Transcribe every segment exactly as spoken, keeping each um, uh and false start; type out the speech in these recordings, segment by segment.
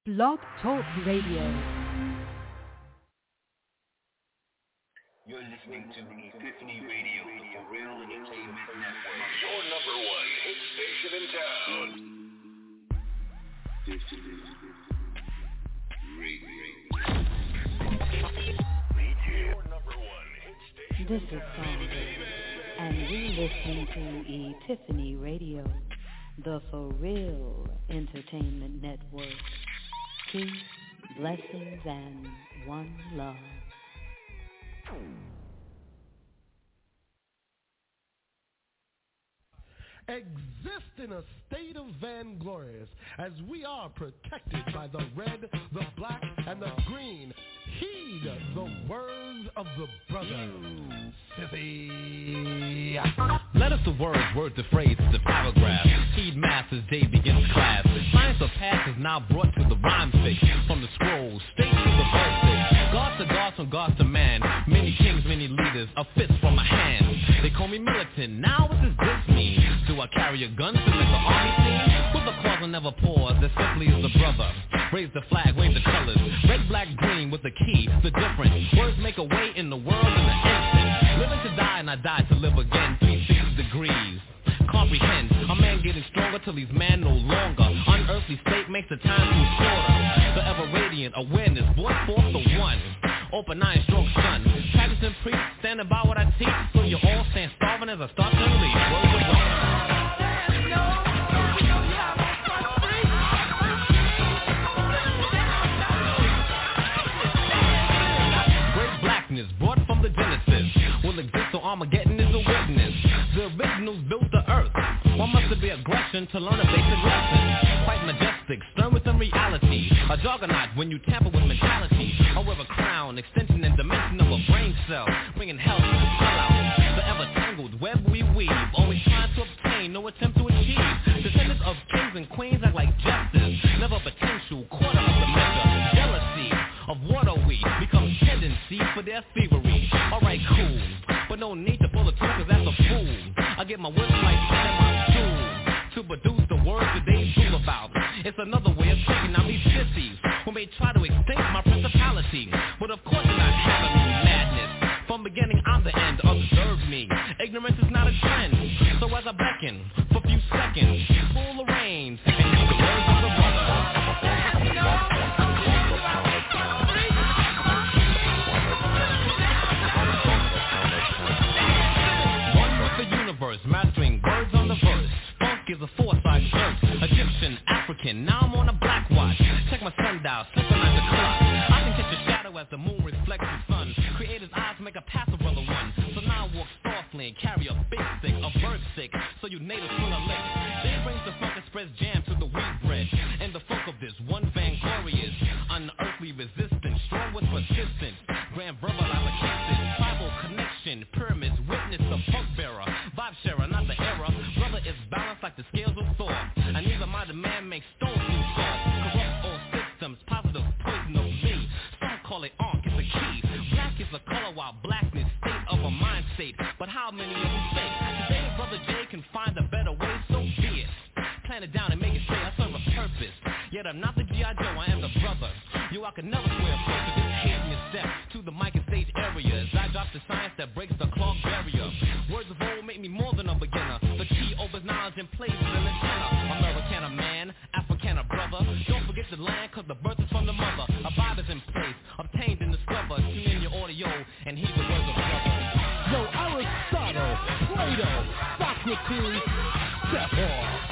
Blog Talk Radio. You're listening to Epiphany Radio, the For Real Entertainment Network. Your number one hit station in town. Epiphany Radio. Your number one hit station. This is Sandra, and you're listening to Epiphany Radio, the For Real Entertainment Network. Peace, blessings, and one love. Exist in a state of vainglorious, as we are protected by the red, the black, and the green. Heed the words of the brother, Sissy. Let us the words, word to phrase, the paragraph. Heed mass as day begins class. Science of past is now brought to the rhyme fix. From the scroll, state to the verse. Gods to gods, from gods to man. Many kings, many leaders, a fist from my hand. They call me militant, now what does this mean? Do I carry a gun to make the army scene? With the cause I never pause, as simply as the brother. Raise the flag, wave the colors. Red, black, green with the key, the difference. Words make a way in the world in an instant. Living to die and I die to live again. three hundred sixty degrees. Comprehend, a man getting stronger till he's man no longer. Unearthly state makes the time too shorter. The ever radiant awareness, voice forth the one. Open eye, stroke sun. Practicing preach, standing by what I teach. So you all stand starving as I start to leave. Words of love. Brought from the Genesis will exist so Armageddon is a witness. The originals built the earth. Why must there be aggression to learn a basic lesson? Quite majestic, stern within reality. A juggernaut when you tamper with mentality. I wear a crown, extension and dimension of a brain cell, bringing health to the sellout. The ever tangled web we weave, always trying to obtain, no attempt to achieve. Descendants of kings and queens act like justice, never potential, quarter of the measure. Jealousy of what are we becomes tendency for their thievery. Alright, cool, but no need to pull a tool cause that's a fool. I get my words like that in my stool to produce the words that they fool about. It's another way of taking out these sissies who may try to extinct my principality. But of course you're not having me madness. From beginning I'm the end, observe me. Ignorance is not a trend. So as I beckon for a few seconds, pull the reins and use the words of the brother. Mastering words on the verse. Funk is a foresight jerk. Egyptian, African, now I'm on a black watch. Check my sundial, slipping at the clock. I can catch a shadow as the moon reflects the sun. Creator's eyes make a path of brother one. So now I walk softly and carry a big stick, a bird stick, so you natives wanna lick. Then brings the funk express jam to the wheat bread. And the funk of this one vainglorious, unearthly resistance, strong with persistence. Grand verbal applications, tribal connection, pyramids, witness the funk bearer. Vibe sharer, not the error. Brother is balanced like the scales of Thor. And even my demand makes stones too soft. Corrupt all systems, positive poison of me. Some call it ankh, it's a key. Black is the color while blackness state of a mind state. But how many of you fake? Today Brother J can find a better way, so be it. Plan it down and make it straight, I serve a purpose. Yet I'm not the G I Joe, I am the brother. Yo, I can never swear a prayer to this hating your step to the mic and stage area. As I drop the science that breaks the clog barrier. Words of old make me more than a beginner. The key opens knowledge and plays as an antenna. Americana man, Africana brother. Don't forget the land cause the birth is from the mother. A vibe is in place, obtained and discovered. Tune in your audio and heed the words of brother. Yo, Aristotle, Plato, Socrates, step off.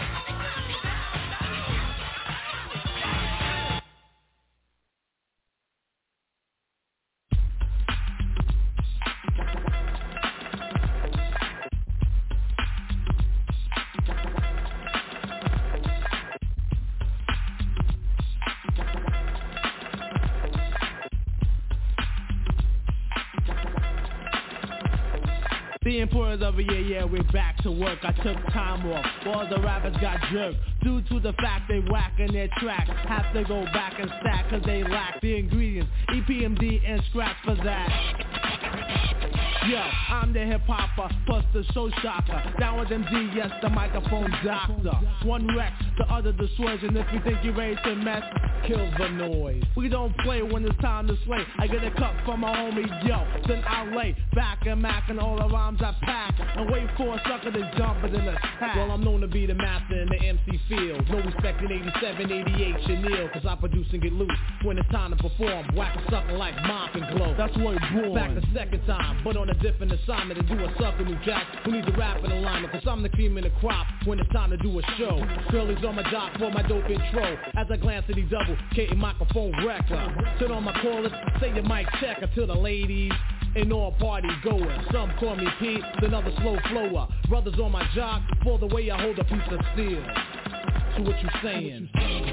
The importance of it, yeah, yeah, we're back to work. I took time off, all the rappers got jerked due to the fact they whacking their tracks. Have to go back and stack cause they lack the ingredients, E P M D and scratch for that. Yo, I'm the hip-hopper, plus the show shocker. Down with M Z, yes, the microphone doctor. One Rex, the other the Swerge, and if you think you're ready to mess, kills the noise. We don't play when it's time to slay. I get a cut from my homie, yo. Then I lay back and mac and all the rhymes I pack and wait for a sucker to jump and then attack. Well, I'm known to be the master in the M C field. No respect in eighty-seven, eighty-eight, Chanel, cause I produce and get loose when it's time to perform. Whack a sucker like Mop and Glow. That's where we're born. Back the second time, but on a different assignment to do a sucker new jack who needs a rap in alignment. Cause I'm the cream in the crop when it's time to do a show. Shirley's on my job for my dope intro. As I glance at the double K microphone record. Turn on my callers, say your mic check until the ladies and all party goers. Some call me Pete, then others slow flower. Brothers on my job for the way I hold a piece of steel. So what you saying?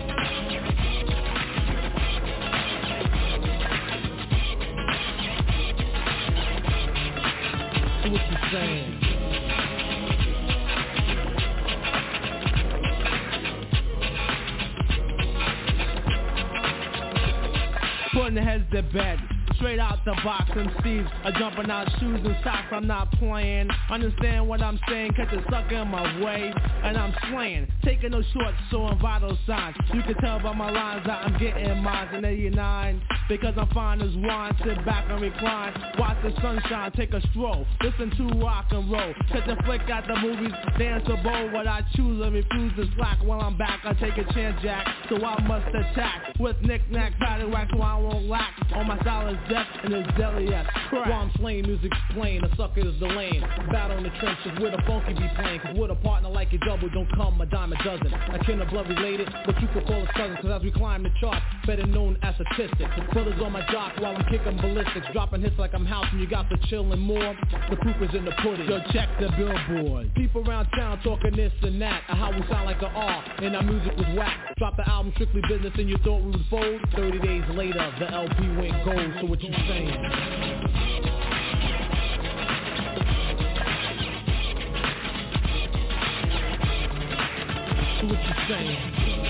So what you saying? Putting the heads to bed, straight out the box, M Cs are jumping out shoes and socks, I'm not playing. Understand what I'm saying, catch a sucker in my way, and I'm slaying. Taking no shorts, showing vital signs. You can tell by my lines that I'm getting mines in eighty-nine. Because I'm fine as wine, sit back and recline. Watch the sunshine, take a stroll, listen to rock and roll. Catch a flick at the movies, dance a bowl. What I choose and refuse to slack. While I'm back, I take a chance, Jack, so I must attack. With knick-knack, padded wax, so I won't lack. On my style is death and it's deadly as crack. While I'm slaying, music's plain, the sucker is the lane. Battle in the trenches where the funky be playing. Cause with a partner like a double, don't come a dime a dozen. I can't a blood related, but you could call us cousins. Cause as we climb the chart, better known as statistics. Brothers on my jock while I'm kicking ballistics. Dropping hits like I'm house and you got the chillin' more. The proof is in the pudding. Yo, check the billboard. People around town talking this and that. Or how we sound like an R and our music was whack. Drop the album Strictly Business and you thought we would fold. thirty days later, the L P went gold. So what you saying? So what you saying?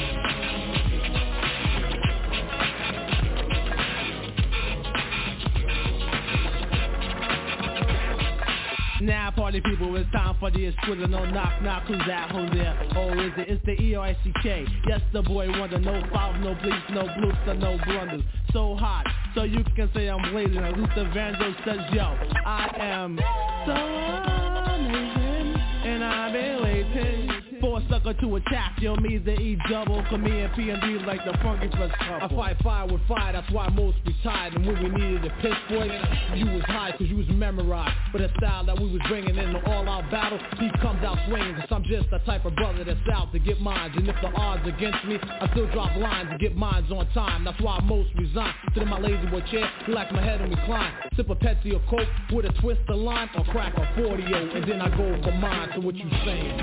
Now party people, it's time for the exquisite. No knock knock, who's that, who's there? Oh, is it? It's the E R I C K. Yes, the boy wonder. No fouls, no bleeps, no bloops, and no blunders. So hot, so you can say I'm blazing. Luther Vandross says, yo, I am so amazing, and I've been waiting for a sucker to attack. Yo, me the E double, come me and P and D like the funky plus couple. I fight fire with fire, that's why most retired. And when we needed a piss boy, you was high cause you was memorized. But the style that we was bringing in the all-out battle, he comes out swinging. Cause I'm just the type of brother that's out to get mines. And if the odds against me, I still drop lines and get mines on time. That's why most resign. Sit in my lazy boy chair, relax my head and recline. Sip a Pepsi or Coke with a twist of lime or crack a forty-oh. And then I go for mine. So what you saying?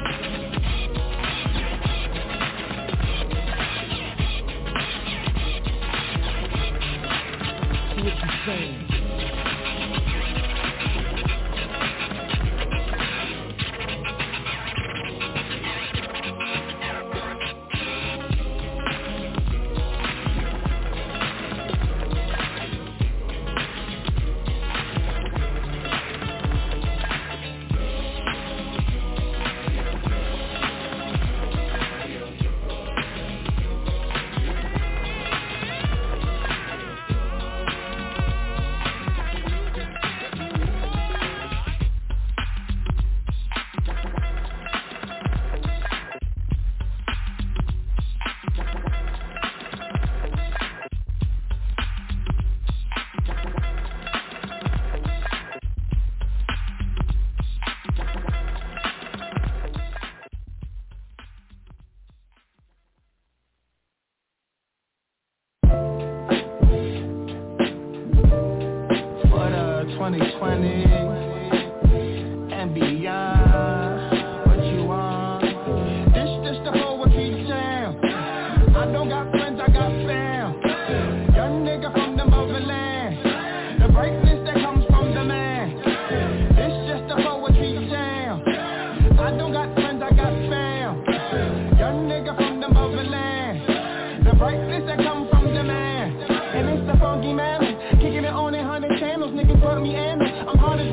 What you saying? twenty twenty and beyond. What you want? This just the whole keep jam. I don't got friends, I got fam. Young nigga from the motherland. The greatness that comes from the man. This just the whole keep jam. I don't got friends, I got fam. Young nigga from the motherland. The greatness that comes from the man. And it's the funky man. Kicking it on a hundred channels, niggas put me in. I'm hard as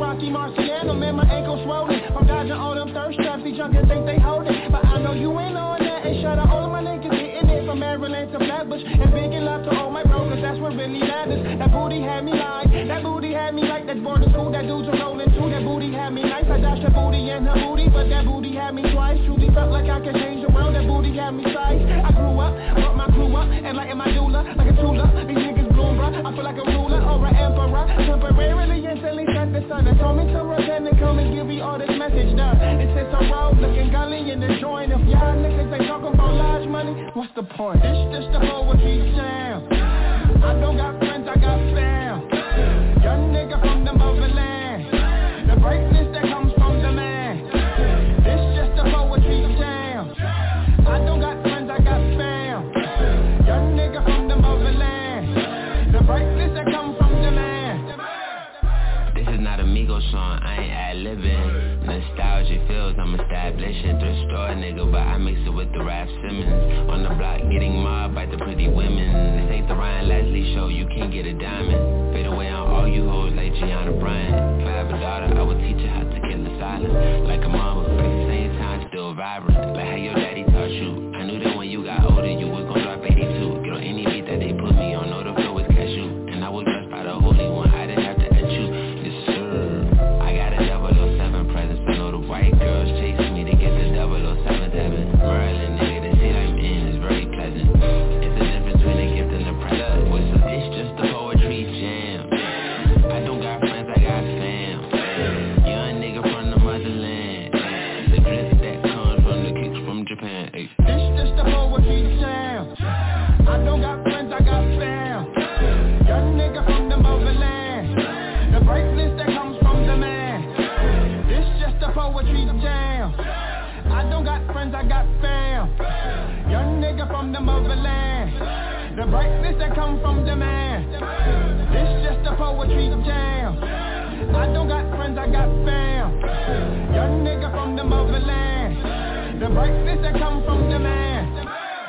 that's what really matters. That booty had me like, that booty had me like that board of school, that dudes are rolling too. That booty had me nice, I dashed her booty and her booty, but that booty had me twice. Truly felt like I could change the world, that booty had me size. I grew up, brought my crew up, and lighting my doula like a tulip. These niggas bloom, bruh, I feel like a ruler or an emperor. Temporarily, instantly set the sun. They told me to repent and come and give you all this message, duh. It says a road looking gully in the joint. If y'all niggas ain't talking about large money, what's the point? This just the poetry jam. I don't got friends, I got fam. Young nigga from the motherland. The brightness that comes from the man. This just the poetry jam. I don't got friends, I got fam. Young nigga from the motherland. The brightness that comes from the man. This is not a Migos song, I ain't ad-libbing. Nostalgia feels I'm establishing. Thrift store nigga, but I mix it with the Rap Simmons. On the block getting mobbed by the pretty women. This ain't the Ryan Leslie show, you can't get a diamond. Fade away on all you hoes like Gianna Bryant. If I have a daughter, I will teach her how to kill the silence. Like a mama, but at the same time still vibrant. Like how your daddy taught you. I knew that when you got older you was gon' drop eighty-two. Get on any beat that they put me on, know the flow was cashew. And I was blessed by the Holy One, I didn't have to at you. Yes sir, I got a double oh seven presence. I know the white girls chasing me to get the double oh seven seven. Merlin nigga, the seat I'm in is very pleasant. It's the difference between a gift and a present. It's just the poetry jam. I don't got friends, I got fam. Young nigga from the motherland. The drift that comes from the kicks from Japan. Ay. This just the poetry jam. I don't got friends, I got fam. Young nigga from the motherland. The brightness that comes from the man. This just the poetry jam. I don't got friends, I got fam. Young nigga from the motherland. The brightness that comes from the man. This just the poetry jam. I don't got friends, I got fam. Young nigga from the motherland. The brightness that comes from the man.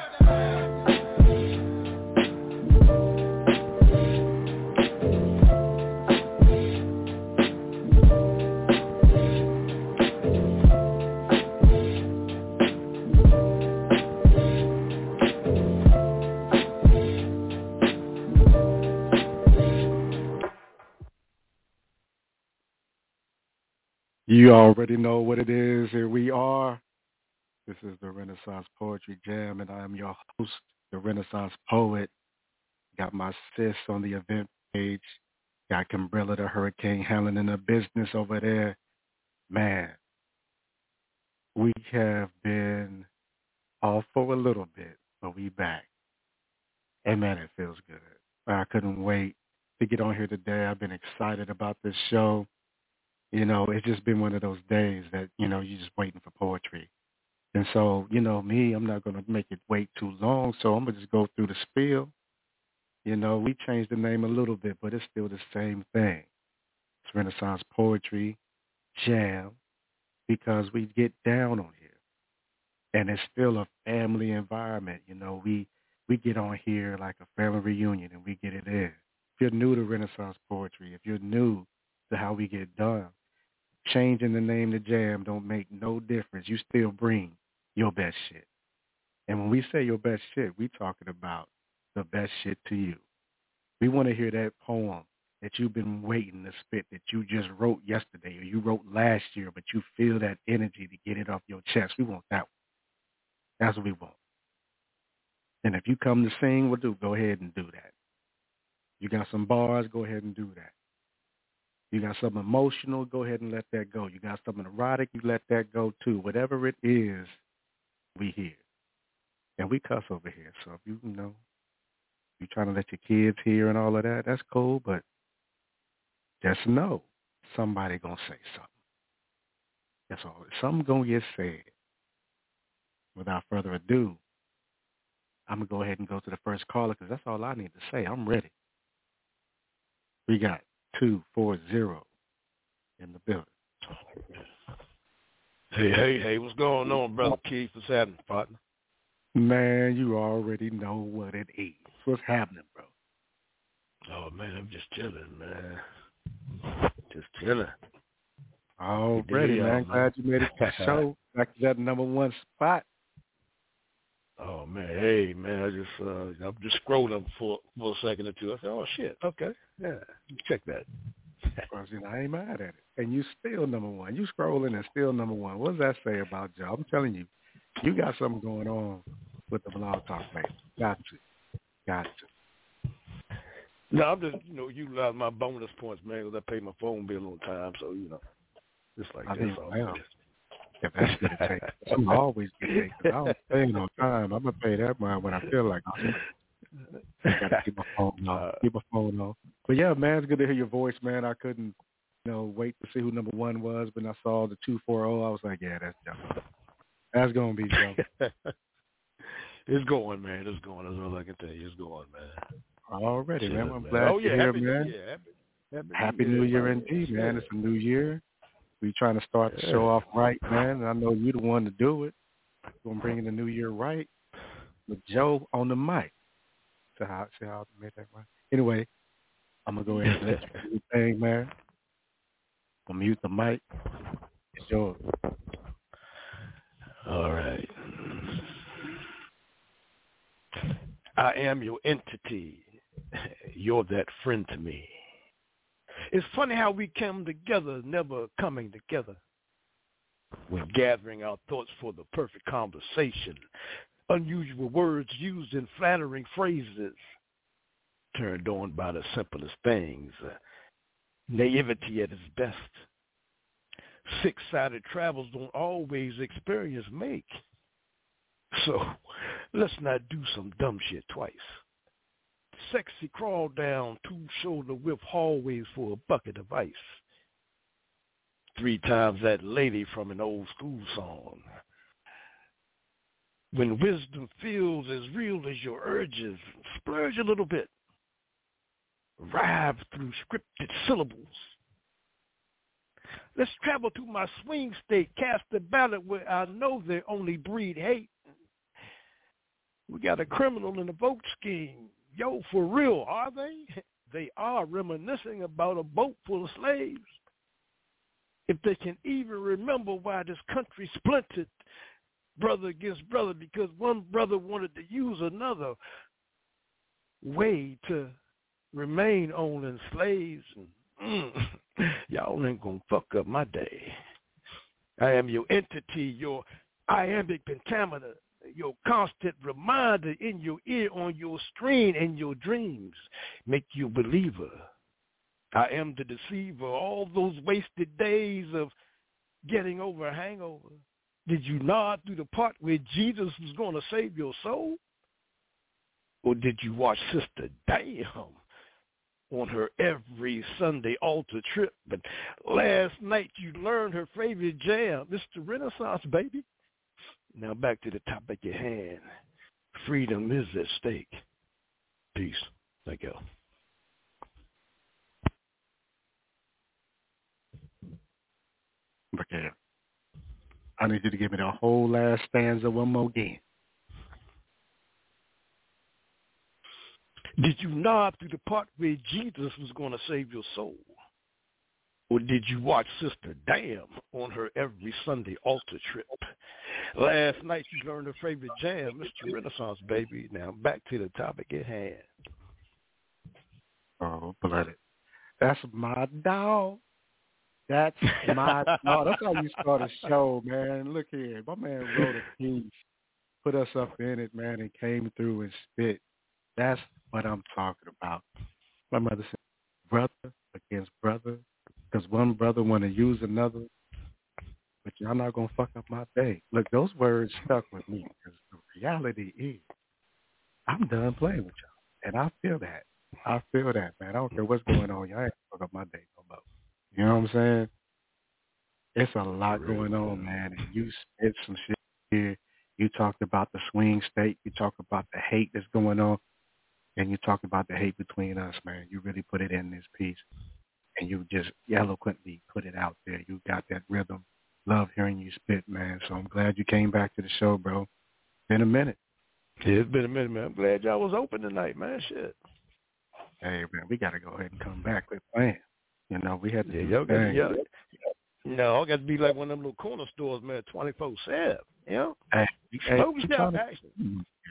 You already know what it is. Here we are. This is the Renaissance Poetry Jam, and I am your host, the Renaissance Poet. Got my sis on the event page. Got Kimbrella the Hurricane handling the business over there. Man, we have been off for a little bit, but we back. And man, it feels good. I couldn't wait to get on here today. I've been excited about this show. You know, it's just been one of those days that, you know, you're just waiting for poetry. And so, you know, me, I'm not going to make it wait too long, so I'm going to just go through the spiel. You know, we changed the name a little bit, but it's still the same thing. It's Renaissance Poetry Jam because we get down on here. And it's still a family environment. You know, we, we get on here like a family reunion and we get it in. If you're new to Renaissance Poetry, if you're new to how we get done, changing the name to Jam don't make no difference. You still bring your best shit. And when we say your best shit, we talking about the best shit to you. We want to hear that poem that you've been waiting to spit, that you just wrote yesterday or you wrote last year, but you feel that energy to get it off your chest. We want that one. That's what we want. And if you come to sing, we'll do, go ahead and do that. You got some bars, go ahead and do that. You got something emotional, go ahead and let that go. You got something erotic, you let that go too. Whatever it is, we hear. And we cuss over here. So if you, you know, you're trying to let your kids hear and all of that, that's cool. But just know somebody going to say something. That's all. Something going to get said. Without further ado, I'm going to go ahead and go to the first caller because that's all I need to say. I'm ready. We got two four zero in the building. Hey, hey, hey, what's going on, Brother Keith? What's happening, partner? Man, you already know what it is. What's happening, bro? Oh, man, I'm just chilling, man. Just chilling. Already, man. man. Glad you made it to the show. Back to that number one spot. Oh man, hey man, I just uh, I'm just scrolling for for a second or two. I said, oh shit, okay, yeah, check that. Well, you know, I ain't mad at it. And you still number one. You scrolling and still number one. What does that say about you? I'm telling you, you got something going on with the Blog Talk Lady. Got to, got to. No, I'm just you know utilize my bonus points, man, because I pay my phone bill on time, so you know, just like I that's mean, all. well, if that's what it takes, I'm always get paid because I don't pay on time. I'm gonna pay that money when I feel like I'm. I gotta keep my phone off. Uh, keep my phone off. But yeah, man, it's good to hear your voice, man. I couldn't, you know, wait to see who number one was, but I saw the two four zero. I was like, yeah, that's Joe. That's gonna be Joe. It's going, man. It's going. That's all I can tell you. It's going, man. Already, Shit, man. I'm man. glad oh, yeah, you're here, happy man. New Year. Happy, happy, happy New New Year, Year man. indeed, man. Yeah. It's a new year. We trying to start the show off right, man. And I know you're the one to do it. We're gonna bring in the new year right with Joe on the mic. See how, see how I made that right. Anyway, I'm gonna go ahead and let you do your thing, man. I'll mute the mic. It's yours. All right. I am your entity. You're that friend to me. It's funny how we come together, never coming together. When gathering our thoughts for the perfect conversation, unusual words used in flattering phrases, turned on by the simplest things, uh, naivety at its best. Six-sided travels don't always experience make. So let's not do some dumb shit twice. Sexy crawl down two-shoulder width hallways for a bucket of ice. Three times that lady from an old school song. When wisdom feels as real as your urges, splurge a little bit. Rive through scripted syllables. Let's travel to my swing state, cast a ballot where I know they only breed hate. We got a criminal in the vote scheme. Yo, for real, are they? They are reminiscing about a boat full of slaves. If they can even remember why this country splintered, brother against brother, because one brother wanted to use another way to remain owning slaves. And, mm, y'all ain't gonna fuck up my day. I am your entity, your iambic pentameter, your constant reminder in your ear, on your screen, and your dreams. Make you a believer. I am the deceiver. All those wasted days of getting over a hangover. Did you nod through the part where Jesus was going to save your soul? Or did you watch Sister Damn on her every Sunday altar trip? But last night you learned her favorite jam, Mister Renaissance, baby. Now back to the topic at hand. Freedom is at stake. Peace. Thank you. Okay. I need you to give me the whole last stanza one more again. Did you nod through the part where Jesus was going to save your soul? Or did you watch Sister Damn on her every Sunday altar trip? Last night you learned her favorite jam, Mister Renaissance, baby. Now back to the topic at hand. Oh, bloody. That's my dog. That's my dog. That's how you start a show, man. Look here. My man wrote a piece, put us up in it, man, and came through and spit. That's what I'm talking about. My mother said, brother against brother, because one brother want to use another, but y'all not going to fuck up my day. Look, those words stuck with me, because the reality is I'm done playing with y'all, and I feel that. I feel that, man. I don't care what's going on. Y'all ain't fuck up my day no more. You know what I'm saying? It's a lot going on, man, and you spit some shit here. You talked about the swing state. You talked about the hate that's going on. And you talked about the hate between us, man. You really put it in this piece. And you just eloquently put it out there. You got that rhythm. Love hearing you spit, man. So I'm glad you came back to the show, bro. Been a minute. Yeah, it's been a minute, man. I'm glad y'all was open tonight, man. Shit. Hey, man, we got to go ahead and come back. Quit playing. You know, we had to yeah, do y'all the got to, no, I got to be like one of them little corner stores, man, twenty-four seven. You know? Hey, Smoke hey, shop to, action.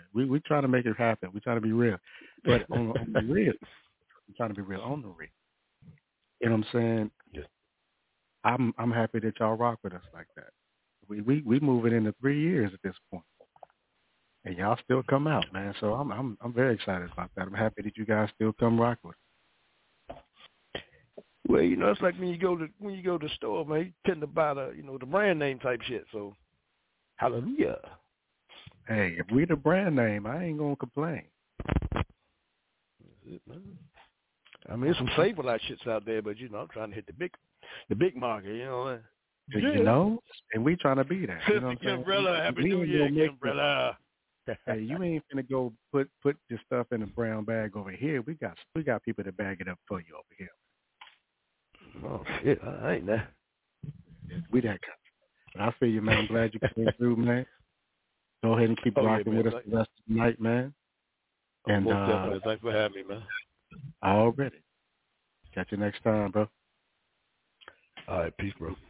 We we trying to make it happen. We trying to be real, but on, on the real, I'm trying to be real on the real. You know what I'm saying? Yeah. I'm I'm happy that y'all rock with us like that. We we we moving into three years at this point, and y'all still come out, man. So I'm I'm I'm very excited about that. I'm happy that you guys still come rock with us. Well, you know, it's like when you go to when you go to the store, man, you tend to buy the you know the brand name type shit. So, hallelujah. Hey, if we the brand name, I ain't gonna complain. That's it, man. I mean, there's some Save-A-Lot shits out there, but you know, I'm trying to hit the big, the big market. You know, man. Yeah. You know, and we trying to be that. You know what I'm saying? Umbrella, happy we New Year, umbrella. Hey, you ain't finna go put put your stuff in a brown bag over here. We got we got people to bag it up for you over here. Oh shit, I ain't that. We that kind. But I feel you, man. I'm glad you came through, man. Go ahead and keep oh, rocking yeah, with us like, the rest of the night, man. Oh, and most uh, definitely. Thanks for having me, man. Already. Catch you next time, bro. All right, peace, bro.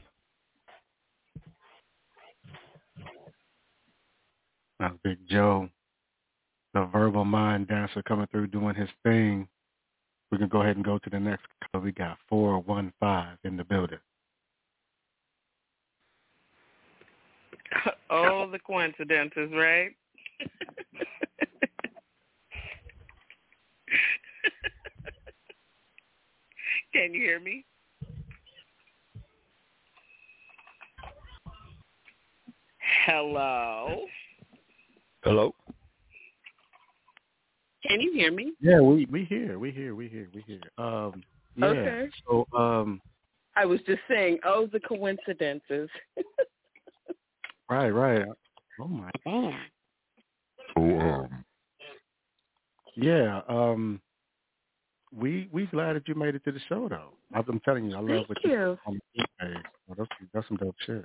Now, Big Joe, the verbal mind dancer, coming through doing his thing. We can go ahead and go to the next call. We got four one five in the building. Oh, the coincidences, right? Can you hear me? Hello? Hello? Can you hear me? Yeah, we we hear, we hear, we hear, we hear. Um, yeah. Okay. So, um, I was just saying, oh, the coincidences. right, right. Oh my God. Oh, um, yeah. Um, we we glad that you made it to the show, though. I'm telling you, I love Thank what you. you on the page. Well, that's that's some dope shit.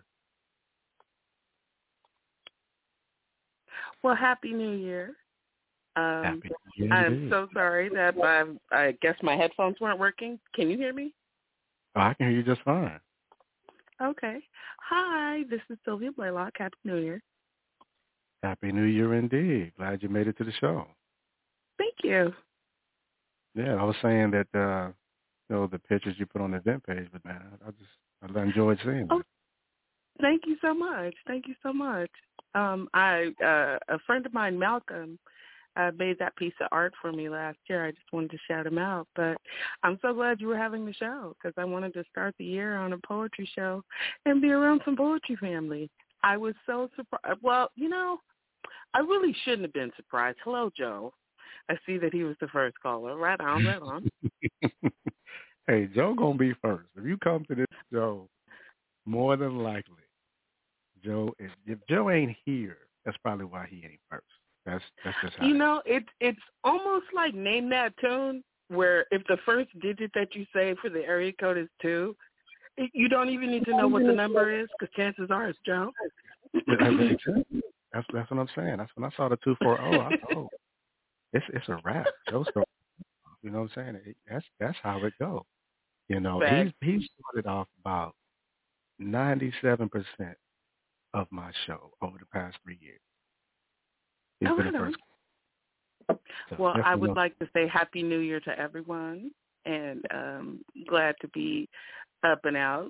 Well, Happy New Year. Um, Happy New Year. I'm so sorry that I, I guess my headphones weren't working. Can you hear me? Oh, I can hear you just fine. Okay. Hi, this is Sylvia Blaylock. Happy New Year. Happy New Year indeed. Glad you made it to the show. Thank you. Yeah, I was saying that uh, you know the pictures you put on the event page, but man, I just I enjoyed seeing them. Oh, thank you so much. Thank you so much. Um, I uh, a friend of mine, Malcolm, uh, made that piece of art for me last year. I just wanted to shout him out. But I'm so glad you were having the show because I wanted to start the year on a poetry show and be around some poetry family. I was so surprised. Well, you know, I really shouldn't have been surprised. Hello, Joe. I see that he was the first caller. Right on, right on. Hey, Joe gonna be first. If you come to this show, more than likely, Joe is. If Joe ain't here, that's probably why he ain't first. That's that's just how. You know, it's it's almost like Name That Tune, where if the first digit that you say for the area code is two, it, you don't even need to know what the number is because chances are it's Joe. That's that's what I'm saying. That's when I saw the two four zero. I thought, oh, it's it's a wrap. Joe's going. You know what I'm saying? It, that's that's how it goes. You know, he's he started off about ninety-seven percent of my show over the past three years. He's oh, been the first. So well, I would like to say Happy New Year to everyone, and um, glad to be up and out.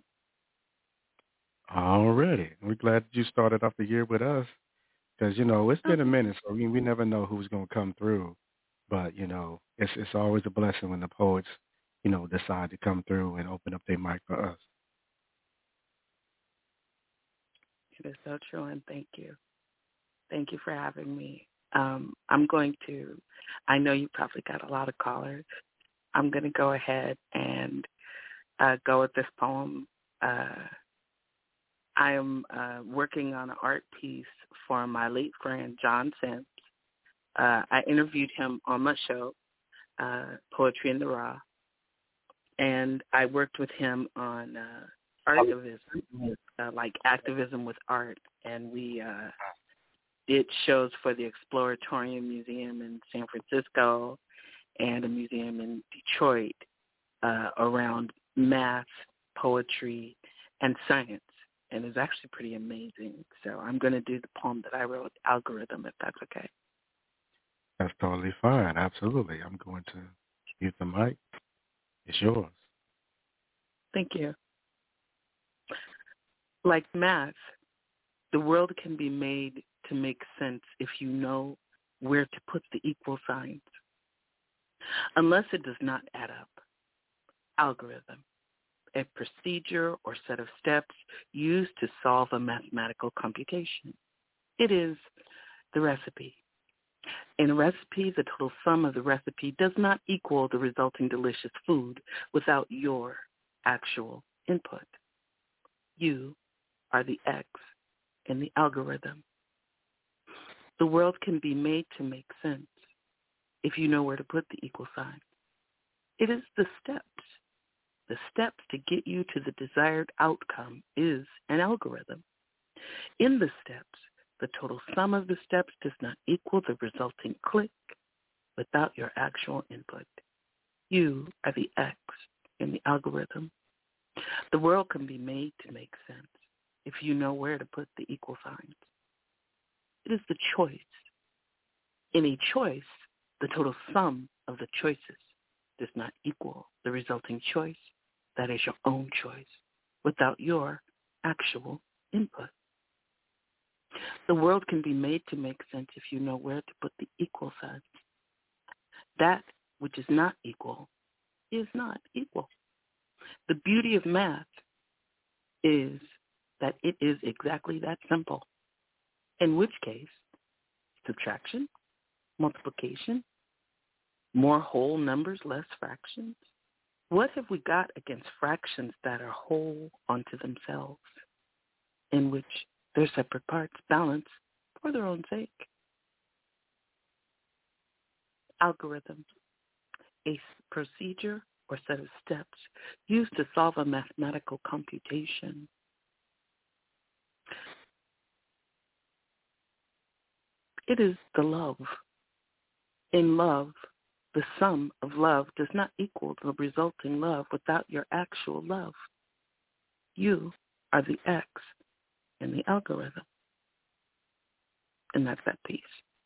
Already. We're glad you started off the year with us because, you know, it's been a minute, so we, we never know who's going to come through. But, you know, it's it's always a blessing when the poets, you know, decide to come through and open up their mic for us. It is so true, and thank you. Thank you for having me. Um, I'm going to, I know you probably got a lot of callers. I'm going to go ahead and uh, go with this poem. Uh, I am uh, working on an art piece for my late friend, John Sims. Uh, I interviewed him on my show, uh, Poetry in the Raw, and I worked with him on uh, artivism, uh, like activism with art, and we uh, did shows for the Exploratorium Museum in San Francisco and a museum in Detroit uh, around math, poetry, and science. And it's actually pretty amazing. So I'm going to do the poem that I wrote, Algorithm, if that's okay. That's totally fine. Absolutely. I'm going to mute the mic. It's yours. Thank you. Like math, the world can be made to make sense if you know where to put the equal signs. Unless it does not add up. Algorithm, a procedure or set of steps used to solve a mathematical computation. It is the recipe. In a recipe, the total sum of the recipe does not equal the resulting delicious food without your actual input. You are the X in the algorithm. The world can be made to make sense if you know where to put the equal sign. It is the steps. The steps to get you to the desired outcome is an algorithm. In the steps, the total sum of the steps does not equal the resulting click without your actual input. You are the X in the algorithm. The world can be made to make sense if you know where to put the equal signs. It is the choice. In a choice, the total sum of the choices does not equal the resulting choice. That is your own choice without your actual input. The world can be made to make sense if you know where to put the equal signs. That which is not equal is not equal. The beauty of math is that it is exactly that simple, in which case subtraction, multiplication, more whole numbers, less fractions. What have we got against fractions that are whole unto themselves, in which their separate parts balance for their own sake? Algorithm, a procedure or set of steps used to solve a mathematical computation. It is the love. In love, the sum of love does not equal the resulting love without your actual love. You are the X in the algorithm. And that's that piece.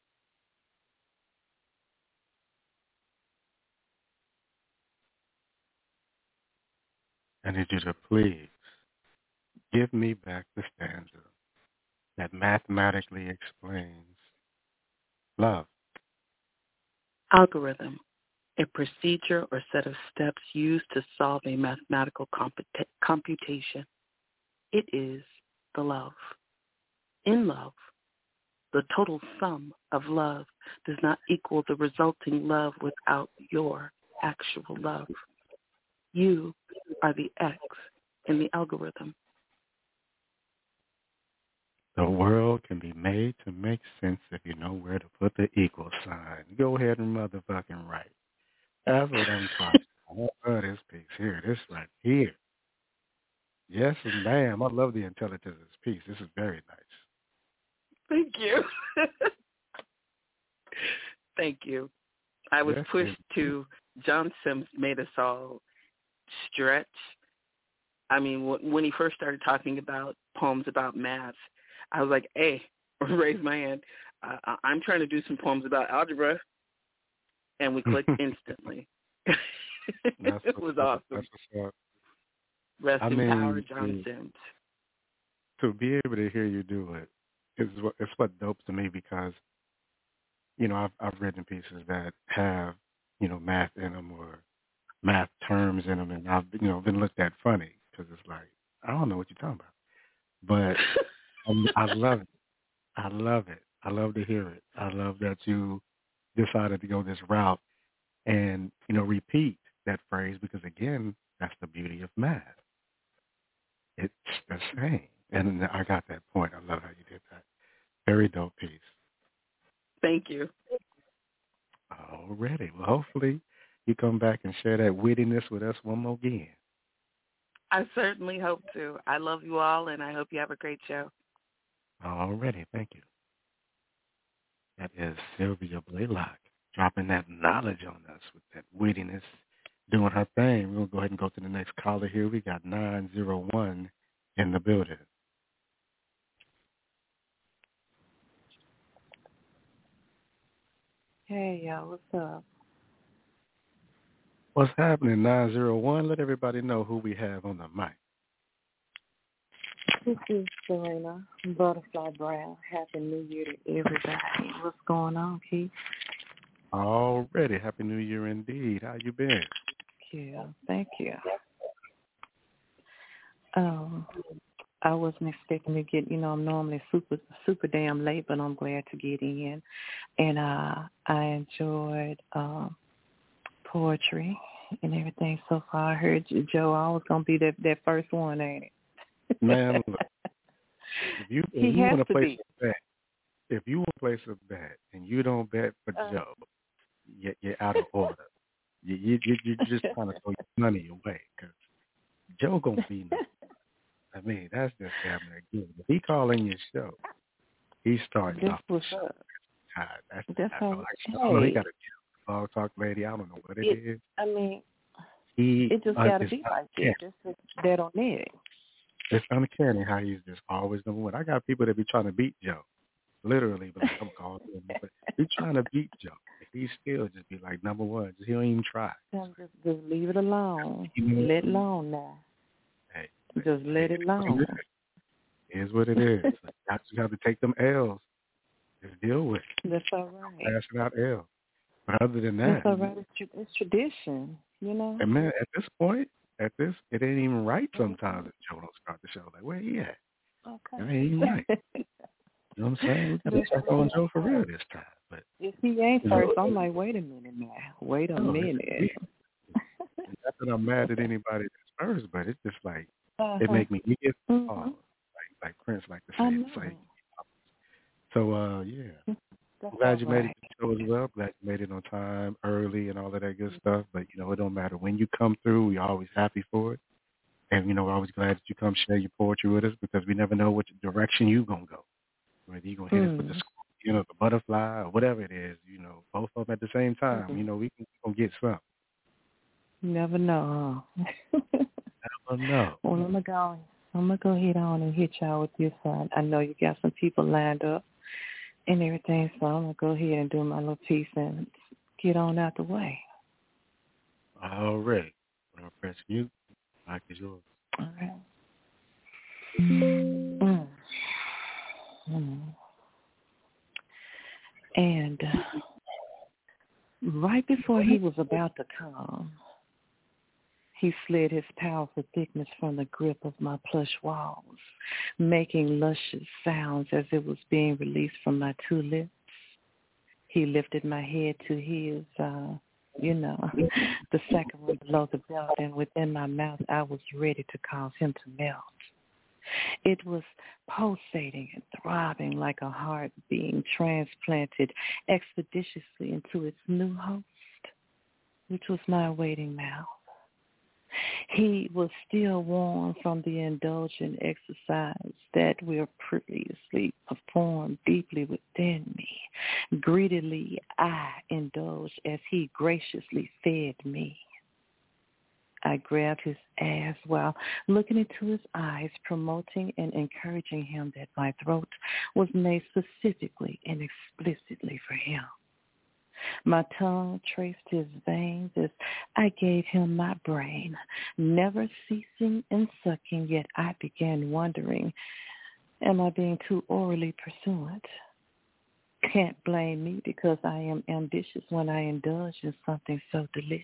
I need you to please give me back the stanza that mathematically explains love. Algorithm, a procedure or set of steps used to solve a mathematical comput- computation. It is the love. In love, the total sum of love does not equal the resulting love without your actual love. You are the X in the algorithm. The world can be made to make sense if you know where to put the equal sign. Go ahead and motherfucking write. That's what I'm talking about. I love this piece here. This right here. Yes, ma'am. I love the intelligence of this piece. This is very nice. Thank you. Thank you. I was yes, pushed to, John Sims made us all stretch. I mean, w- when he first started talking about poems about math, I was like, hey, raise my hand. Uh, I'm trying to do some poems about algebra. And we clicked instantly. It was awesome. That's what's up. Rest I in mean, power, John to, Sims. To be able to hear you do it is what, it's what dopes to me because, you know, I've, I've written pieces that have, you know, math in them or math terms in them, and I've, you know, been looked at funny because it's like, I don't know what you're talking about. But um, I love it. I love it. I love to hear it. I love that you decided to go this route and, you know, repeat that phrase because, again, that's the beauty of math. It's the same. And I got that point. I love how you did that. Very dope piece. Thank you. Alrighty. Well, hopefully you come back and share that wittiness with us one more again. I certainly hope to. I love you all, and I hope you have a great show. Alrighty. Thank you. That is Sylvia Blaylock dropping that knowledge on us with that wittiness, doing her thing. We'll go ahead and go to the next caller here. We got nine zero one in the building. Hey, y'all, what's up? What's happening, nine zero one? Let everybody know who we have on the mic. This is Serena Butterfly Brown. Happy New Year to everybody. What's going on, Keith? Already. Happy New Year indeed. How you been? Yeah, thank you. Um, I wasn't expecting to get, you know, I'm normally super, super damn late, but I'm glad to get in. And uh, I enjoyed uh, poetry and everything so far. I heard Joe, I was going to be that, that first one, ain't it? Man, look, if you, if you want to place a bet, if you want to place a bet and you don't bet for uh, Joe, you're, you're out of order. You, you, you, you're just trying to throw your money away because Joe going to be nice. I mean, that's just damn near good. If he calling your show, he's starting this off was the show. Up. God, that's, that's that's how, like, hey, I don't know, he got a blog talk lady. I don't know what it, it is. I mean, he, it just uh, got to be like that. Just that on it. It's uncanny how he's just always number one. I got people that be trying to beat Joe, literally, but like, I'm calling him. But he's trying to beat Joe. He still just be like number one. Just, he don't even try. Just, just leave it alone. Let it alone now. Hey, just let it alone. It is what it is. Like, you just have to take them L's. Just deal with it. That's all right. Passing out L's. But other than that, that's all right. It's, it's tradition, you know. And man, at this point, at this, it ain't even right sometimes if Joe don't start the show. Like, where he at? Okay. It ain't even right. You know what I'm saying? We got to check on Joe for real this time. But if he ain't first, I'm like, wait a minute now. Wait a oh, minute. Not that I'm mad at anybody that's first, but it's just like, uh-huh. it make me get mm-hmm. oh, like, like Prince like to say. It's like, so, uh, yeah. That's I'm glad you right. made it to the show as well. Glad you made it on time, early, and all of that good mm-hmm. stuff. But, you know, it don't matter when you come through. We're always happy for it. And, you know, we're always glad that you come share your poetry with us because we never know which direction you're going to go. Whether you're going to hit mm-hmm. us with the, you know, the butterfly or whatever it is, you know, both of them at the same time. Mm-hmm. You know, we can gonna get something. Never know. Never know. Well, I'm going to go. I'm going to go ahead on and hit y'all with this one. I know you got some people lined up and everything, so I'm going to go ahead and do my little piece and get on out the way. All right. I'll press mute. Mic is yours. All right. Mm. Mm. And uh, right before he was about to come, he slid his powerful thickness from the grip of my plush walls, making luscious sounds as it was being released from my two lips. He lifted my head to his, uh, you know, the second one below the belt, and within my mouth I was ready to cause him to melt. It was pulsating and throbbing like a heart being transplanted expeditiously into its new host, which was my waiting mouth. He was still warm from the indulgent exercise that we previously performed deeply within me. Greedily, I indulged as he graciously fed me. I grabbed his ass while looking into his eyes, promoting and encouraging him that my throat was made specifically and explicitly for him. My tongue traced his veins as I gave him my brain, never ceasing and sucking, yet I began wondering, am I being too orally pursuant? Can't blame me because I am ambitious when I indulge in something so delicious.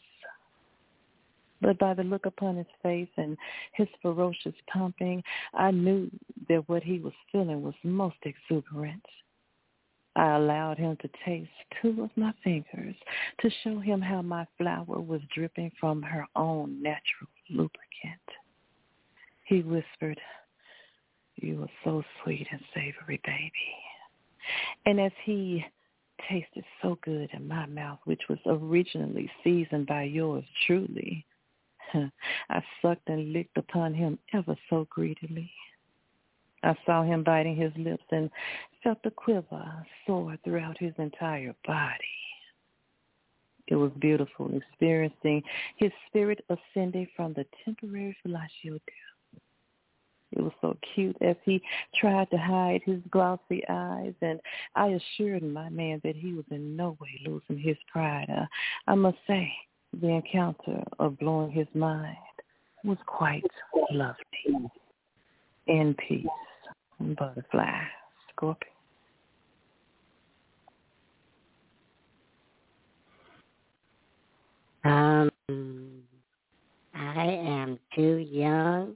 But by the look upon his face and his ferocious pumping, I knew that what he was feeling was most exuberant. I allowed him to taste two of my fingers to show him how my flower was dripping from her own natural lubricant. He whispered, "You are so sweet and savory, baby." And as he tasted so good in my mouth, which was originally seasoned by yours truly, I sucked and licked upon him ever so greedily. I saw him biting his lips and felt the quiver soar throughout his entire body. It was beautiful, experiencing his spirit ascending from the temporary fellatio depth. It was so cute as he tried to hide his glossy eyes, and I assured my man that he was in no way losing his pride. Uh, I must say, the encounter of blowing his mind was quite lovely. In peace, butterfly, Scorpion. Um, I am too young.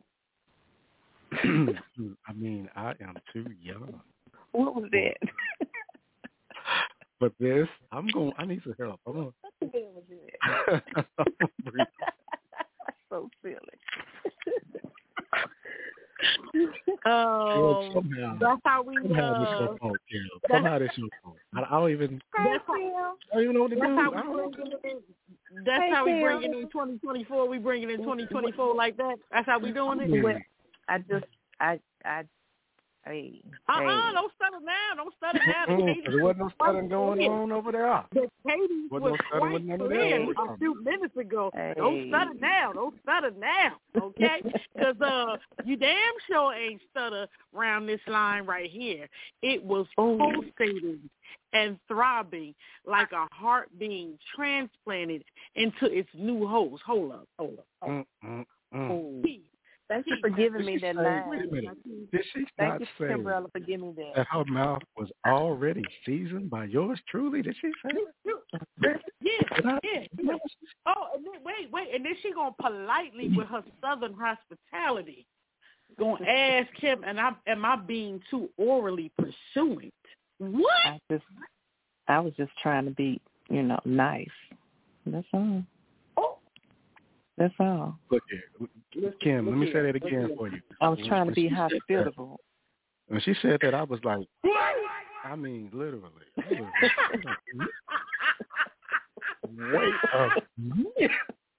I mean, I am too young. What was that? But this, I'm going. I need some help. I'm going. What the hell was that? So silly. Oh, somehow, that's how we somehow uh, this your fault, Kim. Somehow this your fault. I, I don't even. That's how, I don't even know what to that's do. How I don't know. in, that's hey, how we Kim. bring it in twenty twenty-four. We bring it in twenty twenty-four like that. That's how we doing it. Well, I just, I, I, hey, Uh-uh, hey. don't stutter now. Don't stutter now. The Mm-mm, Katie, there wasn't no stuttering going on over there. the Katie Wasn't was no stuttering quite with none of clear that. a few minutes ago. Hey. Don't stutter now. Don't stutter now, okay? Because uh, you damn sure ain't stutter around this line right here. It was pulsating and throbbing like a heart being transplanted into its new host. Hold up, hold up. Hold up. Mm, mm, mm. Key. Thank you for giving me that Say, line. wait a minute. Did she Thank not you, say Kimberella, for giving me that. that her mouth was already seasoned by yours truly? Did she say that? Yeah, yeah, yeah. Oh, and then, wait, wait, and then she gonna politely, with her southern hospitality, gonna ask him, and I am I being too orally pursuant? What? I just, I was just trying to be, you know, nice. That's all. Oh, that's all. Look here, Kim. Let me say that again for you. I was trying to be When she said that- hospitable. When she said that, I was like, I mean, literally. I was like, wait a minute.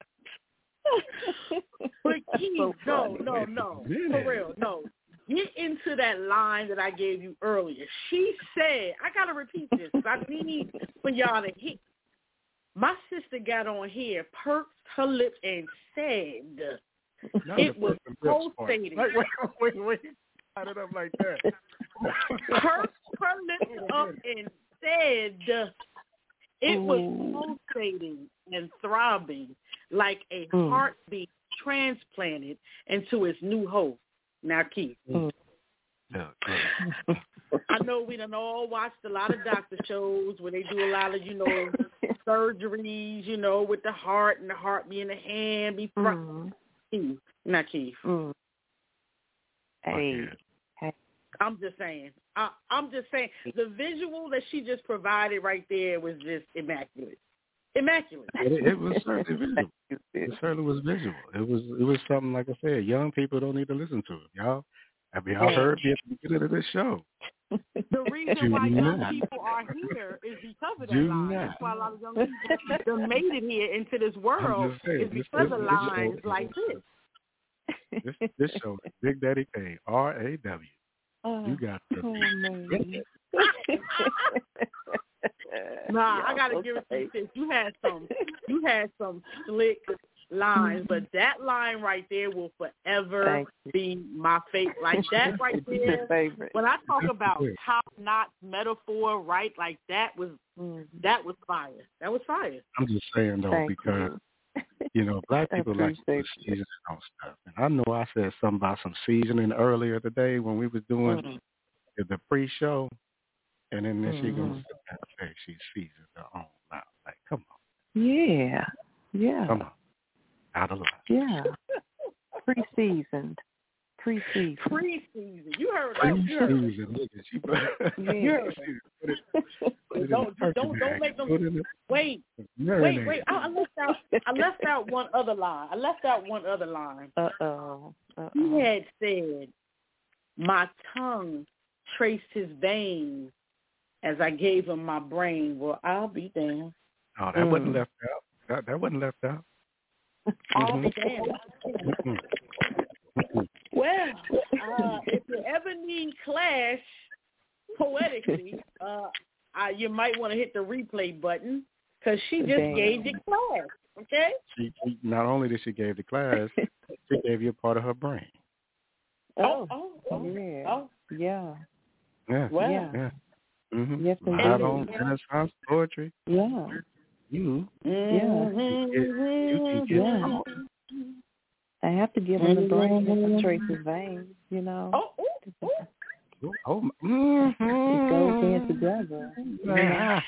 But Keith, so no, funny. no, no, minute. for real, no. Get into that line that I gave you earlier. She said, I gotta repeat this because I need for y'all to hear. My sister got on here, perked her lips, and said Not it the was fucking lips part. pulsating. Like, wait, wait, wait. Cut it up like that. Perked her lips up and said it was Ooh. pulsating and throbbing like a Mm. heartbeat transplanted into its new host. Now, Keith. Mm. Yeah, yeah. I know we done all watched a lot of doctor shows where they do a lot of, you know, surgeries, you know, with the heart and the heart being the hand. Be fr- Mm. Keith, not Keith. Mm. Hey, hey. I'm just saying. I, I'm just saying. The visual that she just provided right there was just immaculate. Immaculate. It, it was certainly visual. It certainly was visual. It was it was something, like I said, young people don't need to listen to it. Y'all, I mean, y'all heard me at the beginning of this show. The reason Do why young not. people are here is because of that Do line. not. That's why a lot of young people that made it here into this world just saying, is this- because this- of this lines show- like this. This this show is Big Daddy Kane, R A W. Oh, You got to oh, man. Nah, I Y'all gotta so give it to you. crazy. Sis. You had some, you had some slick lines, but that line right there will forever Thank you. be my favorite. Like that right It's your there. favorite. When I talk about Good. top notch metaphor, right? Like that was Mm. that was fire. That was fire. I'm just saying though, Thank because you. you know, black I people like to put appreciate you. seasoning on stuff. And I know I said something about some seasoning earlier today when we was doing Mm. the, the pre-show, and then, then she gonna Mhm. sit back and say she seasons her own mouth. Like, come on, Yeah, yeah, come on, out of line. yeah. Pre-seasoned, pre-seasoned. Pre-season. You heard her. You heard her. Pre-season, look at she. Yeah. she put it, put it in Don't the turkey don't don't bag, make them put it in the wait. marinade. Wait, wait. I, I left out. I left out one other line. I left out one other line. Uh oh. Uh He oh. had said, "My tongue traced his veins as I gave him my brain." Well, I'll be damned. Oh, that wasn't Mm. left out. That, that wasn't left out. I'll be Mhm. damned. Mm-mm. Mm-mm. Well, uh, if you ever need clash poetically, uh, uh, you might want to hit the replay button because she just Damn. gave you class. Okay. She, she not only did she gave the class, she gave you a part of her brain. Oh, oh, oh, yeah, oh. yeah. Yeah, Well, yeah. yeah. Mm-hmm. Yes, Live indeed. on Renaissance Poetry. Yeah, You, yeah, can get, you can get yeah. I have to give him the brain and Tracy's veins, you know. Oh, oh, oh. Oh, mm-hmm. It goes in together. Yeah.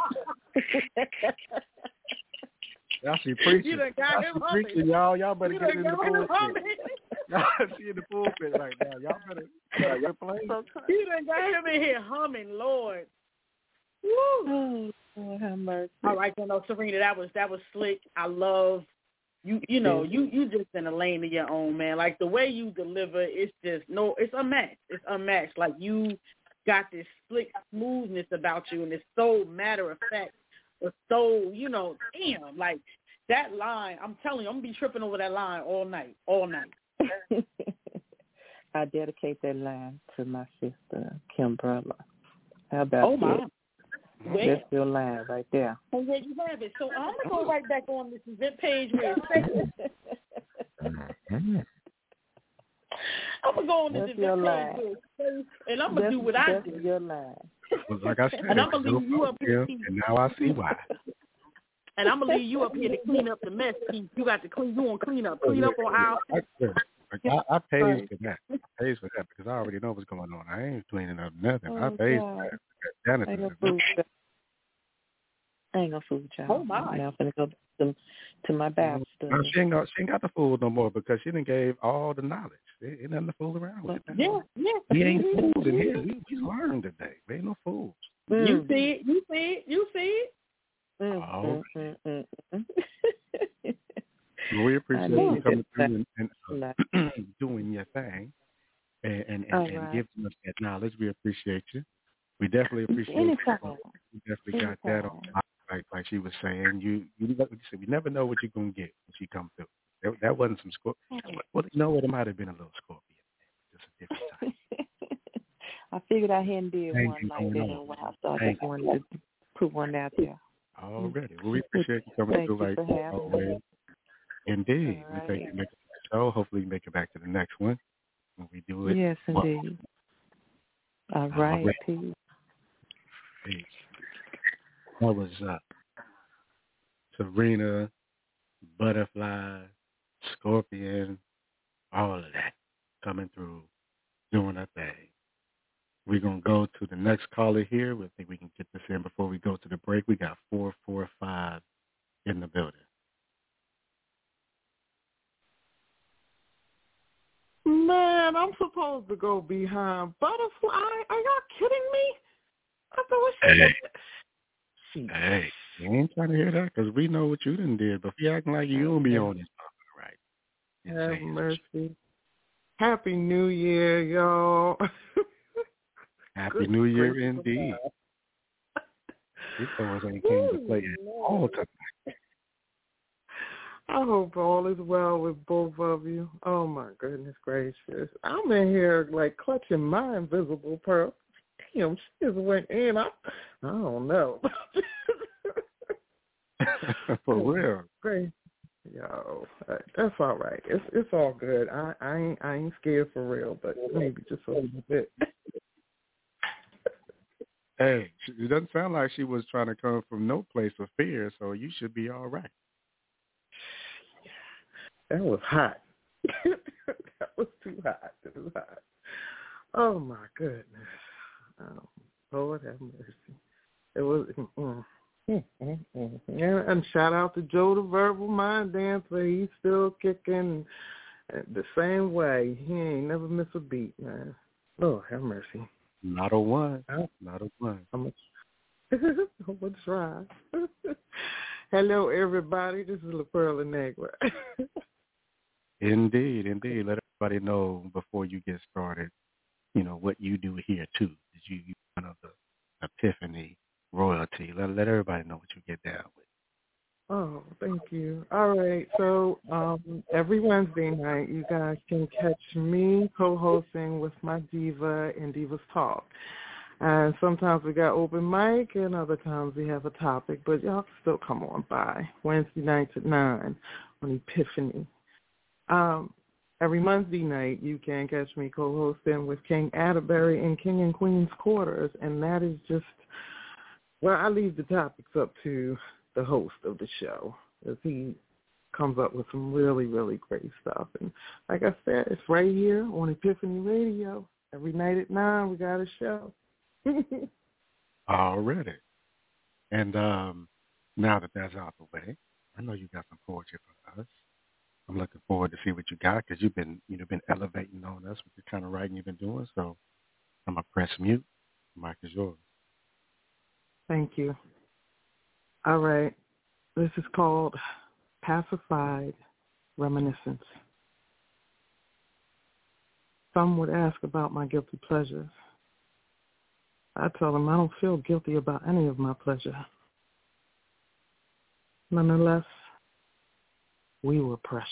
Y'all see preaching. You done got him Y'all see humming. preaching, y'all. Y'all better You get done in the got him pulpit. humming. Y'all see in the pulpit right now. Y'all better quit playing. You done got him in here humming, Lord. Woo. Oh, Lord have mercy. All right, you know, Serena, that was that was slick. I love you. You know, you you just in a lane of your own, man. Like the way you deliver, it's just no, it's unmatched. It's unmatched. Like you got this slick smoothness about you, and it's so matter of fact. It's so, you know, damn, like that line. I'm telling you, I'm gonna be tripping over that line all night, all night. I dedicate that line to my sister, Kimbrella. How about oh my. that? Well, That's your line right there. And there you have it. So I'm gonna go right back on this event page where it says. I'm gonna go on this That's event your page line. where it says, and I'm gonna That's, do what I that's do. your line. Well, like I said, And I'm gonna leave you up here. and now I see why. And I'm gonna leave you up here to clean up the mess. You got to clean. You want to clean up, clean up on our. I, I, I pays for that. I pays for that because I already know what's going on. I ain't cleaning up nothing. Oh, I pays God. for that. Janice I ain't is gonna fool with y'all. I ain't gonna fool with y'all. Oh, my. Now I'm gonna go to, to my Bible study. No, she ain't got she ain't got the fool no more because she done gave all the knowledge. There ain't nothing to fool around with. Yeah, yeah. We ain't fools in here. We, we learned today. We ain't no fools. Mm. You see it. You see it. You see it. Mm, Oh. mm, mm, mm, mm. Well, we appreciate you coming through and, and uh, Right. doing your thing and, and, and, All and right. giving us that knowledge. We appreciate you. We definitely appreciate Anytime. you. We definitely got that on. Like like she was saying, you you like you said, we never know what you're gonna get when she come through. That, that wasn't some Scorpio. Well, you know what? It might have been a little Scorpion. Just a different type. I figured I hadn't did Thank one you, like going that on. in a while, so I Thank just wanted to put one out there. Already. Well, we appreciate you coming Thank through you like for having always. me. Indeed. All We right. thank you for making the show. Hopefully you make it back to the next one when we do it. Yes, indeed. All right, Already. peace. Peace. That was uh, Serena, Butterfly, Scorpion, all of that coming through, doing our thing. We're going to go to the next caller here. We think we can get this in before we go to the break. We got four four five in the building. Man, I'm supposed to go behind Butterfly. Are y'all kidding me? I thought what she Hey. She, Hey, you ain't trying to hear that because we know what you done did, but you acting like you don't be on this right. Have mercy. Happy New Year, y'all. Happy Good New Year gracious indeed. alive. These fellas ain't came to play it all tonight. I hope all is well with both of you. Oh, my goodness gracious. I'm in here, like, clutching my invisible pearl. Damn, she just went in. I, I don't know. For real. Great. Yo, uh, that's all right. It's it's all good. I, I ain't I ain't scared for real, but maybe just a little bit. Hey, it doesn't sound like she was trying to come from no place of fear, so you should be all right. That was hot. That was too hot. It was hot. Oh my goodness. Oh, Lord have mercy. It was. Mm, mm, mm, mm. And, and shout out to Joe the Verbal Mind Dancer. He's still kicking the same way. He ain't never miss a beat, man. Lord have mercy. Not a one. Not a one. I'm gonna try. Hello, everybody. This is La Perla Negra. Indeed, indeed. Let everybody know before you get started, you know, what you do here, too. You, you one of the Epiphany royalty. Let, let everybody know what you get down with. Oh, thank you. All right. So um, every Wednesday night, you guys can catch me co-hosting with my diva in Divas Talk. And sometimes we got open mic, and other times we have a topic. But y'all can still come on by Wednesday nights at nine on Epiphany. Um, every Monday night you can catch me co-hosting with King Atterbury in King and Queen's Quarters, and that is just, well, I leave the topics up to the host of the show, as he comes up with some really, really great stuff. And like I said, it's right here on Epiphany Radio. Every night at nine, we got a show. Already. And um, now that that's out the way, I know you got some poetry for us. I'm looking forward to see what you got, because you've been, you know, been elevating on us with the kind of writing you've been doing. So I'm going to press mute. The mic is yours. Thank you. All right. This is called Pacified Reminiscence. Some would ask about my guilty pleasures. I tell them I don't feel guilty about any of my pleasure. Nonetheless, we were pressure.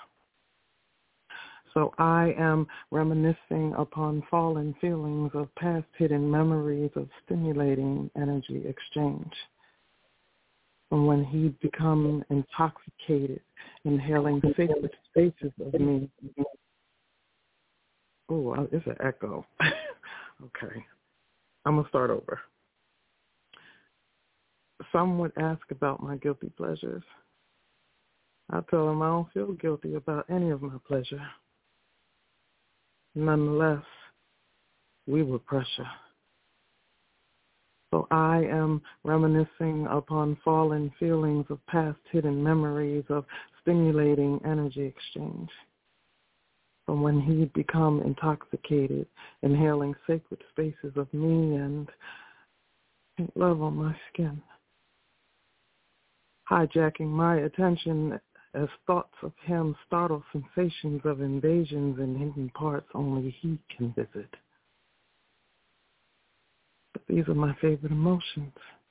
So I am reminiscing upon fallen feelings of past hidden memories of stimulating energy exchange. From when he'd become intoxicated, inhaling sacred spaces of me. Oh, it's an echo. Okay. I'm going to start over. Some would ask about my guilty pleasures. I tell them I don't feel guilty about any of my pleasure. Nonetheless, we were pressure. So I am reminiscing upon fallen feelings of past hidden memories of stimulating energy exchange. From when he'd become intoxicated, inhaling sacred spaces of me and love on my skin. Hijacking my attention as thoughts of him startle sensations of invasions in hidden parts only he can visit. But these are my favorite emotions.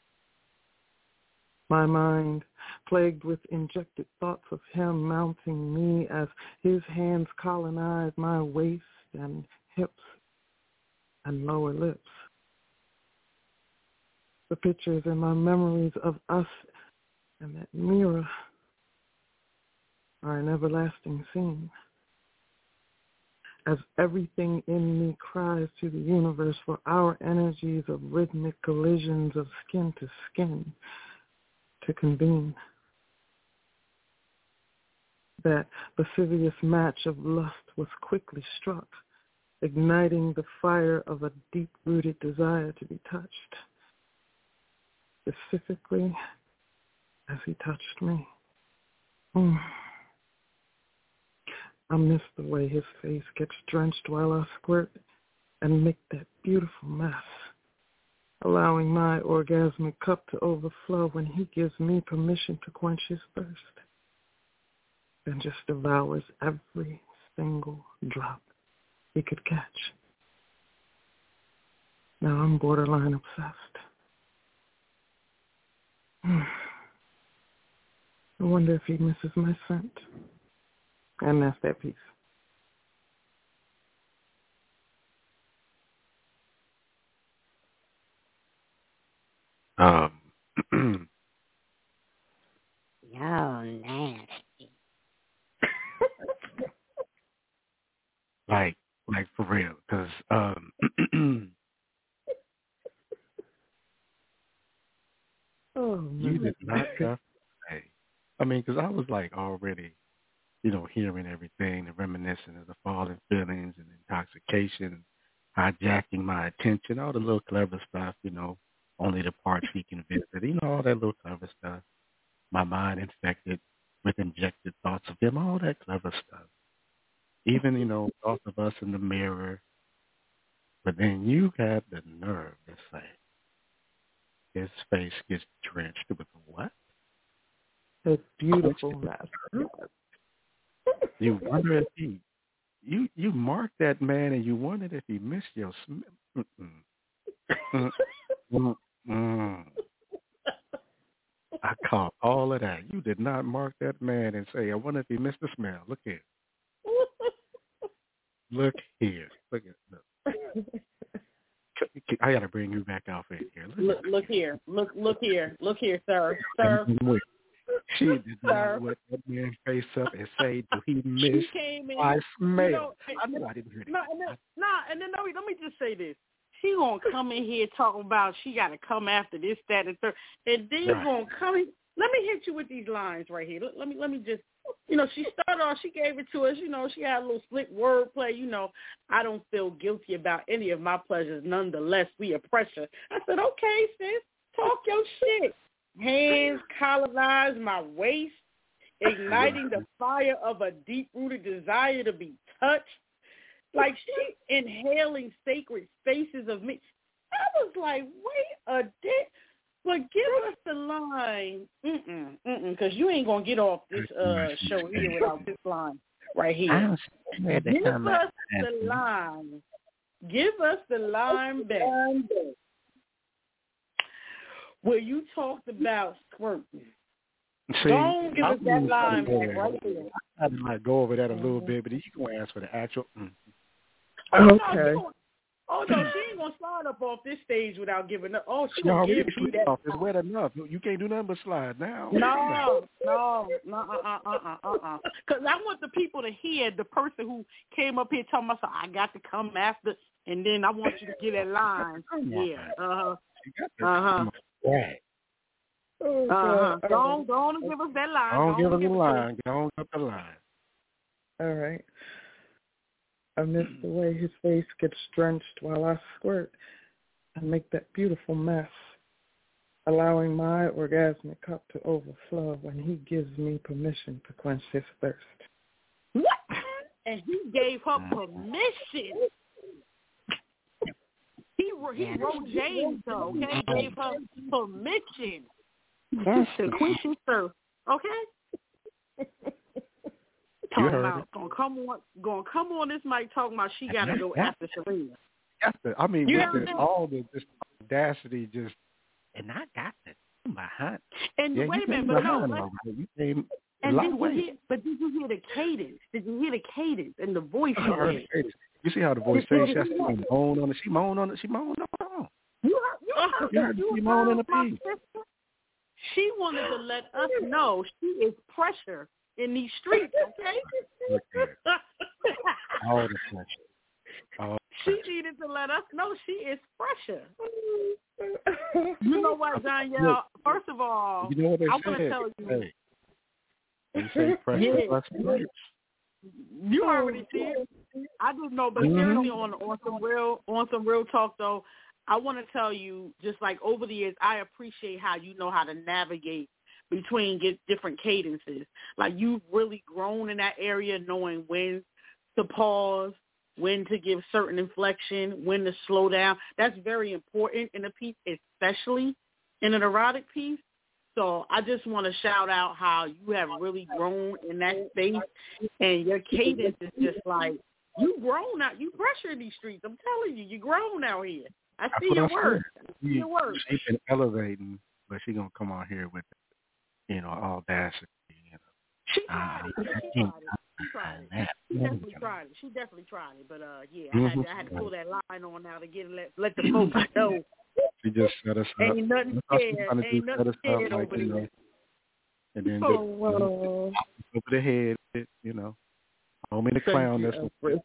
My mind, plagued with injected thoughts of him mounting me as his hands colonize my waist and hips and lower lips. The pictures in my memories of us and that mirror are an everlasting scene. As everything in me cries to the universe for our energies of rhythmic collisions of skin to skin to convene. That lascivious match of lust was quickly struck, igniting the fire of a deep-rooted desire to be touched, specifically as he touched me. Mm. I miss the way his face gets drenched while I squirt and make that beautiful mess, allowing my orgasmic cup to overflow when he gives me permission to quench his thirst, then just devours every single drop he could catch. Now I'm borderline obsessed. I wonder if he misses my scent. And that's that piece. Um, Yo, nasty. like, like for real, because um, oh, man. You did not have to say. I mean, because I was like already, you know, hearing everything and reminiscing of the fallen feelings and intoxication, hijacking my attention, all the little clever stuff, you know, only the parts he can visit, you know, all that little clever stuff. My mind infected with injected thoughts of him, all that clever stuff. Even, you know, thoughts of us in the mirror. But then you got the nerve to say his face gets drenched with what? It's beautiful. You wonder if he, you you marked that man and you wondered if he missed your smell. Mm-mm. Mm-mm. Mm-mm. I caught all of that. You did not mark that man and say, I wonder if he missed the smell. Look here. Look here. Look at look. I got to bring you back out in here. Look, look here. Look, look here. Look here, sir. Sir. She did not let that man face up and say, "Do he miss She came in, my smell?" You know, I knew I didn't hear that. No, and then, nah, and then let me, let me just say this. She gonna come in here talking about she got to come after this, that, and third, and then Right. gonna come in. Let me hit you with these lines right here. Let, let me let me just, you know, she started off. She gave it to us. You know, she had a little slick wordplay. You know, I don't feel guilty about any of my pleasures. Nonetheless, we oppress her. I said, okay, sis, talk your shit. Hands colonize my waist, igniting the fire of a deep-rooted desire to be touched. Like she inhaling sacred spaces of me. I was like, wait a dick. But give us the line, mm-mm, mm-mm, because you ain't going to get off this uh, show here without this line right here. Give us the line. Give us the line back where you talked about squirting. See, Don't give us that line go back right there. I might go over that a little bit, but you can ask for the actual. Mm. Okay. Oh, no, she ain't going to slide up off this stage without giving up. Oh, she She going already to give you slid that. off. It's wet enough. You can't do nothing but slide now. No, no, no, uh, uh, uh, uh, uh. Because I want the people to hear the person who came up here telling us, I got to come after, and then I want you to get that line. Yeah, uh-huh, uh-huh. Right. Oh, Uh-huh. God. Go on, go on and give us that line. I don't Go give on us and the give us line. Don't give the line. All right. I miss the way his face gets drenched while I squirt and make that beautiful mess, allowing my orgasmic cup to overflow when he gives me permission to quench his thirst. What? And he gave her permission. He, he wrote James, though, okay? He gave her permission to quench his thirst, okay? Talking about gonna come on, gonna come on this mic talking about she gotta go after Serena. That's the, I mean, You with know this, all the this audacity, just and I got that behind. And yeah, wait you a minute, came but no, behind let- all right. You came a and lot did of you ways. hear? But did you hear the cadence? Did you hear the cadence and the voice? I she heard had? the cadence. You see how the voice Did says you she hear that? moan on it. She moan on it. She moan on it. You heard, you heard, You heard you she moan in heard the my piece. sister? She wanted to let us know she is pressure in these streets, okay? All the pressure. All She needed to let us know she is pressure. You know what, Danielle? First of all, you know what they I want to said? tell you. Hey, they say pressure Yeah. plus words. You already see it. I didn't know, but Mhm. seriously, on on some real on some real talk though, I want to tell you, just like over the years, I appreciate how you know how to navigate between get different cadences. Like you've really grown in that area, knowing when to pause, when to give certain inflection, when to slow down. That's very important in a piece, especially in an erotic piece. So I just want to shout out how you have really grown in that space, and your cadence is just like, you grown out. You pressure in these streets. I'm telling you, you grown out here. I see That's your what I work. said. I see your work. She's been elevating, but she's going to come on here with, you know, audacity. You know. She tried Uh, it. She tried it. She tried it. She definitely tried it. She definitely tried it. But uh, yeah, I had to, I had to pull that line on now to get let let the folks know. She just set us up. Ain't nothing That's all she's scared. trying to do, Ain't set nothing us up, scared like, over you know, there. and then Oh, just wow. over the head, you know. Homie the Thank clown. you, That's Empress.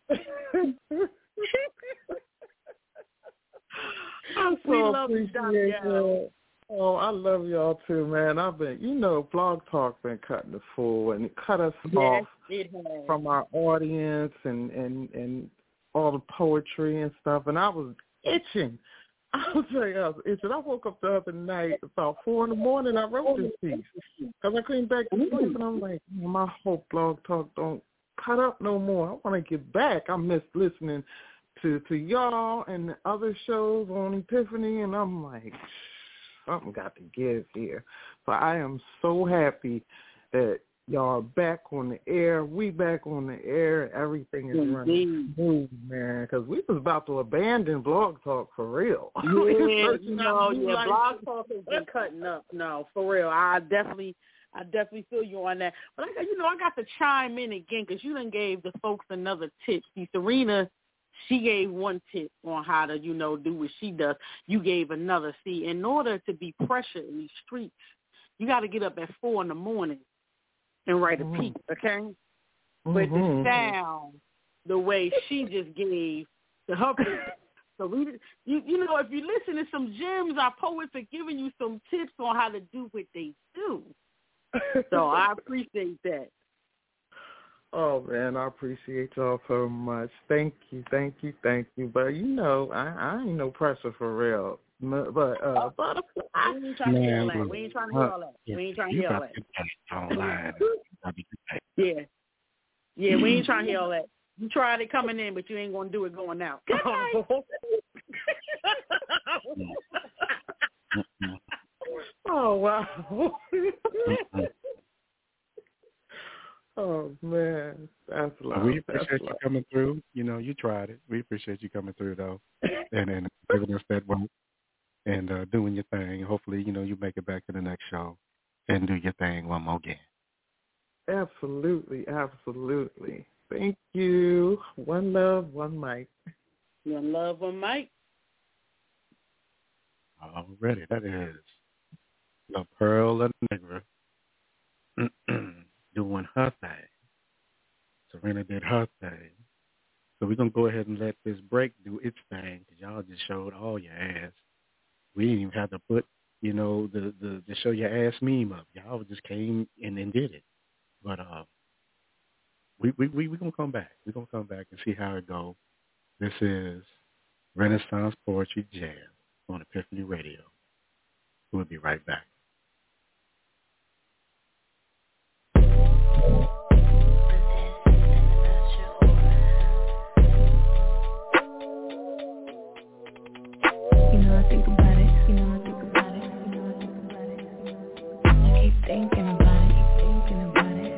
I We so love you, appreciate Danielle. that. Oh, I love y'all too, man. I've been, you know, Blog Talk been cutting the fool and it cut us Yes, off it has. from our audience and, and, and all the poetry and stuff, and I was itching. I was like, I was itching. I woke up the other night about four in the morning. I wrote this piece because I couldn't back to sleep, and I'm like, man, my hope Blog Talk don't cut up no more. I want to get back. I miss listening to to y'all and the other shows on Epiphany, and I'm like, something got to give here. So I am so happy that y'all are back on the air. We back on the air, and everything is running smooth, man, because we was about to abandon Blog Talk for real. Yeah, no, yeah, Blog Talk has been cutting up. No, for real. I definitely, I definitely feel you on that. But I got, you know, I got to chime in again because you done gave the folks another tip. See, Serena, she gave one tip on how to, you know, do what she does. You gave another. See, in order to be pressured in these streets, you got to get up at four in the morning and write a Mm-hmm. piece, okay? Mm-hmm. But the sound, the way she just gave to her piece. So we, you, you know, if you listen to some gems, our poets are giving you some tips on how to do what they do. So I appreciate that. Oh, man, I appreciate y'all so much. Thank you, thank you, thank you. But, you know, I, I ain't no pressure for real. M- But, uh, butterfly. We ain't trying to hear all Man, that. We ain't trying to hear all that. We ain't trying to you hear all got that. to get online. Yeah. Yeah, we ain't trying to hear all that. You tried it coming in, but you ain't going to do it going out. Good night. Oh, wow. Oh, man. That's love. We That's appreciate you love. coming through. You know, you tried it. We appreciate you coming through, though, and and giving us that work and uh, doing your thing. Hopefully, you know, you make it back to the next show and do your thing one more again. Absolutely, absolutely. Thank you. One love, one mic. One love, one mic. Already, that is La Pearl Negra doing her thing. Serena did her thing. So we're going to go ahead and let this break do its thing because y'all just showed all your ass. We didn't even have to put, you know, the, the, the show your ass meme up. Y'all just came and then did it. But uh, we we we we gonna come back. We're gonna come back and see how it goes. This is Renaissance Poetry Jam on Epiphany Radio. We'll be right back. You know I think about it. You know I think about it. You know I think about it. I keep thinking about it. Keep thinking about it.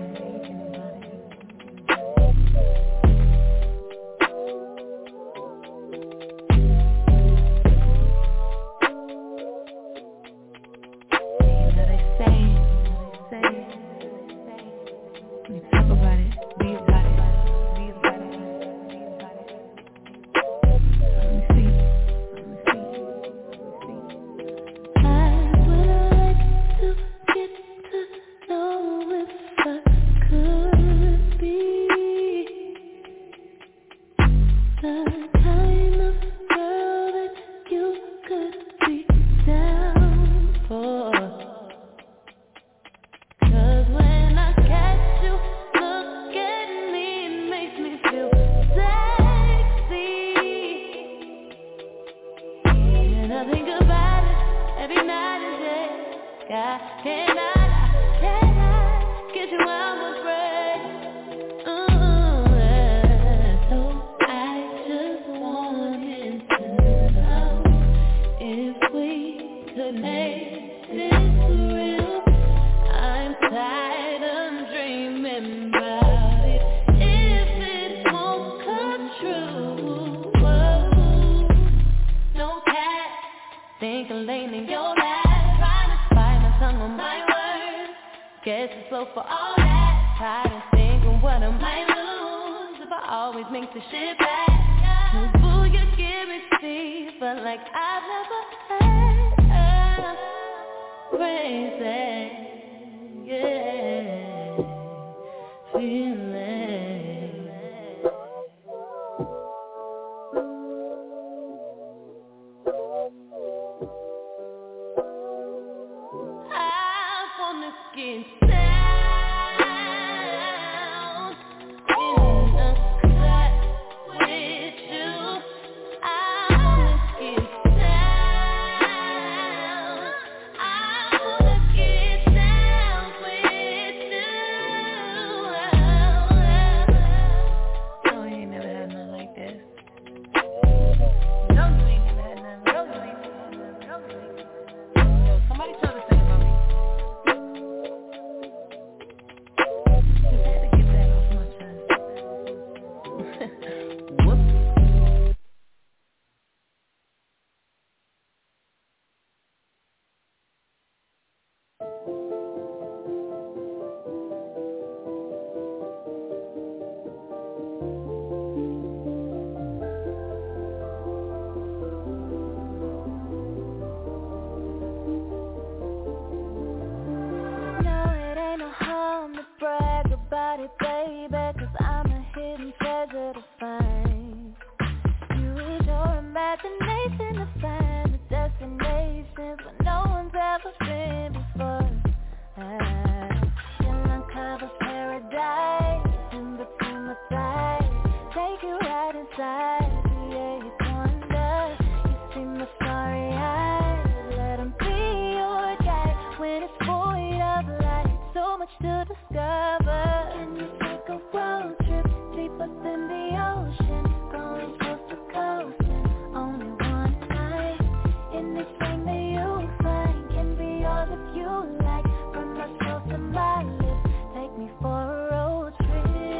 baby, cause I'm a hidden treasure to find. Use your imagination to find the destinations where no one's ever been before. You'll uncover paradise in between my thighs. Take you right inside, create wonder. You see my starry eyes, let them be your guide. When it's void of light, so much to discover. Can you take a road trip deeper than the ocean, going coast to coast in only one night? Anything that you find can be yours if you like. From my soul to my lips, take me for a road trip.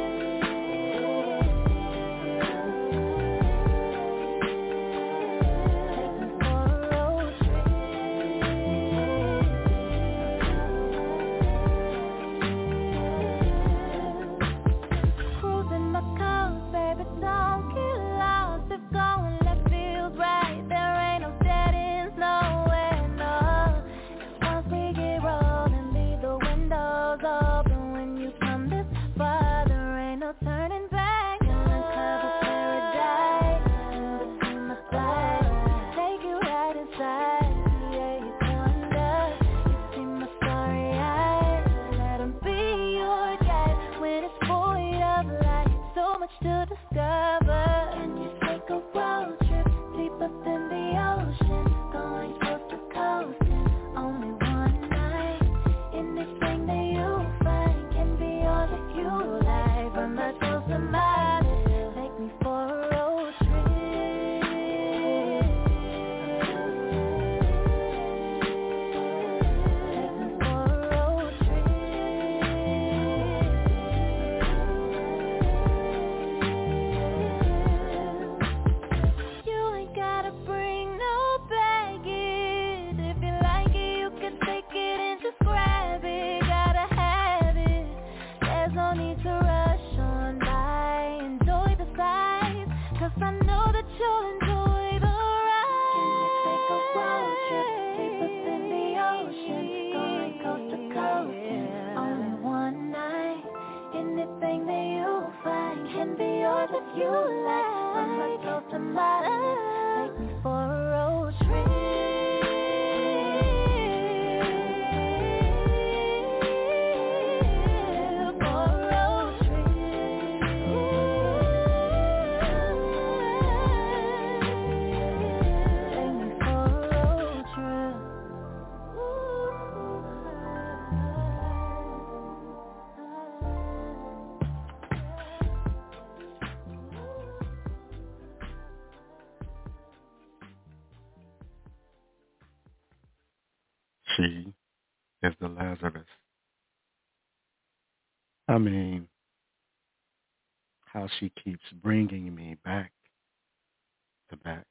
Take me for a road trip. Cruising my coast, baby, don't get lost. If going left feels right, there ain't no dead ends nowhere, no. Once we get rolling, leave the windows open. When you come this far, there ain't no turning back. You'll uncover paradise in between my thighs. Take you right inside, create wonder. You see my starry eyes, let them be your guide. When it's void of light, so much to discover. Can you take a road trip deeper than the ocean, going coast to coast in only one night? Anything that you find can be yours if you like. From my coast to my lips, take me for a road trip. Take me for a road trip. You ain't gotta bring no baggage. If you like it, you can take it and just grab it. Gotta have it. There's no need to rush on by. Enjoy the sights, cause I know that you'll enjoy the ride. Can you take a road trip deeper than the ocean, going coast to coast in only one night? Anything that you find can be yours if you like. From my coast to my lips, take me for a road trip. For a road trip. Take me for a road trip. She is the Lazarus. I mean, how she keeps bringing me back to back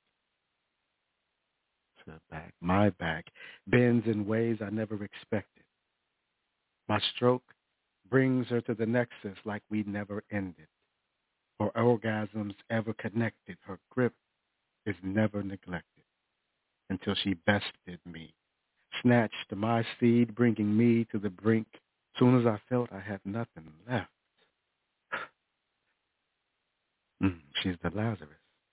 to back. My back bends in ways I never expected. My stroke brings her to the nexus like we never ended. Her orgasms ever connected. Her grip is never neglected until she bested me. Snatched my seed, bringing me to the brink. Soon as I felt I had nothing left. mm, she's the Lazarus.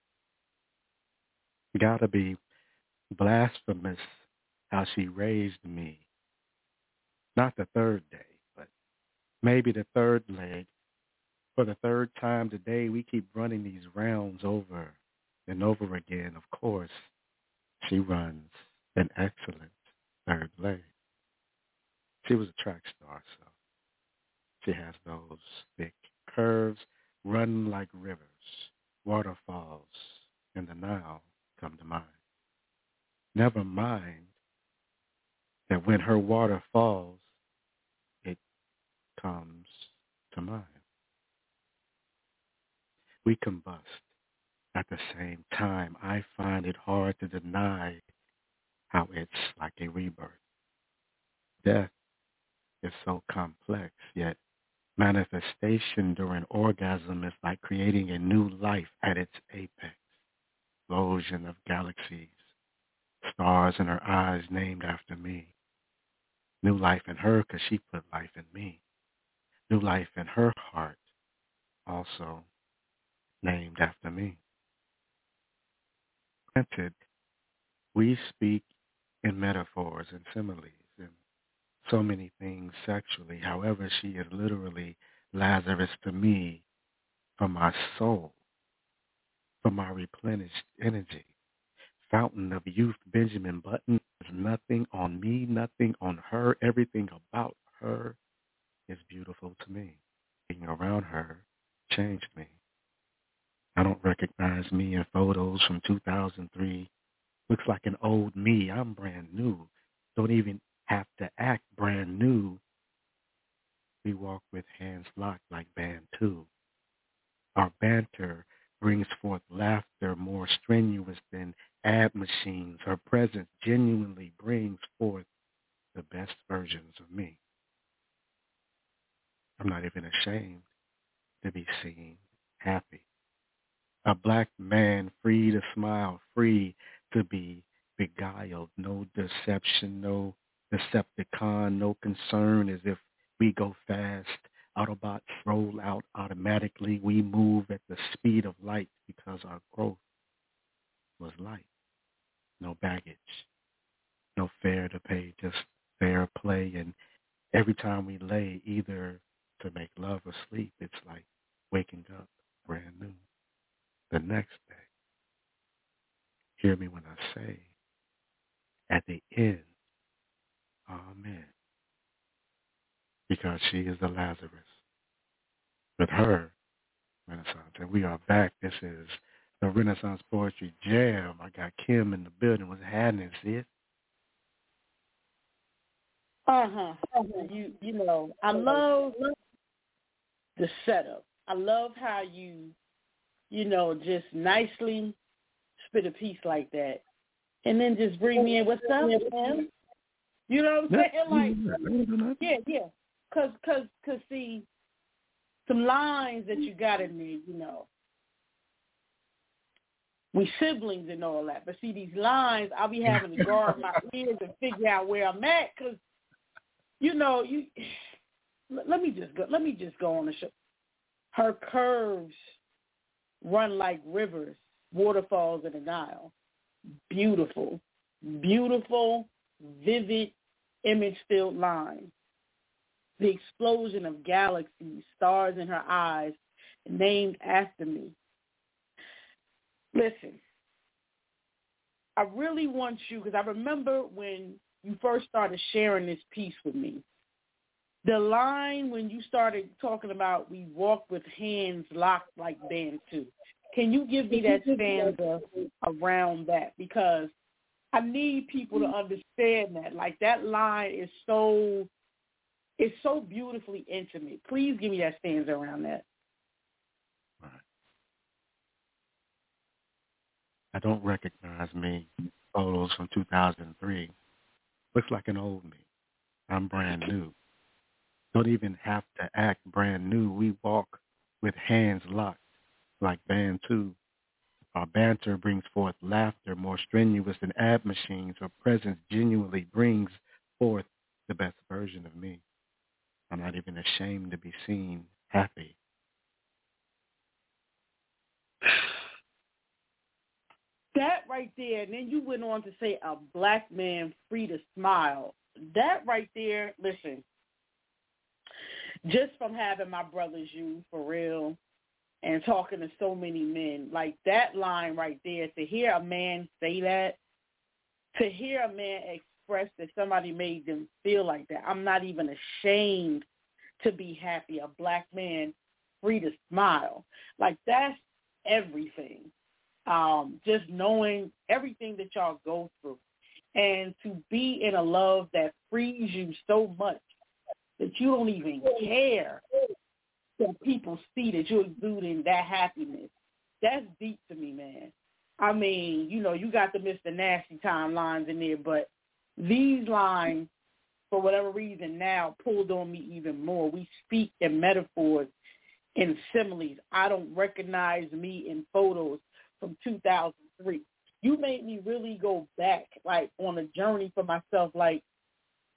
Gotta be blasphemous how she raised me. Not the third day, but maybe the third leg. For the third time today, we keep running these rounds over and over again. Of course, she runs an excellent third leg. She was a track star, so she has those thick curves, run like rivers. Waterfalls in the Nile come to mind. Never mind that when her water falls, it comes to mind. We combust at the same time. I find it hard to deny how it's like a rebirth. Death is so complex, yet manifestation during orgasm is like creating a new life at its apex. Explosion of galaxies, stars in her eyes named after me. New life in her because she put life in me. new life in her heart, also named after me. Granted, we speak in metaphors and similes and so many things sexually. However, she is literally Lazarus to me for my soul, for my replenished energy. Fountain of youth, Benjamin Button. There's nothing on me, nothing on her. Everything about her is beautiful to me. Being around her changed me. I don't recognize me in photos from two thousand three. Looks like an old me. I'm brand new. Don't even have to act brand new. We walk with hands locked like band two. Our banter brings forth laughter more strenuous than ad machines. Her presence genuinely brings forth the best versions of me. I'm not even ashamed to be seen happy. A black man free to smile, free to be beguiled. No deception, no Decepticon, no concern as if we go fast. Autobots roll out automatically. We move at the speed of light because our growth was light. No baggage, no fare to pay, just fair play. And every time we lay, either to make love or sleep, it's like waking up brand new the next day. Hear me when I say, at the end, amen. Because she is the Lazarus. With her, Renaissance. And we are back. This is the Renaissance Poetry Jam. I got Kim in the building. What's happening, sis? Uh-huh. uh-huh. You you know, I love the setup. I love how you, you know, just nicely spit a piece like that. And then just bring me in, what's up, man? You know what I'm saying? Like, yeah, yeah. Because, cause, cause, see, some lines that you got in there, you know, we siblings and all that. But see, these lines, I'll be having to guard my ears and figure out where I'm at because, you know, you. Let me just go. Let me just go on the show. Her curves run like rivers, waterfalls in the Nile. Beautiful, beautiful, vivid, image-filled lines. The explosion of galaxies, stars in her eyes, named after me. Listen, I really want you, because I remember when you first started sharing this piece with me, the line when you started talking about we walk with hands locked like band two. Can you give me that stanza around that? Because I need people to understand that. Like, that line is so, it's so beautifully intimate. Please give me that stanza around that. Right. I don't recognize me. Photos from two thousand three. Looks like an old me. I'm brand new. Don't even have to act brand new. We walk with hands locked like band two. Our banter brings forth laughter more strenuous than ad machines. Our presence genuinely brings forth the best version of me. I'm not even ashamed to be seen happy. That right there, and then you went on to say a black man free to smile. That right there, listen, just from having my brother's you for real and talking to so many men, like that line right there, to hear a man say that, to hear a man express that somebody made them feel like that, I'm not even ashamed to be happy, a black man free to smile. Like, that's everything. Um, just knowing everything that y'all go through and to be in a love that frees you so much that you don't even care that people see that you're exuding that happiness. That's deep to me, man. I mean, you know, you got the Mister Nasty Time lines in there, but these lines, for whatever reason, now pulled on me even more. We speak in metaphors and similes. I don't recognize me in photos from two thousand three. You made me really go back, like, on a journey for myself. Like,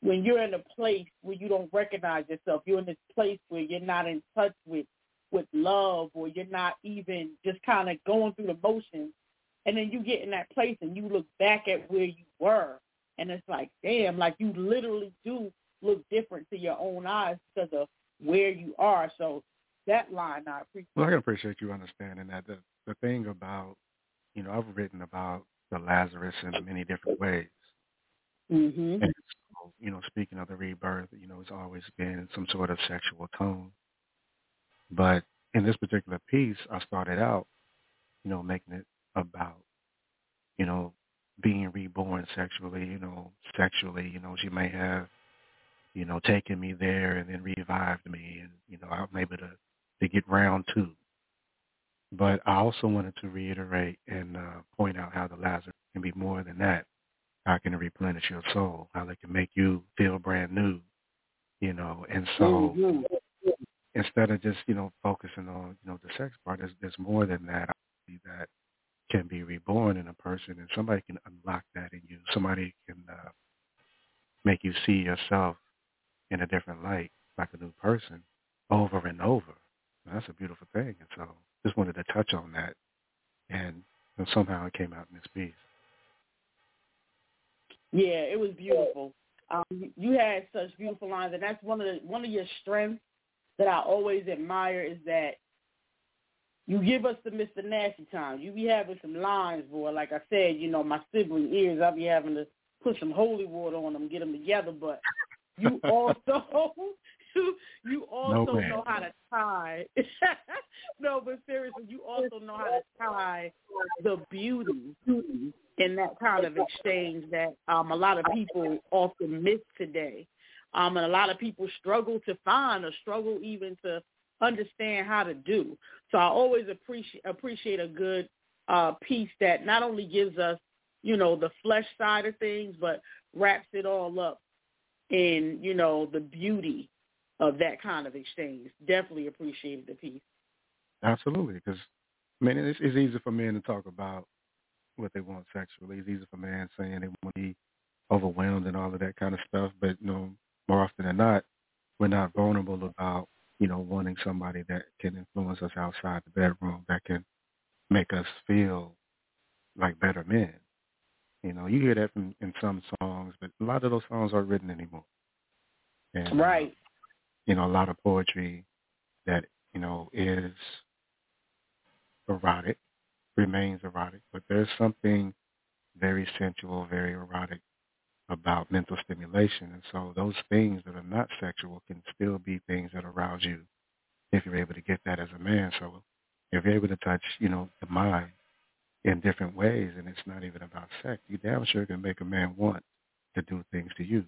when you're in a place where you don't recognize yourself, you're in this place where you're not in touch with, with love, or you're not even just kind of going through the motions, and then you get in that place and you look back at where you were, and it's like, damn, like you literally do look different to your own eyes because of where you are. So that line I appreciate. Well, I can appreciate you understanding that. The, the thing about, you know, I've written about the Lazarus in many different ways. Mm-hmm. And so, you know, speaking of the rebirth, you know, it's always been some sort of sexual tone. But in this particular piece, I started out, you know, making it about, you know, being reborn sexually, you know, sexually, you know, she may have, you know, taken me there and then revived me, and, you know, I'm able to, to get round two. But I also wanted to reiterate and uh, point out how the Lazarus can be more than that. How can it replenish your soul? How it can make you feel brand new, you know. And so mm-hmm. instead of just, you know, focusing on, you know, the sex part, there's, there's more than that. That can be reborn in a person, and somebody can unlock that in you. Somebody can uh, make you see yourself in a different light, like a new person, over and over. And that's a beautiful thing. And so just wanted to touch on that, and, and somehow it came out in this piece. Yeah, it was beautiful. Um, you had such beautiful lines, and that's one of the, one of your strengths that I always admire is that you give us the Mister Nasty time. You be having some lines, boy. Like I said, you know, my sibling ears, I'll be having to put some holy water on them, get them together. But you also, you, you also no, know how to tie. No, but seriously, you also know how to tie the beauty in that kind of exchange that um, a lot of people often miss today. Um, and a lot of people struggle to find, or struggle even to understand how to do. So I always appreciate appreciate a good uh, piece that not only gives us, you know, the flesh side of things, but wraps it all up in, you know, the beauty of that kind of exchange. Definitely appreciated the piece. Absolutely, because, I mean, it's, it's easy for men to talk about what they want sexually. It's easy for men saying they want to be overwhelmed and all of that kind of stuff, but, you know, more often than not, we're not vulnerable about, you know, wanting somebody that can influence us outside the bedroom, that can make us feel like better men. You know, you hear that from, in some songs, but a lot of those songs aren't written anymore. And, right. Uh, you know, a lot of poetry that, you know, is erotic, remains erotic, but there's something very sensual, very erotic about mental stimulation. And so those things that are not sexual can still be things that arouse you if you're able to get that as a man. So if you're able to touch, you know, the mind in different ways, and it's not even about sex, you damn sure can make a man want to do things to you.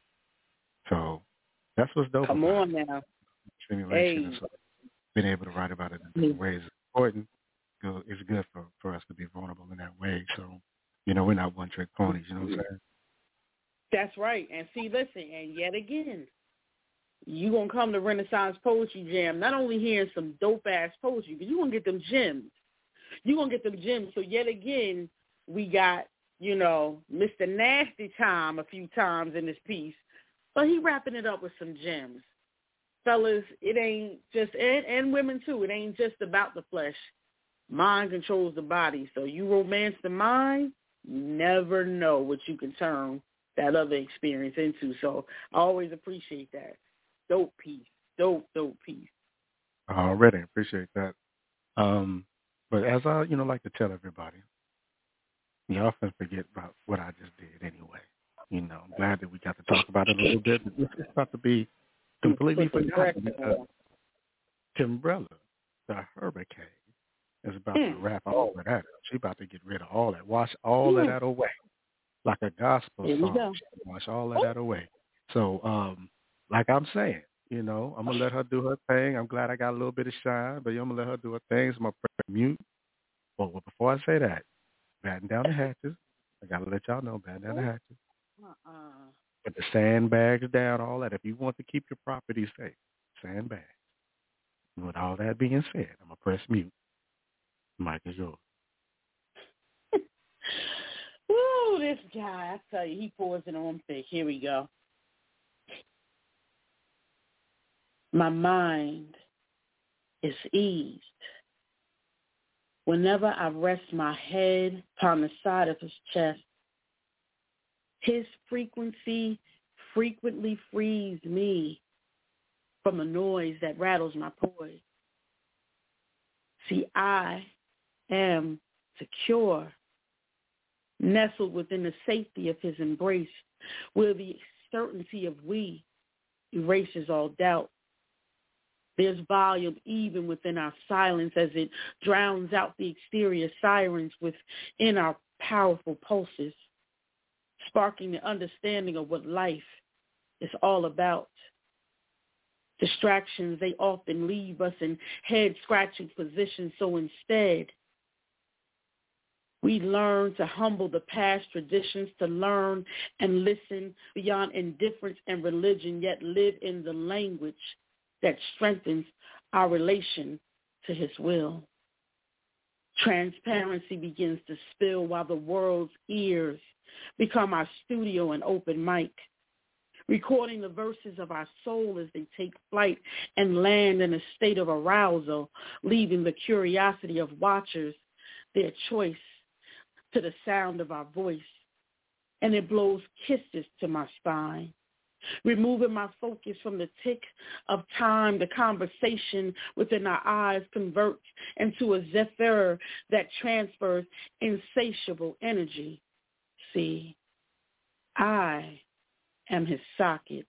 So that's what's dope. Come about on it. now. Stimulation. Hey. And so being able to write about it in different ways is important. It's good for, for us to be vulnerable in that way. So, you know, we're not one-trick ponies, you know what I'm saying? That's right. And see, listen, and yet again, you're going to come to Renaissance Poetry Jam, not only hearing some dope-ass poetry, but you're going to get them gems. You're going to get them gems. So yet again, we got, you know, Mister Nasty Time a few times in this piece, but he wrapping it up with some gems. Fellas, it ain't just, and, and women too, it ain't just about the flesh. Mind controls the body. So you romance the mind, you never know what you can turn that other experience into. So I always appreciate that. Dope piece. Dope, dope piece. Already appreciate that. Um, but as I, you know, like to tell everybody, you often forget about what I just did anyway. You know, I'm glad that we got to talk about it a little bit. It's about to be completely forgotten. Uh, Timbrella, the hurricane, is about mm. to wrap all of that up. She's about to get rid of all that, wash all mm. of that away. Like a gospel song, she wash all of that away. So, um, like I'm saying, you know, I'm going to let her do her thing. I'm glad I got a little bit of shine, but I'm going to let her do her thing. So I'm going to press mute. But well, before I say that, batten down the hatches. I got to let y'all know, batten down the hatches. Uh-uh. Put the sandbags down, all that. If you want to keep your property safe, sandbags. And with all that being said, I'm going to press mute. Mike is yours. Ooh, this guy, I tell you, he pours it on thick. Here we go. My mind is eased. Whenever I rest my head upon the side of his chest, his frequency frequently frees me from a noise that rattles my poise. See, I am secure, nestled within the safety of his embrace, where the certainty of we erases all doubt. There's volume even within our silence as it drowns out the exterior sirens within our powerful pulses, sparking the understanding of what life is all about. Distractions, they often leave us in head-scratching positions, so instead, we learn to humble the past traditions, to learn and listen beyond indifference and religion, yet live in the language that strengthens our relation to his will. Transparency begins to spill while the world's ears become our studio and open mic, recording the verses of our soul as they take flight and land in a state of arousal, leaving the curiosity of watchers their choice to the sound of our voice. And it blows kisses to my spine, removing my focus from the tick of time. The conversation within our eyes converts into a zephyr that transfers insatiable energy. See, I am his socket,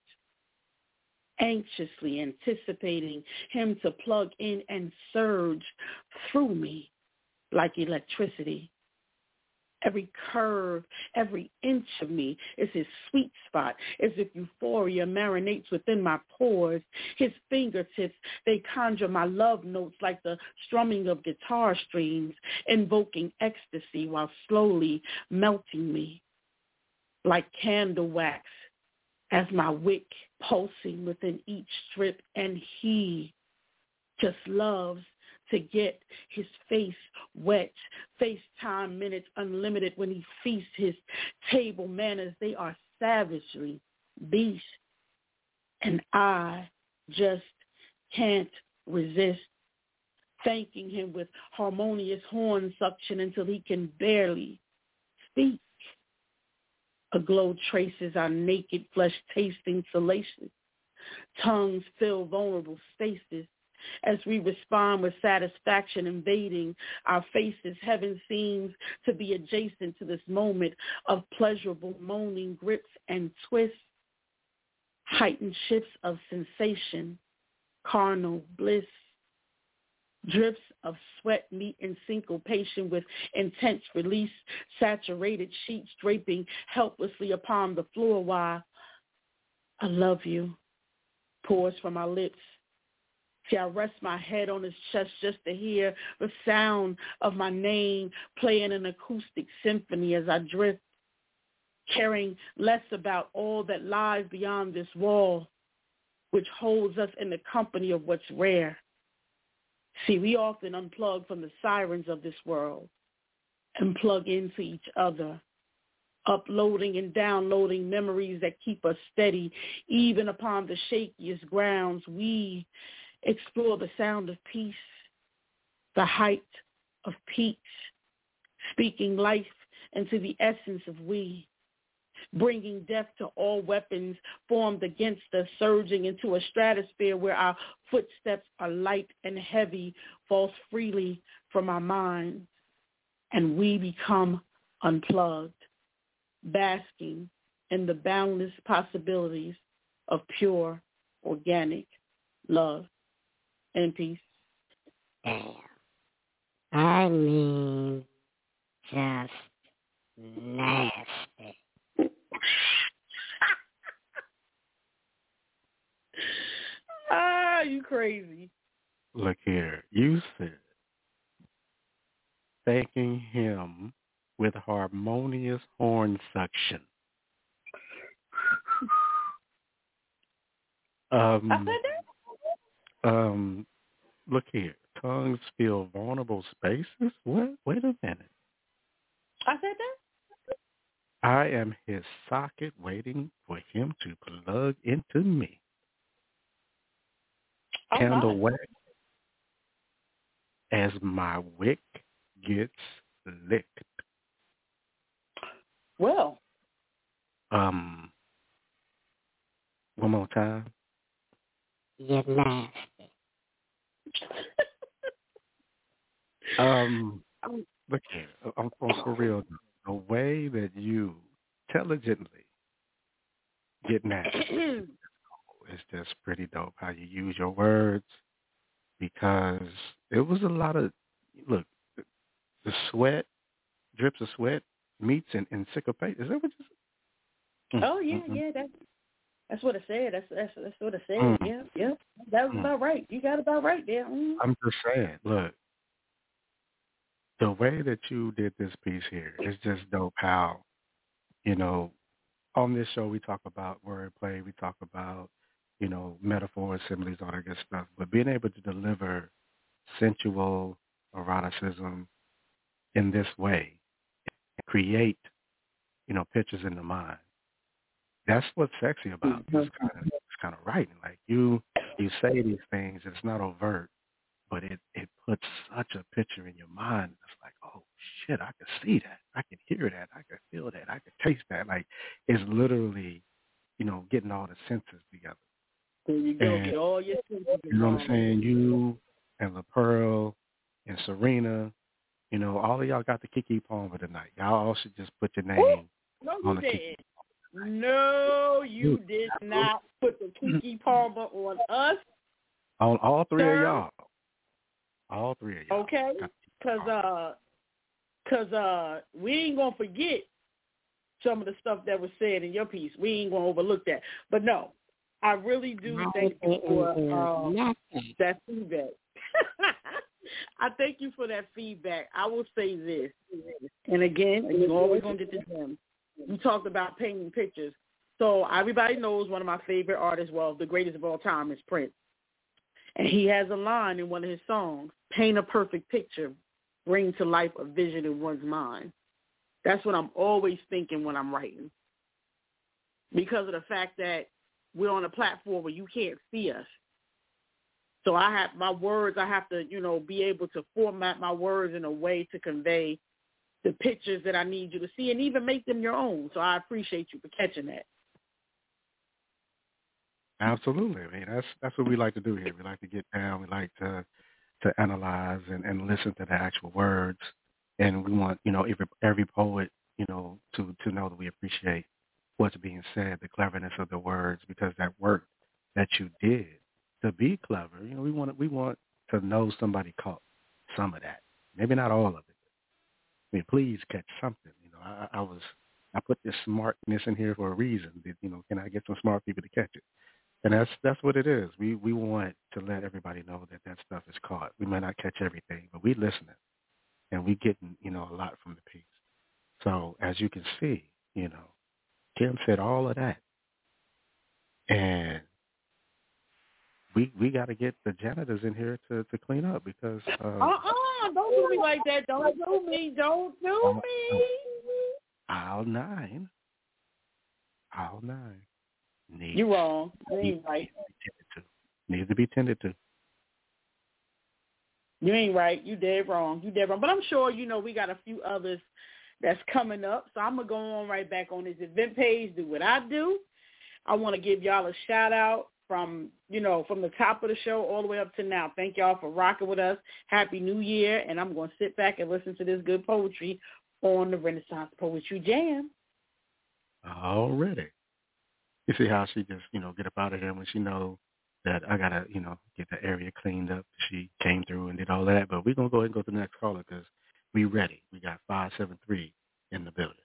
anxiously anticipating him to plug in and surge through me like electricity. Every curve, every inch of me is his sweet spot, as if euphoria marinates within my pores. His fingertips, they conjure my love notes like the strumming of guitar strings, invoking ecstasy while slowly melting me like candle wax as my wick pulsing within each strip. And he just loves to get his face wet. FaceTime minutes unlimited when he feasts. His table manners, they are savagely beast. And I just can't resist thanking him with harmonious horn suction until he can barely speak. A glow traces our naked flesh tasting salacious. Tongues fill vulnerable spaces as we respond with satisfaction invading our faces. Heaven seems to be adjacent to this moment of pleasurable moaning grips and twists, heightened shifts of sensation, carnal bliss. Drifts of sweat meet in syncopation with intense release, saturated sheets draping helplessly upon the floor while I love you pours from our lips. See, I rest my head on his chest just to hear the sound of my name playing an acoustic symphony as I drift, caring less about all that lies beyond this wall, which holds us in the company of what's rare. See, we often unplug from the sirens of this world and plug into each other, uploading and downloading memories that keep us steady. Even upon the shakiest grounds, we explore the sound of peace, the height of peaks, speaking life into the essence of we, bringing death to all weapons formed against us, surging into a stratosphere where our footsteps are light and heavy, falls freely from our minds, and we become unplugged, basking in the boundless possibilities of pure, organic love and peace. Damn. I mean, just nasty. Ah, you crazy. Look here. You said thanking him with harmonious horn suction. Um, I said that? Um, look here. Tongues fill vulnerable spaces? What? Wait a minute. I said that? I am his socket waiting for him to plug into me. candle wax as my wick gets licked. Well. Um. One more time. You're nasty. um. Look here. I'm, I'm for real. The way that you intelligently get nasty is just pretty dope. How you use your words, because it was a lot of look. The sweat, drips of sweat, meets in, in syncopate. Is that what you said? Oh yeah, mm-hmm. yeah. That's that's what it said. That's that's that's what it said. Mm. Yeah, yeah. That was Mm. about right. You got it about right there. Mm. I'm just saying. Look, the way that you did this piece here is just dope. How, you know, on this show we talk about wordplay, we talk about, you know, metaphors, similes, all that good stuff. But being able to deliver sensual eroticism in this way, create, you know, pictures in the mind. That's what's sexy about this kind of this kind of writing. Like you, you say these things, it's not overt, but it it puts such a picture in your mind. It's like, oh shit, I can see that, I can hear that, I can feel that, I can taste that. Like it's literally, you know, getting all the senses together. There you go. And, Get all your senses. you know what I'm saying? You and La Pearl and Serena. You know, all of y'all got the Keke Palmer tonight. Y'all all should just put your name Ooh, no, on you the didn't. Keke. No, you did not put the Keke Palmer on us. On all three sir. of y'all. All three of y'all. Okay? Because uh, cause, uh, we ain't going to forget some of the stuff that was said in your piece. We ain't going to overlook that. But no, I really do thank you for uh, that feedback. I thank you for that feedback. I will say this, and again, you're always going to get to them. You talked about painting pictures. So everybody knows one of my favorite artists, well, the greatest of all time is Prince. And he has a line in one of his songs, paint a perfect picture, bring to life a vision in one's mind. That's what I'm always thinking when I'm writing. Because of the fact that we're on a platform where you can't see us. So I have my words, I have to, you know, be able to format my words in a way to convey the pictures that I need you to see and even make them your own. So I appreciate you for catching that. Absolutely. I mean, that's that's what we like to do here. We like to get down. We like to to analyze and, and listen to the actual words. And we want, you know, every every poet, you know, to, to know that we appreciate what's being said, the cleverness of the words, because that work that you did to be clever, you know, we want we want to know somebody caught some of that. Maybe not all of it. I mean, please catch something. You know, I, I was I put this smartness in here for a reason. That, you know, can I get some smart people to catch it? And that's that's what it is. We we want to let everybody know that that stuff is caught. We might not catch everything, but we listening, and we getting, you know, a lot from the piece. So as you can see, you know, Kim said all of that, and we we got to get the janitors in here to, to clean up because uh uh-uh, don't do me like that. Don't do me. Don't do me. Aisle nine. Aisle nine. Needs, You're wrong. You ain't needs, right. to, needs to be tended to. You ain't right. You dead wrong. You dead wrong. But I'm sure, you know, we got a few others that's coming up. So I'm going to go on right back on this event page, do what I do. I want to give y'all a shout out from, you know, from the top of the show all the way up to now. Thank y'all for rocking with us. Happy New Year. And I'm going to sit back and listen to this good poetry on the Renaissance Poetry Jam. Already. You see how she just, you know, get up out of here when she know that I got to, you know, get the area cleaned up. She came through and did all that. But we're going to go ahead and go to the next caller because we ready. We got five seven three in the building.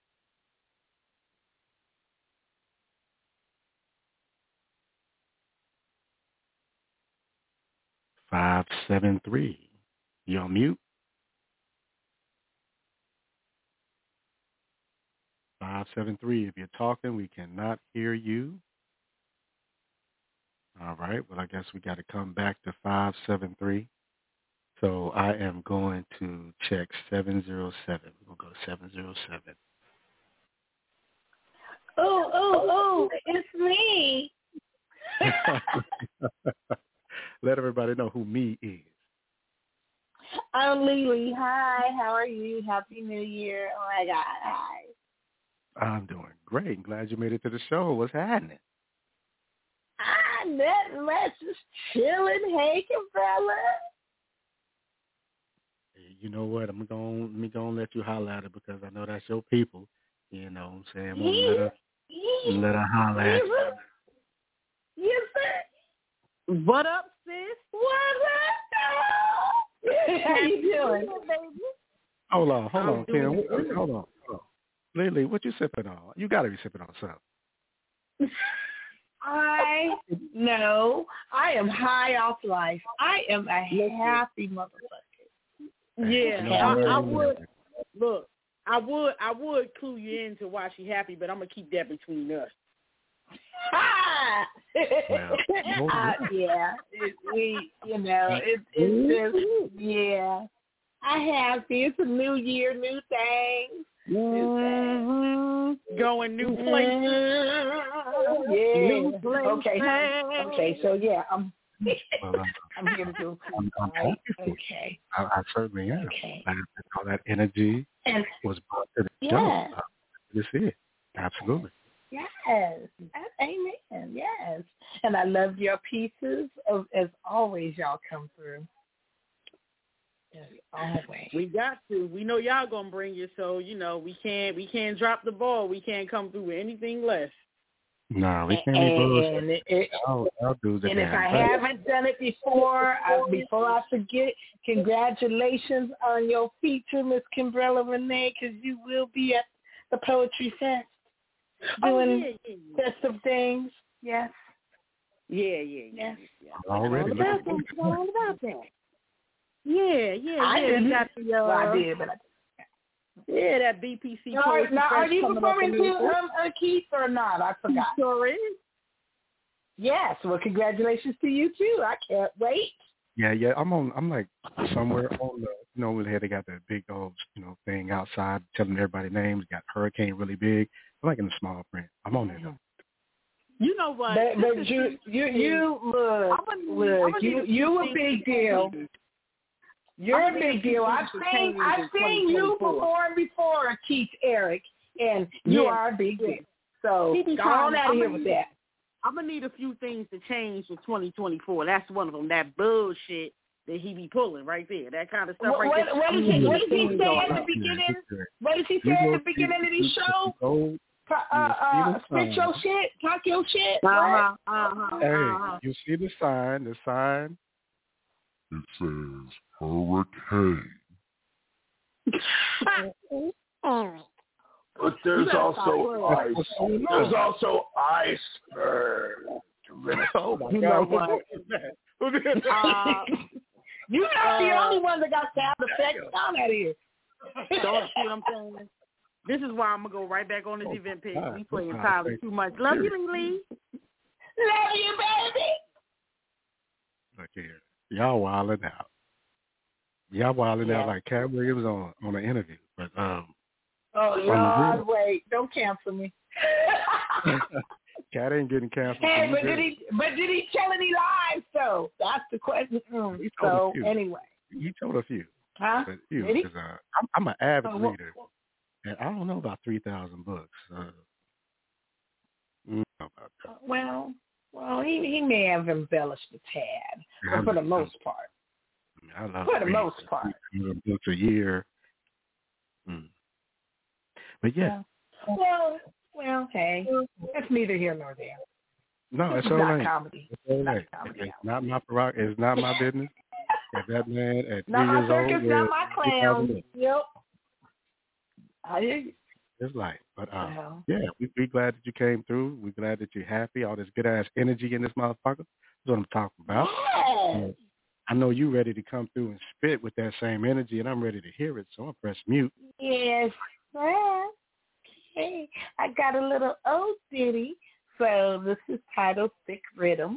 five seven three. You on mute? five seven three. If you're talking, we cannot hear you. All right. Well, I guess we got to come back to five seven three. So I am going to check seven zero seven. We'll go to seven zero seven. Oh, oh, oh, it's me. let everybody know who me is. I'm Lily. Hi, how are you? Happy New Year. Oh, my God. Hi. I'm doing great. Glad you made it to the show. What's happening? Ah, nothing much. Just chilling. Hey, Kimbrella. You know what? I'm going to going to let you holler at her because I know that's your people. You know what I'm saying? I'm going to let her, let her holler at you. Yes, sir. What up, sis? What up, How you doing? Hold on, hold I'm on, Kim. doing Hold on, hold on. Lily, what you sipping on? You got to be sipping on something. I know. I am high off life. I am a happy motherfucker. Yeah, Happy. I, I would. Look, I would, I would clue you into why she happy, but I'm gonna keep that between us. Well, uh, yeah, it, we, you know, it, it's just, yeah. I happy. It's a new year, new things. Mm-hmm. Going new places. Mm-hmm. Yeah. New places. Okay. Okay. So yeah, I'm. Well, I'm, I'm here to do. I'm, I'm right? happy for Okay. you. I, I certainly am. Okay. I, all that energy and, was brought to the yeah. show. Uh, this is it. Absolutely. Yes. Amen. Yes. And I love your pieces. Of, as always, y'all come through. As always. We got to. We know y'all gonna bring you, so you know we can't. We can't drop the ball. We can't come through with anything less. No, nah, we can't and, be and, it, I'll, I'll do the and if I best. haven't done it before, I, before I forget, congratulations on your feature, Miss Kimbrella Renee, because you will be at the Poetry Fest doing oh, yeah, yeah, yeah. festive things. Yes. Yeah, yeah, yeah. Yes. yeah. Already. All about that. All about that. Yeah, yeah, I yeah. didn't. You got the, uh, well, I did, but I yeah, that B P C. Now, now are you performing to um, uh, Keith or not? I forgot. Sure is. Yes. Well, congratulations to you too. I can't wait. Yeah, yeah. I'm on. I'm like somewhere on the. You know, where they got that big old, you know, thing outside telling everybody names. Got hurricane really big. I'm like in the small print. I'm on there though. You know what? But, but you, you, you look, look. You, you a big deal. You're a big deal. I've seen I've seen you perform before, Keith Eric, and you yeah. are a big deal. So go on out of here with that. I'm gonna need a few things to change for twenty twenty-four. That's one of them. That bullshit that he be pulling right there. That kind of stuff what, right what, there. What did he, what did he say at the beginning? What did he say at the beginning of the show? Uh, uh, spit your shit, talk your shit. Uh-huh, uh-huh, hey, uh-huh. you see the sign? The sign. It says hurricane. But there's also ice. There's also iceberg. Oh my you God! Know what? uh, You're not the uh, only one that got sound effects down out here. Don't see what I'm saying? This is why I'm gonna go right back on this oh, event page. God. We playing God. Tyler too much. Love you, Lee. Love you, baby. Look here, y'all wilding out. Y'all wilding yeah. out like Cat Williams on on an interview, but um. Oh Lord, wait! Don't cancel me. Cat ain't getting canceled. Hey, but did he? But did he tell any lies though? That's the question. Mm, so anyway, he told a few. Huh? But few, did he? Uh, I'm, I'm an avid oh, reader, well, and I don't know about three thousand books. Uh, mm, about that. Well, well, he he may have embellished a tad, yeah, but for the most part. I, mean, I love for the reading. most part. Books a year. Mm. But yeah. yeah. Well, well, hey, that's neither here nor there. No, it's it's all not right. comedy. It's all right. It's not, comedy it's not my rock. It's not my business. If that man at not three my years circus, old, not my clown. Yep. I hear you. It's like, but uh, well. yeah, we we glad that you came through. We're glad that you're happy. All this good ass energy in this motherfucker. That's what I'm talking about. Yes. I know you ready to come through and spit with that same energy, and I'm ready to hear it. So I'll press mute. Yes. Well, hey, I got a little old ditty. So this is titled Thick Rhythm.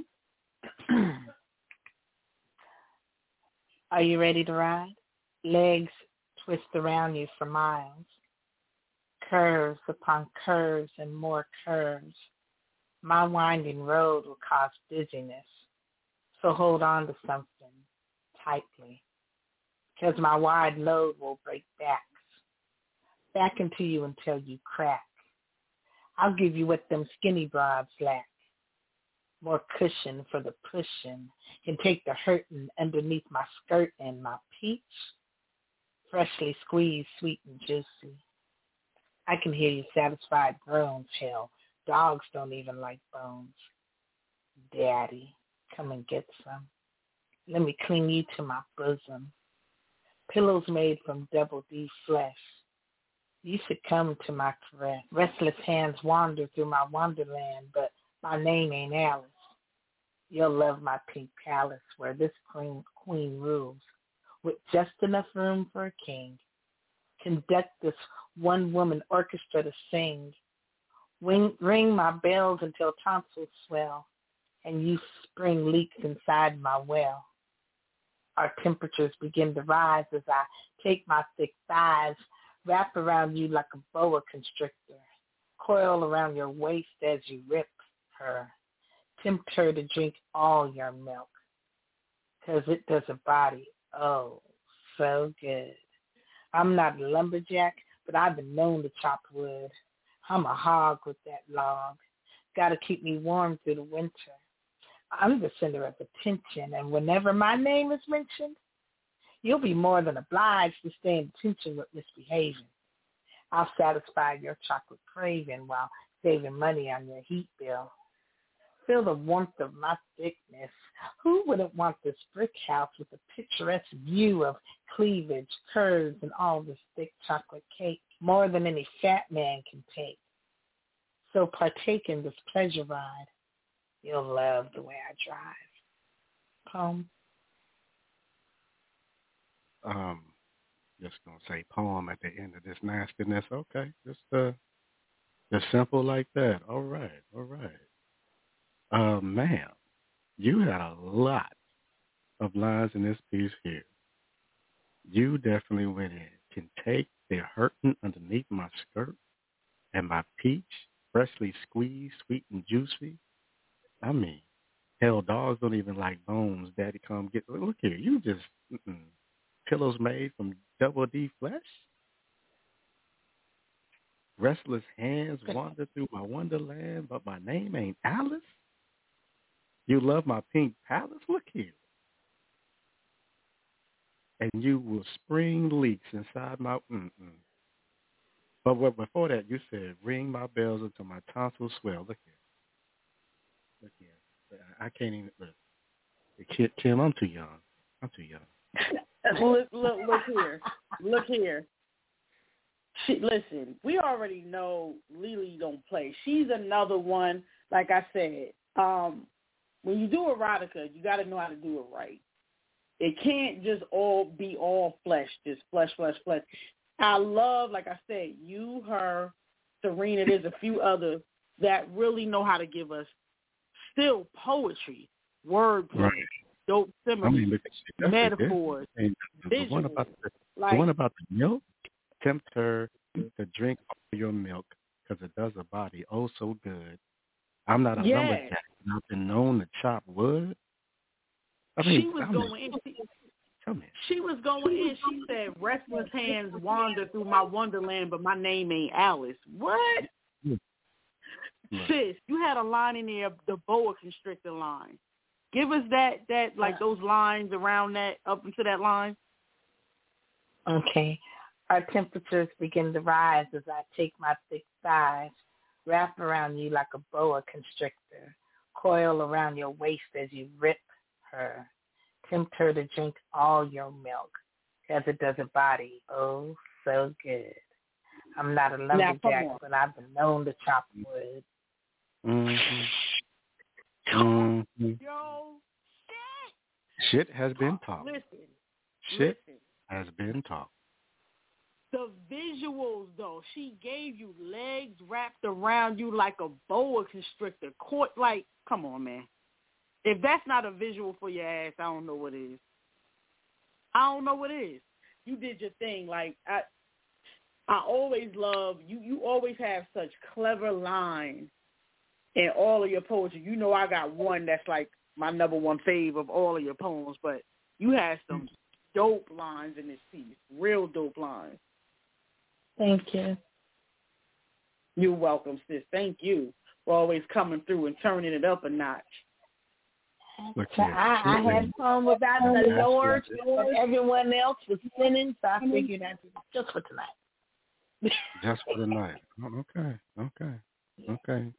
Are you ready to ride? Legs twist around you for miles. Curves upon curves and more curves. My winding road will cause dizziness. So hold on to something tightly, because my wide load will break backs, back into you until you crack. I'll give you what them skinny broads lack. More cushion for the pushing, can take the hurting underneath my skirt and my peach, freshly squeezed, sweet and juicy. I can hear you satisfied groans, hell, dogs don't even like bones. Daddy, come and get some. Let me cling you to my bosom. Pillows made from double D flesh. You should come to my caress. Restless hands wander through my wonderland, but my name ain't Alice. You'll love my pink palace where this queen, queen rules with just enough room for a king. Conduct this one-woman orchestra to sing. Wing, ring my bells until tonsils swell and you spring leaks inside my well. Our temperatures begin to rise as I take my thick thighs, wrap around you like a boa constrictor, coil around your waist as you rip her, tempt her to drink all your milk, 'cause it does a body, oh, so good. I'm not a lumberjack, but I've been known to chop wood. I'm a hog with that log. Got to keep me warm through the winter. I'm the center of attention, and whenever my name is mentioned, you'll be more than obliged to stay in tension with misbehaving. I'll satisfy your chocolate craving while saving money on your heat bill. Feel the warmth of my thickness. Who wouldn't want this brick house with a picturesque view of cleavage, curves, and all this thick chocolate cake, more than any fat man can take? So partake in this pleasure ride. You'll love the way I drive. Poem. Um, just gonna say poem at the end of this nastiness. Okay, just uh, just simple like that. All right, all right. Uh, ma'am, you had a lot of lines in this piece here. You definitely went in. Can take the hurting underneath my skirt and my peach, freshly squeezed, sweet and juicy. I mean, hell, dogs don't even like bones. Daddy, come get. Look here, you just mm-mm. Pillows made from double D flesh. Restless hands wander through my wonderland, but my name ain't Alice. You love my pink palace? Look here. And you will spring leaks inside my mm-mm. But what, before that, you said, ring my bells until my tonsils swell. Look here. Look here. I can't even, look. Kid, Kim, I'm too young. I'm too young. look, look, look here. Look here. She, listen, we already know Lily don't play. She's another one, like I said, um, when you do erotica, you got to know how to do it right. It can't just all be all flesh, just flesh, flesh, flesh. I love, like I said, you, her, Serena, there's a few others that really know how to give us still poetry, wordplay, right. dope similes, I mean, metaphors, the, the, one about the, like, the one about the milk, tempt her to drink all your milk because it does a body oh so good. I'm not a yes. lumberjack. I've been known to chop wood. I mean, she was I'm going in. She, she was going in. She said, restless hands wander through my wonderland, but my name ain't Alice. What? Yeah. Sis, you had a line in there, the boa constrictor line. Give us that, that like those lines around that, up into that line. Okay. Our temperatures begin to rise as I take my thick thighs, wrap around you like a boa constrictor, coil around your waist as you rip her, tempt her to drink all your milk, as it does a body oh so good. I'm not a lumberjack, but I've been known to chop wood. Mm-hmm. Mm-hmm. Yo, shit. Shit has been talked. Listen. Shit listen. has been talked. The visuals, though, she gave you legs wrapped around you like a boa constrictor. Court, like, come on, man. If that's not a visual for your ass, I don't know what is. I don't know what is. You did your thing. Like, I I always love, you You always have such clever lines in all of your poetry. You know I got one that's like my number one fave of all of your poems, but you had some dope lines in this piece, real dope lines. Thank you. You're welcome, sis. Thank you for always coming through and turning it up a notch. Look So I, I had fun without the Lord, but everyone else was sinning, so I figured I'd do it just for tonight. Just for the night. Oh, okay, okay, okay.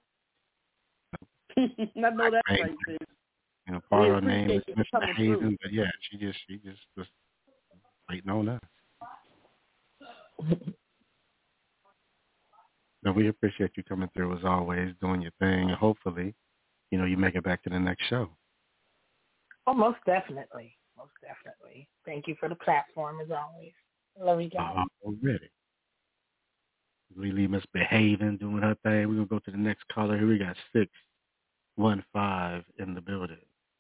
I know that's right, sis. You know, part We of her name is appreciate you Mister coming Hazen, through. but yeah, she just she just was waiting on us. No, we appreciate you coming through as always, doing your thing, and hopefully, you know, you make it back to the next show. Oh, most definitely. Most definitely. Thank you for the platform, as always. Love you guys. Already. We leave Miss Behaving, doing her thing. We're going to go to the next caller. Here we got six one five in the building.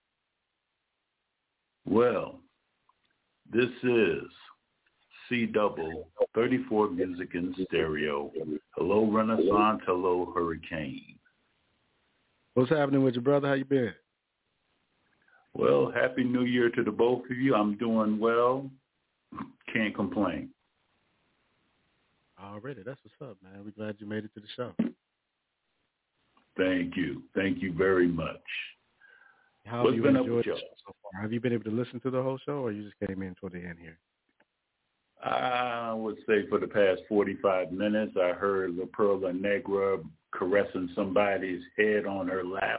Well, this is C double thirty-four Music in Stereo. Hello, Renaissance. Hello, Hurricane. What's happening with you, brother? How you been? Well, Happy New Year to the both of you. I'm doing well. Can't complain. Already. That's what's up, man. We're glad you made it to the show. Thank you. Thank you very much. How What's have you been up enjoyed with the y'all? show so far? Have you been able to listen to the whole show, or you just came in toward the end here? I would say for the past forty-five minutes, I heard La Perla Negra caressing somebody's head on her lap.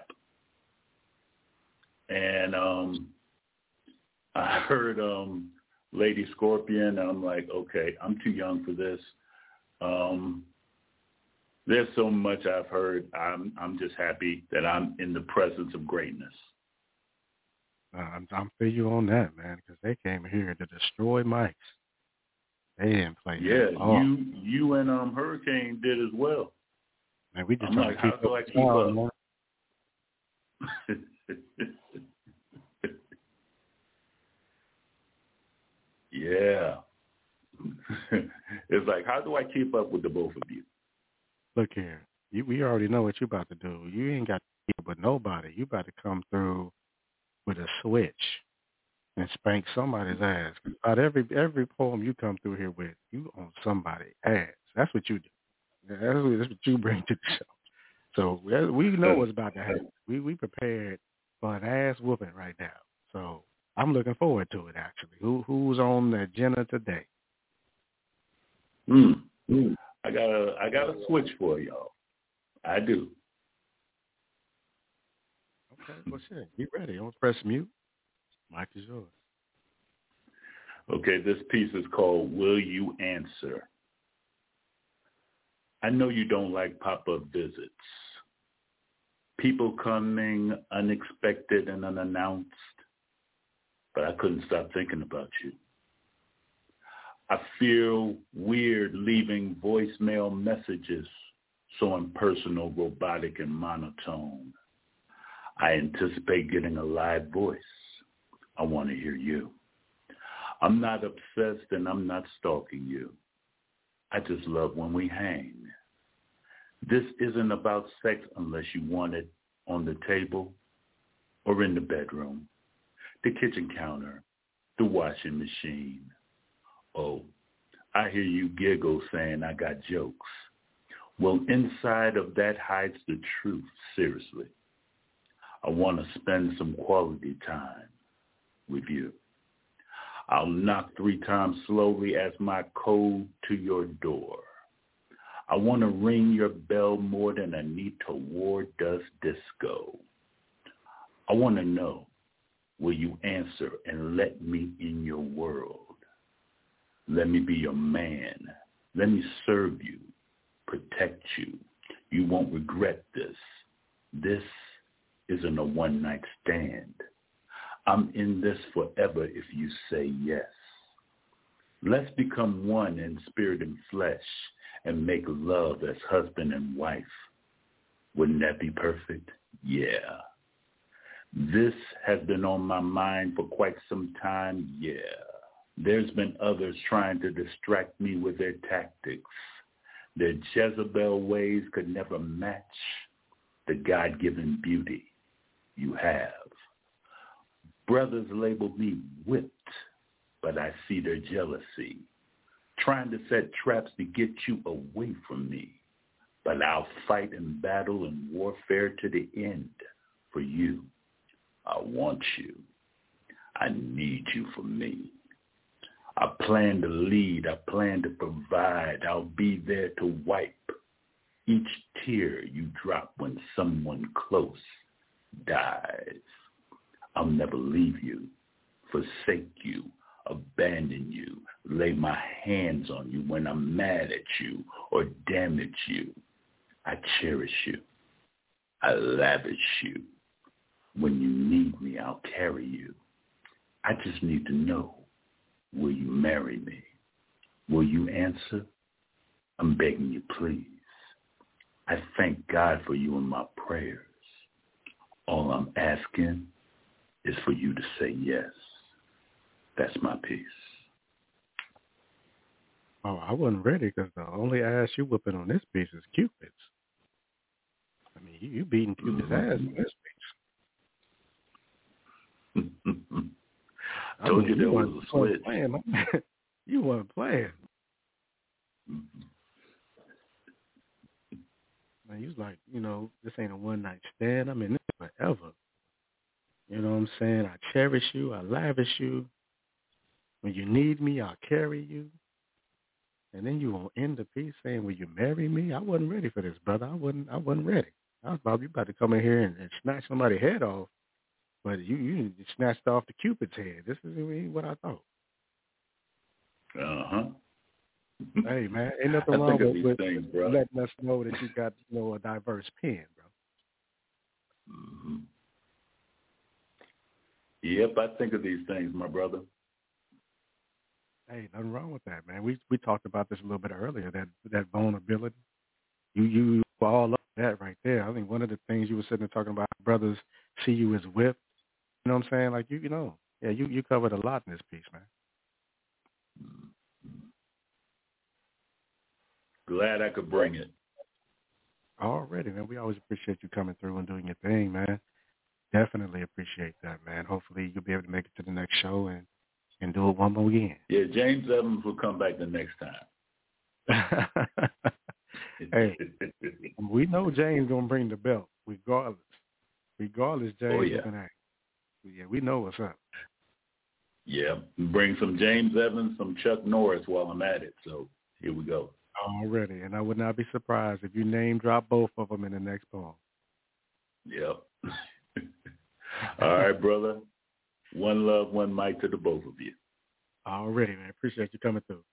And um, I heard um, Lady Scorpion. I'm like, okay, I'm too young for this. Um, there's so much I've heard. I'm I'm just happy that I'm in the presence of greatness. Uh, I'm, I'm for you on that, man, because they came here to destroy mics. They didn't play. Yeah, oh. you you and um Hurricane did as well. Man, we just I'm trying like, to keep how do I up. keep Oh, up? Yeah. It's like, how do I keep up with the both of you? Look here, you, we already know what you about to do. You ain't got to deal with nobody. You about to come through with a switch and spank somebody's ass. About every every poem you come through here with, you on somebody's ass. That's what you do. That's what, that's what you bring to the show. So we know what's about to happen. We we prepared for an ass whooping right now. So I'm looking forward to it. Actually, who who's on the agenda today? Mm. Mm. I got a I got a switch for y'all. I do. Okay, well shit, be ready. I'm gonna press mute. Mic is yours. Okay, this piece is called Will You Answer? I know you don't like pop-up visits. People coming unexpected and unannounced, but I couldn't stop thinking about you. I feel weird leaving voicemail messages so impersonal, robotic, and monotone. I anticipate getting a live voice. I want to hear you. I'm not obsessed and I'm not stalking you. I just love when we hang. This isn't about sex unless you want it on the table or in the bedroom, the kitchen counter, the washing machine. Oh, I hear you giggle saying I got jokes. Well, inside of that hides the truth, seriously. I want to spend some quality time with you. I'll knock three times slowly as my code to your door. I want to ring your bell more than Anita Ward does disco. I want to know, will you answer and let me in your world? Let me be your man. Let me serve you, protect you. You won't regret this. This isn't a one-night stand. I'm in this forever if you say yes. Let's become one in spirit and flesh and make love as husband and wife. Wouldn't that be perfect? Yeah. This has been on my mind for quite some time, yeah. There's been others trying to distract me with their tactics. Their Jezebel ways could never match the God-given beauty you have. Brothers label me whipped, but I see their jealousy, trying to set traps to get you away from me. But I'll fight in battle and warfare to the end for you. I want you. I need you for me. I plan to lead. I plan to provide. I'll be there to wipe each tear you drop when someone close dies. I'll never leave you, forsake you, abandon you, lay my hands on you when I'm mad at you or damage you. I cherish you. I lavish you. When you need me, I'll carry you. I just need to know, will you marry me? Will you answer? I'm begging you, please. I thank God for you in my prayers. All I'm asking is for you to say yes. That's my piece. Oh, I wasn't ready because the only ass you whooping on this piece is Cupid's. I mean, you, you beating Cupid's mm-hmm. ass on this piece. I told mean, you there you was a switch. Playing, you weren't playing. Man, you was like, you know, this ain't a one-night stand. I mean, this is forever. You know what I'm saying? I cherish you. I lavish you. When you need me, I'll carry you. And then you won't end the piece saying, will you marry me? I wasn't ready for this, brother. I wasn't I wasn't ready. I was about, you about to come in here and, and snatch somebody's head off. But you, you snatched off the Cupid's head. This is what I thought. Uh-huh. Hey, man, ain't nothing I wrong with, with things, bro. letting us know that you got, you know, a diverse pen, bro. Mm-hmm. Yep, I think of these things, my brother. Hey, nothing wrong with that, man. We we talked about this a little bit earlier, that that vulnerability. You you were all up that right there. I think one of the things you were sitting there talking about, brothers see you as whipped. You know what I'm saying? Like, you you know, yeah, you, you covered a lot in this piece, man. Glad I could bring it. Already, man. We always appreciate you coming through and doing your thing, man. Definitely appreciate that, man. Hopefully you'll be able to make it to the next show and, and do it one more again. Yeah, James Evans will come back the next time. Hey, we know James gonna bring the belt, regardless. Regardless, James oh, yeah. is gonna act. Yeah, we know what's up. Yeah, bring some James Evans, some Chuck Norris while I'm at it. So here we go. Already, and I would not be surprised if you name drop both of them in the next poem. Yep. All right, brother. One love, one mic to the both of you. Already, man. Appreciate you coming through.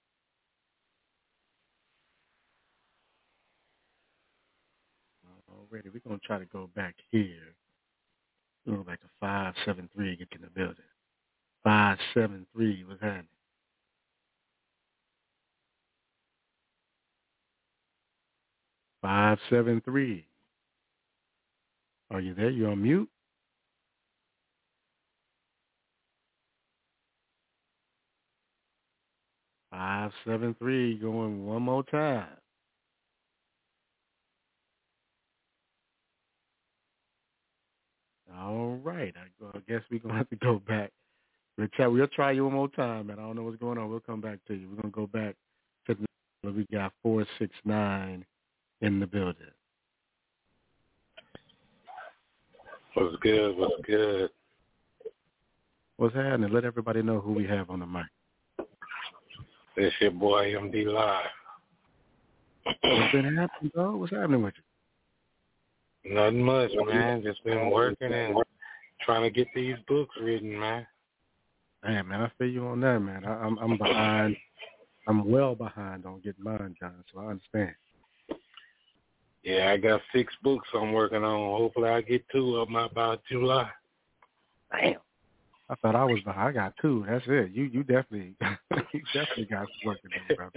Already, we're going to try to go back here. We're going back to five seven three, get in the building. five seven three, what's happening? five seven three. Are you there? You're on mute? five seven three, going one more time. All right. I, I guess we're going to have to go back. We'll try, we'll try you one more time, man. I don't know what's going on. We'll come back to you. We're going to go back to the, we got four six nine in the building. What's good? What's good? What's happening? Let everybody know who we have on the mic. It's your boy M D Live. What's been happening, bro? What's happening with you? Nothing much, man. Just been working and trying to get these books written, man. Hey, man, I feel you on that, man. I, I'm I'm behind. I'm well behind on getting mine done, so I understand. Yeah, I got six books I'm working on. Hopefully I get two of them about July. Damn. I thought I was behind. I got two. That's it. You you definitely you definitely got some work to do, brother.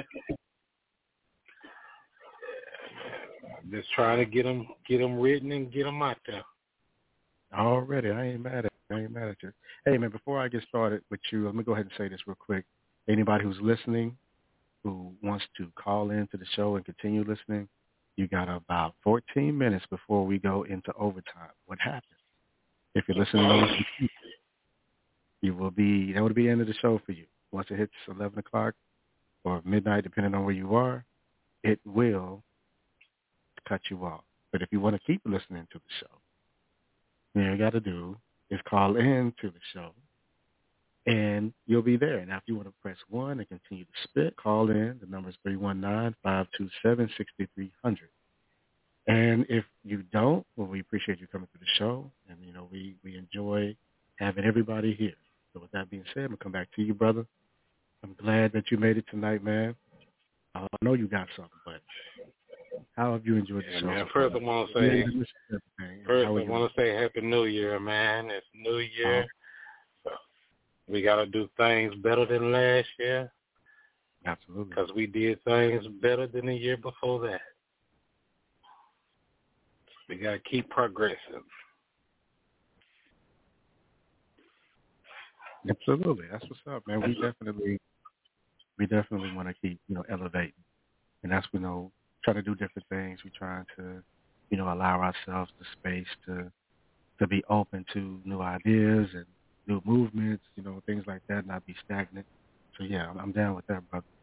Just trying to get them get them written and get them out there. Already, I ain't mad at you. I ain't mad at you. Hey, man, before I get started with you, let me go ahead and say this real quick. Anybody who's listening, who wants to call into the show and continue listening, you got about fourteen minutes before we go into overtime. What happens? If you're listening on the computer, you will be, that would be the end of the show for you. Once it hits eleven o'clock or midnight, depending on where you are, it will cut you off. But if you want to keep listening to the show, all you got to do is call in to the show, and you'll be there. Now, if you want to press one and continue to spit, call in. The number is three one nine, five two seven, six three zero zero. And if you don't, well, we appreciate you coming to the show, and, you know, we, we enjoy having everybody here. So with that being said, I'm going to come back to you, brother. I'm glad that you made it tonight, man. Uh, I know you got something, but how have you enjoyed the yeah, show? Man, first I want to say, first I want to say Happy New Year, man. It's New Year. So we got to do things better than last year. Absolutely. Because we did things better than the year before that. We got to keep progressing. Absolutely. That's what's up, man. We definitely we definitely want to keep, you know, elevating. And that's, you know, trying to do different things. We're trying to, you know, allow ourselves the space to to be open to new ideas and new movements, you know, things like that, not be stagnant. So, yeah, I'm, I'm down with that, brother.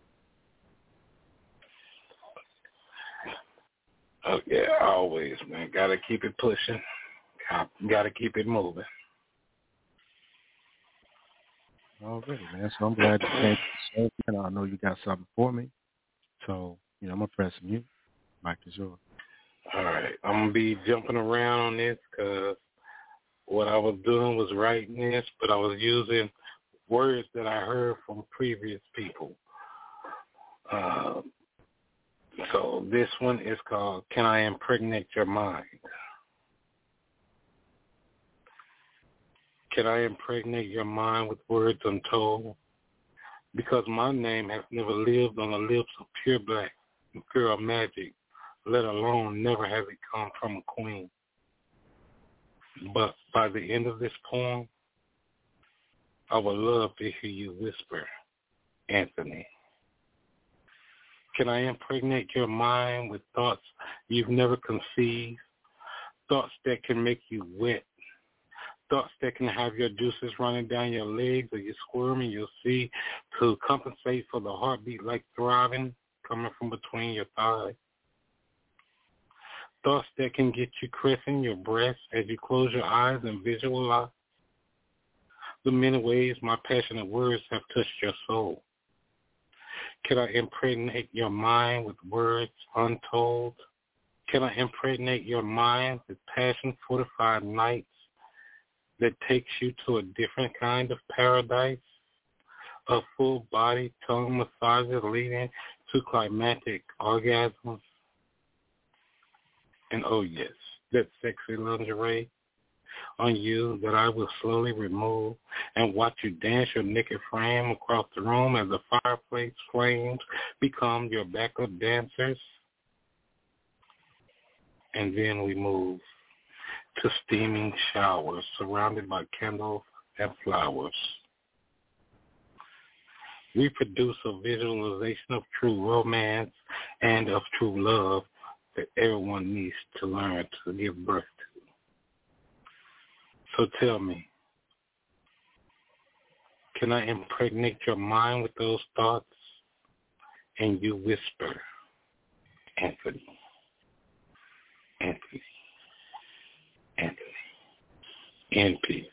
Oh, yeah, always, man. Got to keep it pushing. Got to keep it moving. Already, man. So I'm glad you came to the show. And I know you got something for me. So, you know, I'm going to press mute. Mike is yours. All right. I'm going to be jumping around on this because what I was doing was writing this, but I was using words that I heard from previous people. Uh, so this one is called, Can I Impregnate Your Mind? Can I impregnate your mind with words untold? Because my name has never lived on the lips of pure black and pure magic, let alone never has it come from a queen. But by the end of this poem, I would love to hear you whisper, Anthony. Can I impregnate your mind with thoughts you've never conceived, thoughts that can make you wet, thoughts that can have your juices running down your legs or you squirming, you'll see, to compensate for the heartbeat like throbbing coming from between your thighs. Thoughts that can get you caressing your breast as you close your eyes and visualize the many ways my passionate words have touched your soul. Can I impregnate your mind with words untold? Can I impregnate your mind with passion-fortified nights that takes you to a different kind of paradise? A full-body tongue massages leading to climactic orgasms? And oh yes, that sexy lingerie on you that I will slowly remove and watch you dance your naked frame across the room as the fireplace flames become your backup dancers. And then we move to steaming showers surrounded by candles and flowers. We produce a visualization of true romance and of true love that everyone needs to learn to give birth to. So tell me, can I impregnate your mind with those thoughts? And you whisper, Anthony, Anthony, Anthony, N P.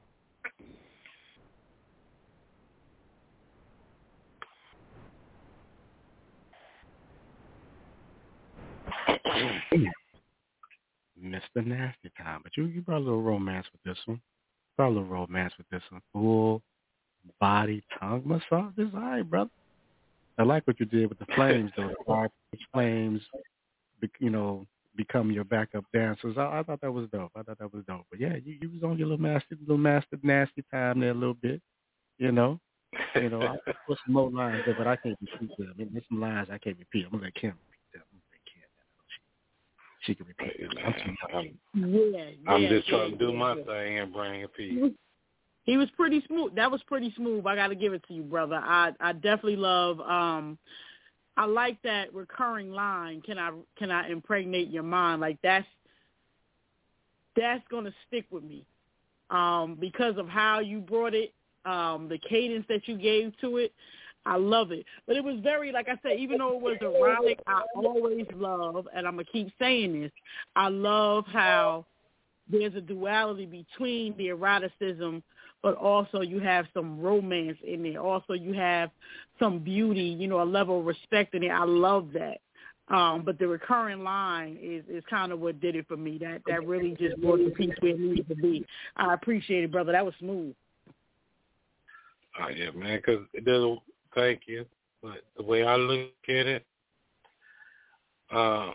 Mister Nasty Time, but you, you brought a little romance with this one. Brought a little romance with this one. Full body tongue massage. This all right, brother. I like what you did with the flames, though. The five flames, you know, become your backup dancers. I, I thought that was dope. I thought that was dope. But yeah, you, you was on your little master, little master nasty time there a little bit. You know, you know. I put some more lines there, but I can't repeat them. I mean, there's some lines I can't repeat. I'm gonna let Kim repeat them. I'm gonna let Kim. She can repeat them. I'm, I'm, yeah, I'm yeah, just yeah, trying to do yeah, my yeah. thing and bring a piece. He was pretty smooth. That was pretty smooth. I got to give it to you, brother. I, I definitely love. Um, I like that recurring line. Can I can I impregnate your mind? Like that's that's gonna stick with me, um, because of how you brought it Um, the cadence that you gave to it, I love it. But it was very, like I said, even though it was erotic, I always love, and I'm going to keep saying this, I love how there's a duality between the eroticism, but also you have some romance in there. Also you have some beauty, you know, a level of respect in it. I love that. Um, but the recurring line is, is kind of what did it for me. That that really just brought the piece where it needed to be. I appreciate it, brother. That was smooth. Oh, yeah, man, because there's thank you. But the way I look at it, uh,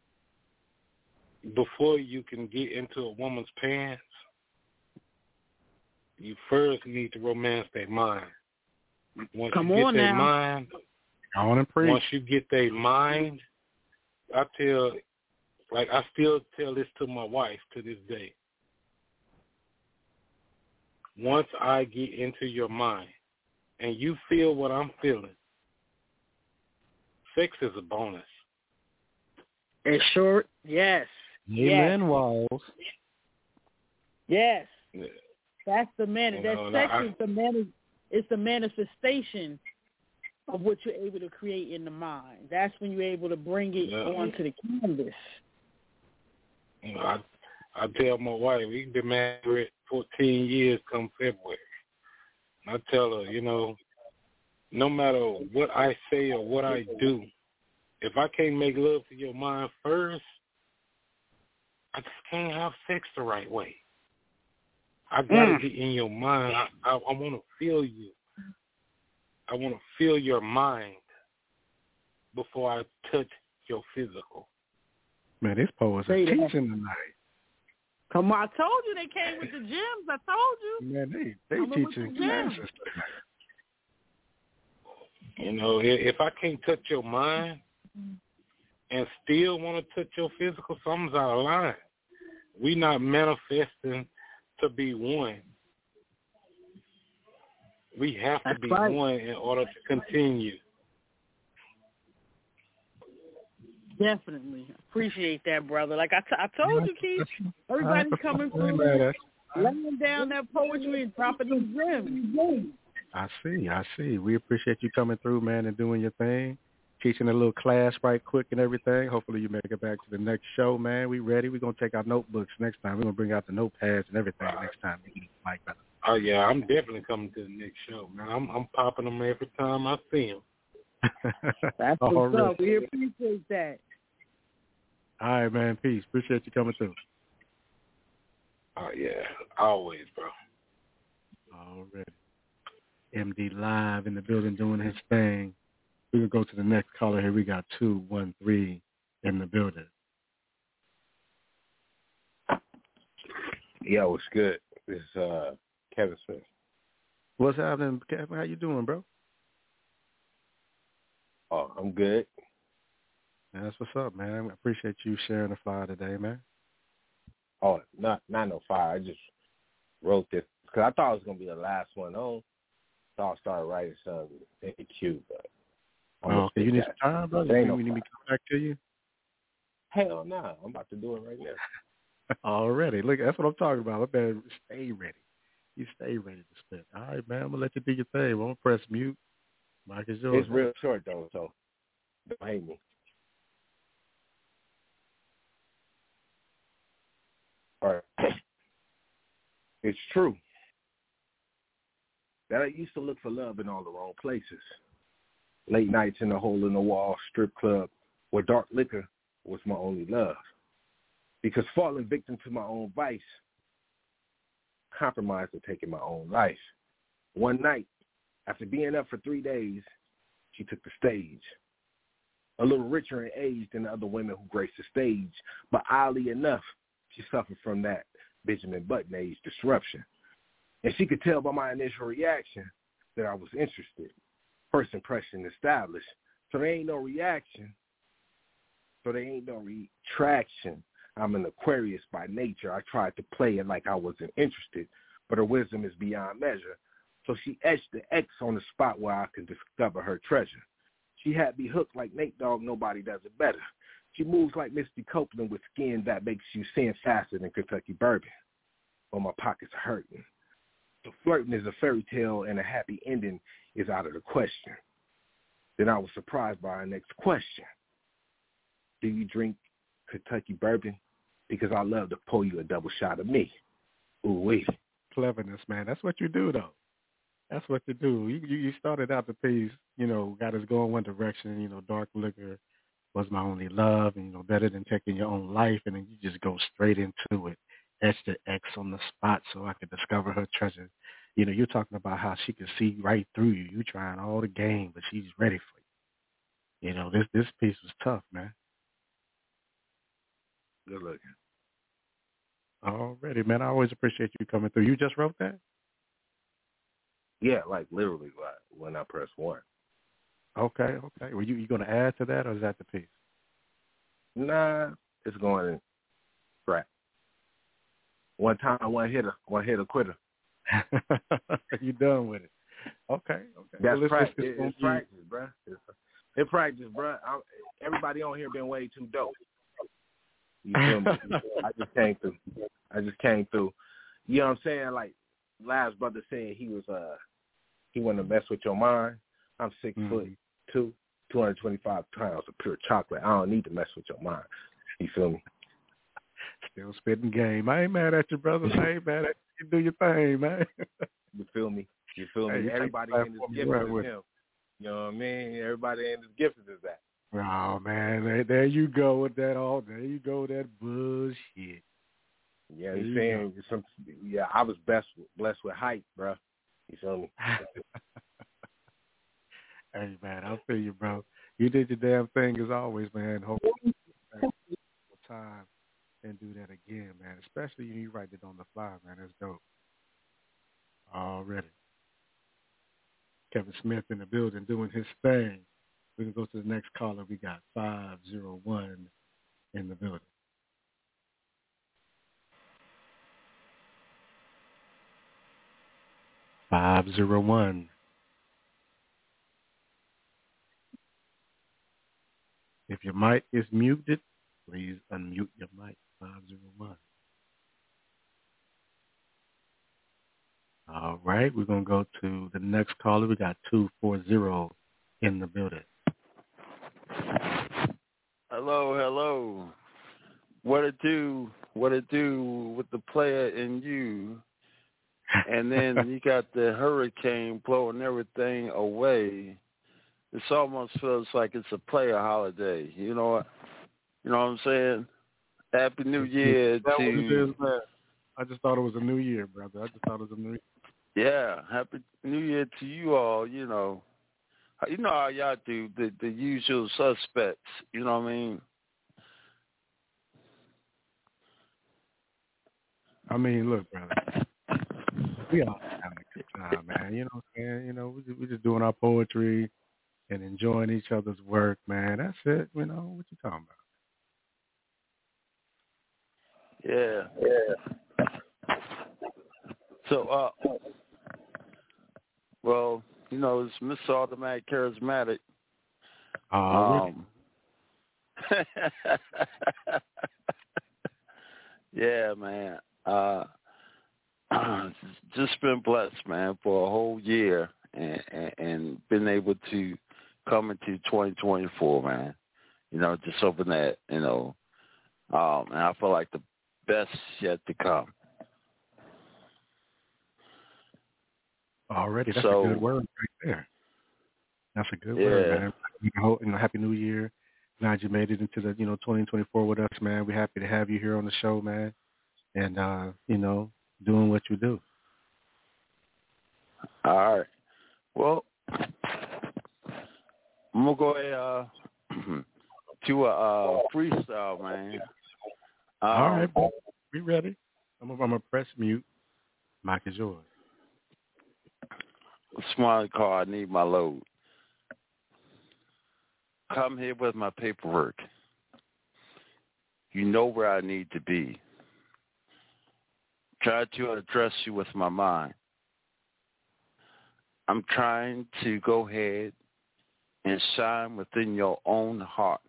before you can get into a woman's pants, you first need to romance their mind. Once Come you get on their now. mind, I want to preach. once you get their mind, I tell, like I still tell this to my wife to this day. Once I get into your mind and you feel what I'm feeling, sex is a bonus. It's short, yes. Amen, yes. Walls. Yes. Yeah. That's the man. You That know, sex I, is the man. It's the manifestation of what you're able to create in the mind. That's when you're able to bring it yeah. onto the canvas. You know, I, I tell my wife, we've been married fourteen years come February. I tell her, you know, no matter what I say or what I do, if I can't make love to your mind first, I just can't have sex the right way. I got to Mm. get in your mind. I, I, I want to feel you. I want to feel your mind before I touch your physical. Man, these poets are Say that. teaching tonight. Come on, I told you they came with the gems. I told you. Man, they they Coming with teaching the gems. classes tonight. You know, if, if I can't touch your mind and still want to touch your physical, something's out of line. We not manifesting to be one. We have to That's be right. one in order to continue. Definitely. Appreciate that, brother. Like I, t- I told you, Keith, everybody's coming through, Man, laying down that poetry and dropping them gems. I see, I see. We appreciate you coming through, man, and doing your thing. Teaching a little class right quick and everything. Hopefully you make it back to the next show, man. We ready. We're going to take our notebooks next time. We're going to bring out the notepads and everything next time. Mike. Oh, yeah, I'm definitely coming to the next show, man. I'm, I'm popping them every time I see them. That's what's up. We appreciate that. All right, man. Peace. Appreciate you coming through. Oh, yeah. Always, bro. Already. M D live in the building doing his thing. We will go to the next caller here. We got two one three in the building. Yo, what's good? This is uh, Kevin Smith. What's happening, Kevin? How you doing, bro? Oh, I'm good. Man, that's what's up, man. I appreciate you sharing the flyer today, man. Oh, not not no fire. I just wrote this because I thought it was gonna be the last one on. So I started writing something in the queue, but I'm oh, okay. You need some time, brother? You no need me to come back to you? Hell no, nah. I'm about to do it right now. Already. Look, that's what I'm talking about. I better stay ready. You stay ready to spit. All right, man. I'm gonna let you do your thing. I'm gonna press mute. Mike is yours. It's real short though, so don't hate me. All right. It's true that I used to look for love in all the wrong places. Late nights in the hole-in-the-wall strip club where dark liquor was my only love. Because falling victim to my own vice compromised to taking my own life. One night, after being up for three days, she took the stage. A little richer in age than the other women who graced the stage, but oddly enough, she suffered from that Benjamin Button age disruption. And she could tell by my initial reaction that I was interested. First impression established. So there ain't no reaction. So there ain't no retraction. I'm an Aquarius by nature. I tried to play it like I wasn't interested, but her wisdom is beyond measure. So she etched the X on the spot where I could discover her treasure. She had me hooked like Nate Dogg, nobody does it better. She moves like Misty Copeland with skin that makes you sin faster than Kentucky bourbon. But my pockets are hurting. So flirting is a fairy tale and a happy ending is out of the question. Then I was surprised by our next question. Do you drink Kentucky bourbon? Because I love to pour you a double shot of me. Ooh, wait. Cleverness, man. That's what you do, though. That's what you do. You, you you started out the piece, you know, got us going one direction, you know, dark liquor was my only love, and, you know, better than taking your own life, and then you just go straight into it. Etch the X on the spot so I could discover her treasure. You know, you're talking about how she can see right through you. You trying all the game, but she's ready for you. You know, this this piece was tough, man. Good looking. Already, man. I always appreciate you coming through. You just wrote that? Yeah, like literally like when I press one. Okay, okay. Were you you going to add to that, or is that the piece? Nah, it's going in scrap. One time, one hitter, one hitter quitter. You done with it? Okay, okay. That's well, practice. It's, it's practice, bro. It's, it's practice, bro. I'm, everybody on here been way too dope. You feel me? I just came through. I just came through. You know what I'm saying? Like last brother said, he was uh he wanted to mess with your mind. I'm six mm-hmm. foot two, two hundred twenty-five pounds of pure chocolate. I don't need to mess with your mind. You feel me? Still spitting game. I ain't mad at you, brother. I ain't mad at you. You do your thing, man. You feel me? You feel me? Hey, everybody in this gift right is with him. You know what I mean? Everybody in this gift is that. Oh man, there, there you go with that all. There you go with that bullshit. Yeah, you saying some. Yeah, I was blessed blessed with height, bro. You feel me? Hey man, I'll feel you, bro. You did your damn thing as always, man. Hope time and do that again, man. Especially when you write it on the fly, man. That's dope. Already. Kevin Smith in the building doing his thing. We can go to the next caller. We got five zero one in the building. five zero one. If your mic is muted, please unmute your mic. five zero one. All right, we're going to go to the next caller. We got two four zero in the building. Hello, hello. What it do, what it do with the player in you. And then you got the hurricane blowing everything away. It almost feels like it's a player holiday. You know what? You know what I'm saying? Happy New Year that to what it is, man? I just thought it was a new year, brother. I just thought it was a new year. Yeah, Happy New Year to you all, you know. You know how y'all do, the, the usual suspects, you know what I mean? I mean, look, brother. We all having a good time, man. You know what I'm saying? You know, we just, we just doing our poetry and enjoying each other's work, man. That's it. You know, what you talking about? Yeah, yeah. So, uh, well, you know, it's Mister Automatic Charismatic. Um, yeah, man. Uh, just been blessed, man, for a whole year and, and, and been able to come into twenty twenty-four, man. You know, just hoping that, you know, um, and I feel like the best yet to come. Already, that's so, a good word right there. That's a good yeah. word, man. You know, Happy New Year. Glad you made it into the, you know, twenty twenty-four with us, man. We're happy to have you here on the show, man. And, uh, you know, doing what you do. All right. Well, I'm going to go ahead uh, to a uh, freestyle, man. Um, All right, bro. We ready? I'm going to press mute. Mic is yours. Smart car, I need my load. Come here with my paperwork. You know where I need to be. Try to address you with my mind. I'm trying to go ahead and shine within your own heart.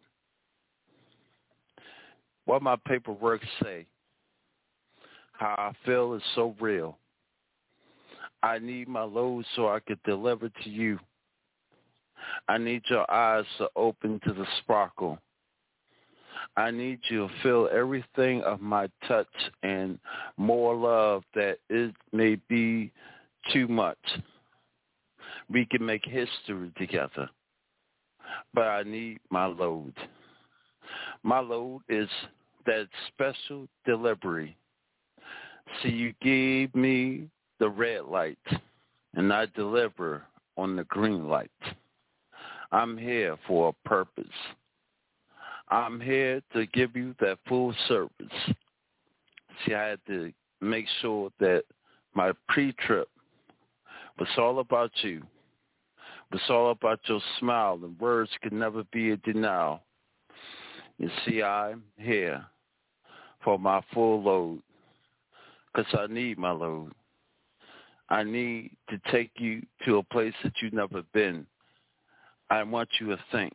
What my paperwork say, how I feel is so real. I need my load so I could deliver to you. I need your eyes to open to the sparkle. I need you to feel everything of my touch and more love that it may be too much. We can make history together, but I need my load. My load is that special delivery. See, you gave me the red light, and I deliver on the green light. I'm here for a purpose. I'm here to give you that full service. See, I had to make sure that my pre-trip was all about you. It was all about your smile, and words could never be a denial. You see, I'm here for my full load because I need my load. I need to take you to a place that you've never been. I want you to think,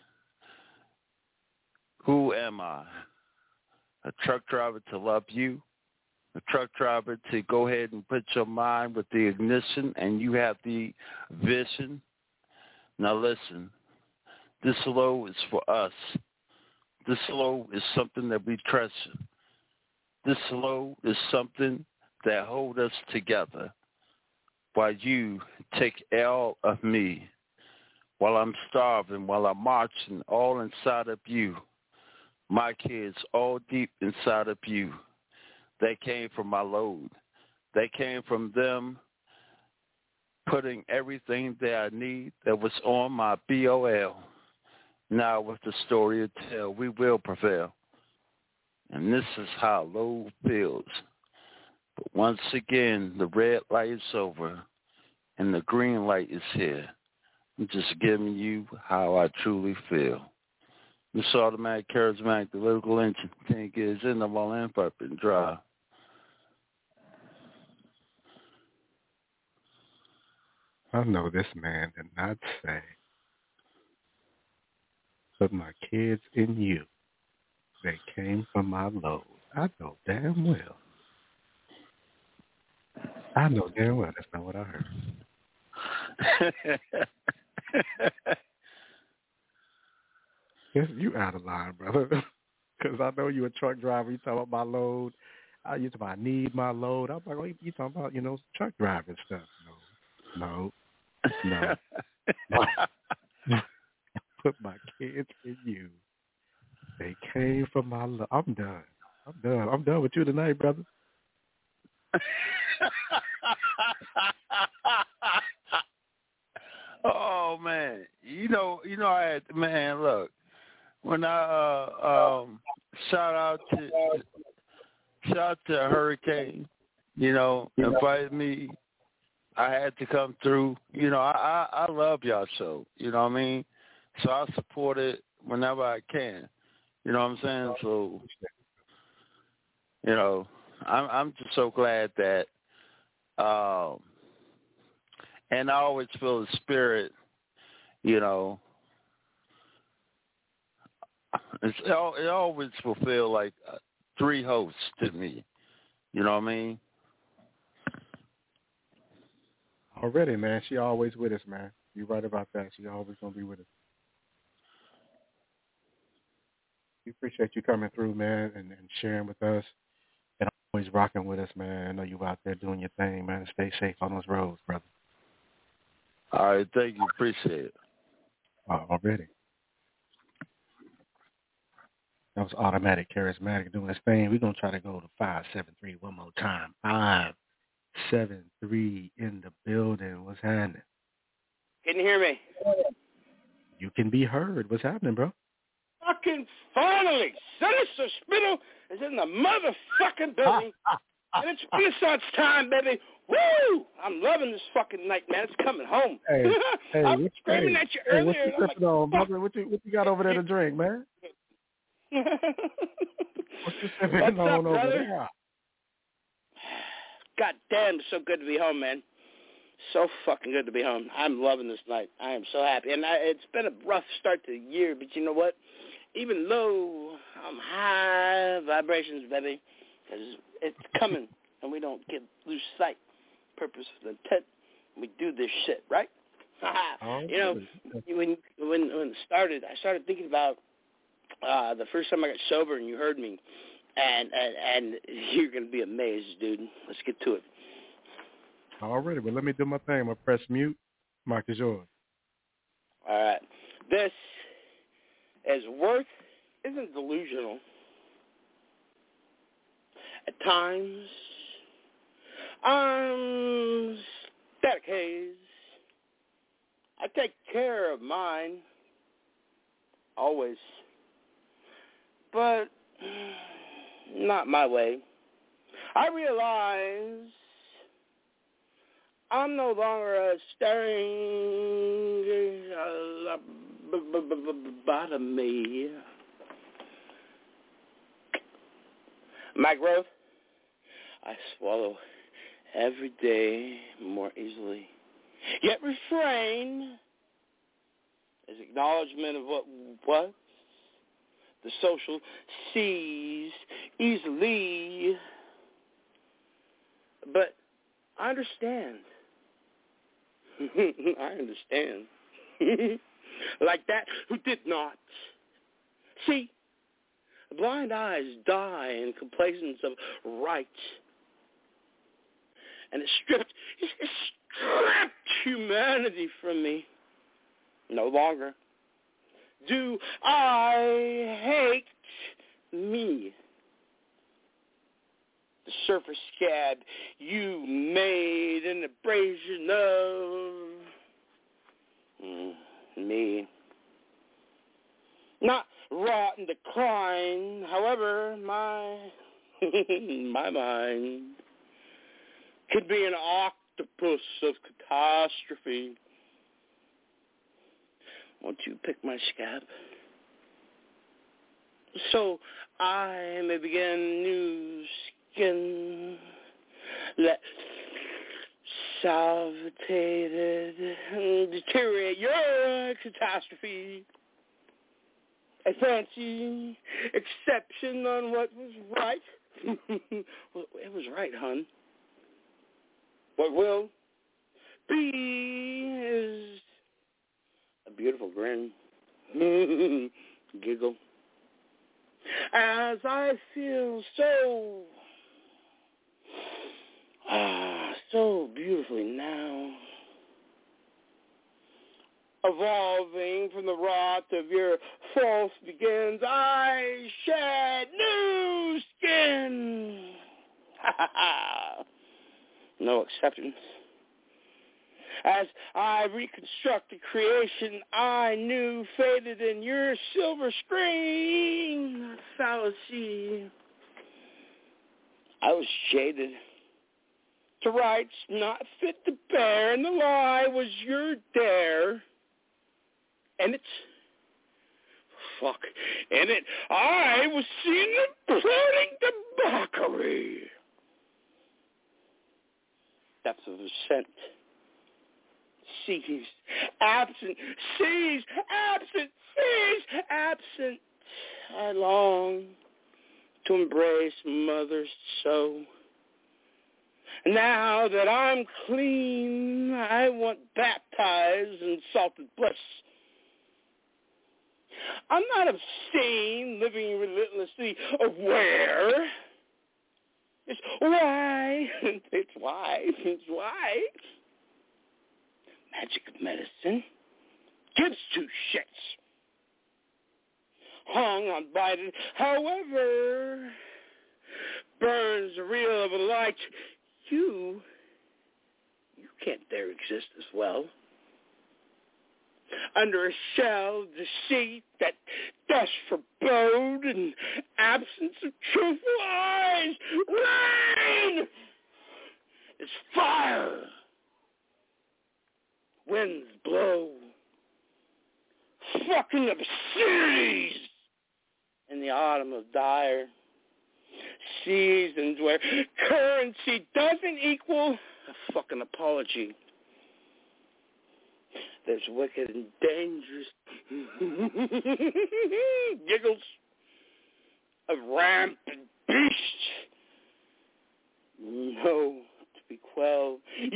who am I? A truck driver to love you, a truck driver to go ahead and put your mind with the ignition and you have the vision. Now listen, this load is for us. This load is something that we treasure. This load is something that holds us together while you take all of me, while I'm starving, while I'm marching all inside of you. My kids all deep inside of you. They came from my load. They came from them putting everything that I need that was on my B O L. Now with the story to tell, we will prevail. And this is how load feels. But once again, the red light is over and the green light is here. I'm just giving you how I truly feel. This automatic, charismatic, the lyrical engine thing is in the lamp up and dry. I know this man did not say, put my kids in you. They came from my load. I know damn well. I know damn well that's not what I heard. Yes, you out of line, brother. Because I know you a truck driver. You talking about my load. I you talking about I need my load. I'm like, oh, you talking about, you know, truck driving stuff. No, no, no. Put my kids in you. They came from my load. I'm done. I'm done. I'm done with you tonight, brother. Oh man, you know, you know, I had man. Look, when I uh, um, shout out to shout out to Hurricane, you know, invited me. I had to come through. You know, I, I I love y'all show. You know what I mean? So I support it whenever I can. You know what I'm saying? So, you know, I'm I'm just so glad that. Um, And I always feel the spirit, you know, it's, it always will feel like three hosts to me. You know what I mean? Already, man. She always with us, man. You're right about that. She always going to be with us. We appreciate you coming through, man, and, and sharing with us. And always rocking with us, man. I know you out there doing your thing, man. Stay safe on those roads, brother. All right, thank you. Appreciate it. Uh, already. That was automatic, charismatic, doing his thing. We're going to try to go to five seven three one more time. five seven three in the building. What's happening? Can you hear me? You can be heard. What's happening, bro? Fucking finally, Sinister Spittle is in the motherfucking building. And it's Renaissance time, baby. Woo! I'm loving this fucking night, man. It's coming home. Hey, hey, I was screaming hey, at you hey, earlier. what you and I'm sipping on, brother? What you, what you got over there to drink, man? like, What you sipping What's on up, over brother? there? God damn, it's so good to be home, man. So fucking good to be home. I'm loving this night. I am so happy. And I, it's been a rough start to the year, but you know what? Even low, I'm high vibrations, baby, because it's coming, and we don't get lose sight. purpose, with intent. We do this shit, right? Oh, you know, when when when it started, I started thinking about uh, the first time I got sober, and you heard me, and and, and you're gonna be amazed, dude. Let's get to it. Already, but let me do my thing. I'm gonna press mute. Mark is yours. All right. This is worth isn't delusional. At times, I'm static haze. I take care of mine, always, but not my way. I realize I'm no longer a staring uh, bottom me. My growth, I swallow every day more easily. Yet refrain is acknowledgement of what was. The social sees easily. But I understand. I understand. Like that who did not. See, blind eyes die in complacence of right. And it stripped, it stripped humanity from me. No longer do I hate me. The surface scab you made an abrasion of mm, me. Not rot and decline, however, my my mind could be an octopus of catastrophe. Won't you pick my scab? So I may begin new skin, let salvitated and deteriorate your catastrophe. A fancy exception on what was right. Well, it was right, hun. What will be is a beautiful grin. Giggle. As I feel so, ah, so beautifully now. Evolving from the rot of your false begins, I shed new skin. Ha ha ha. No acceptance. As I reconstruct the creation I knew faded in your silver screen fallacy. I was jaded to rights not fit to bear, and the lie was your dare. And it's, fuck, in it I was seeing imploding debauchery. Depths of ascent. Seas, absent, seas, absent, seas, absent. I long to embrace mother so. Now that I'm clean, I want baptized in salted bliss. I'm not obscene, living relentlessly aware. It's why, it's why, it's why. Magic of medicine gives two shits. Hung on bided, however, burns the reel of a light. You, you can't there exist as well. Under a shell, deceit that dust forebode, and absence of truthful eyes. Rain is fire. Winds blow. Fucking obscenities in the autumn of dire seasons where currency doesn't equal a fucking apology. There's wicked and dangerous giggles of rampant beasts. No to be quelled.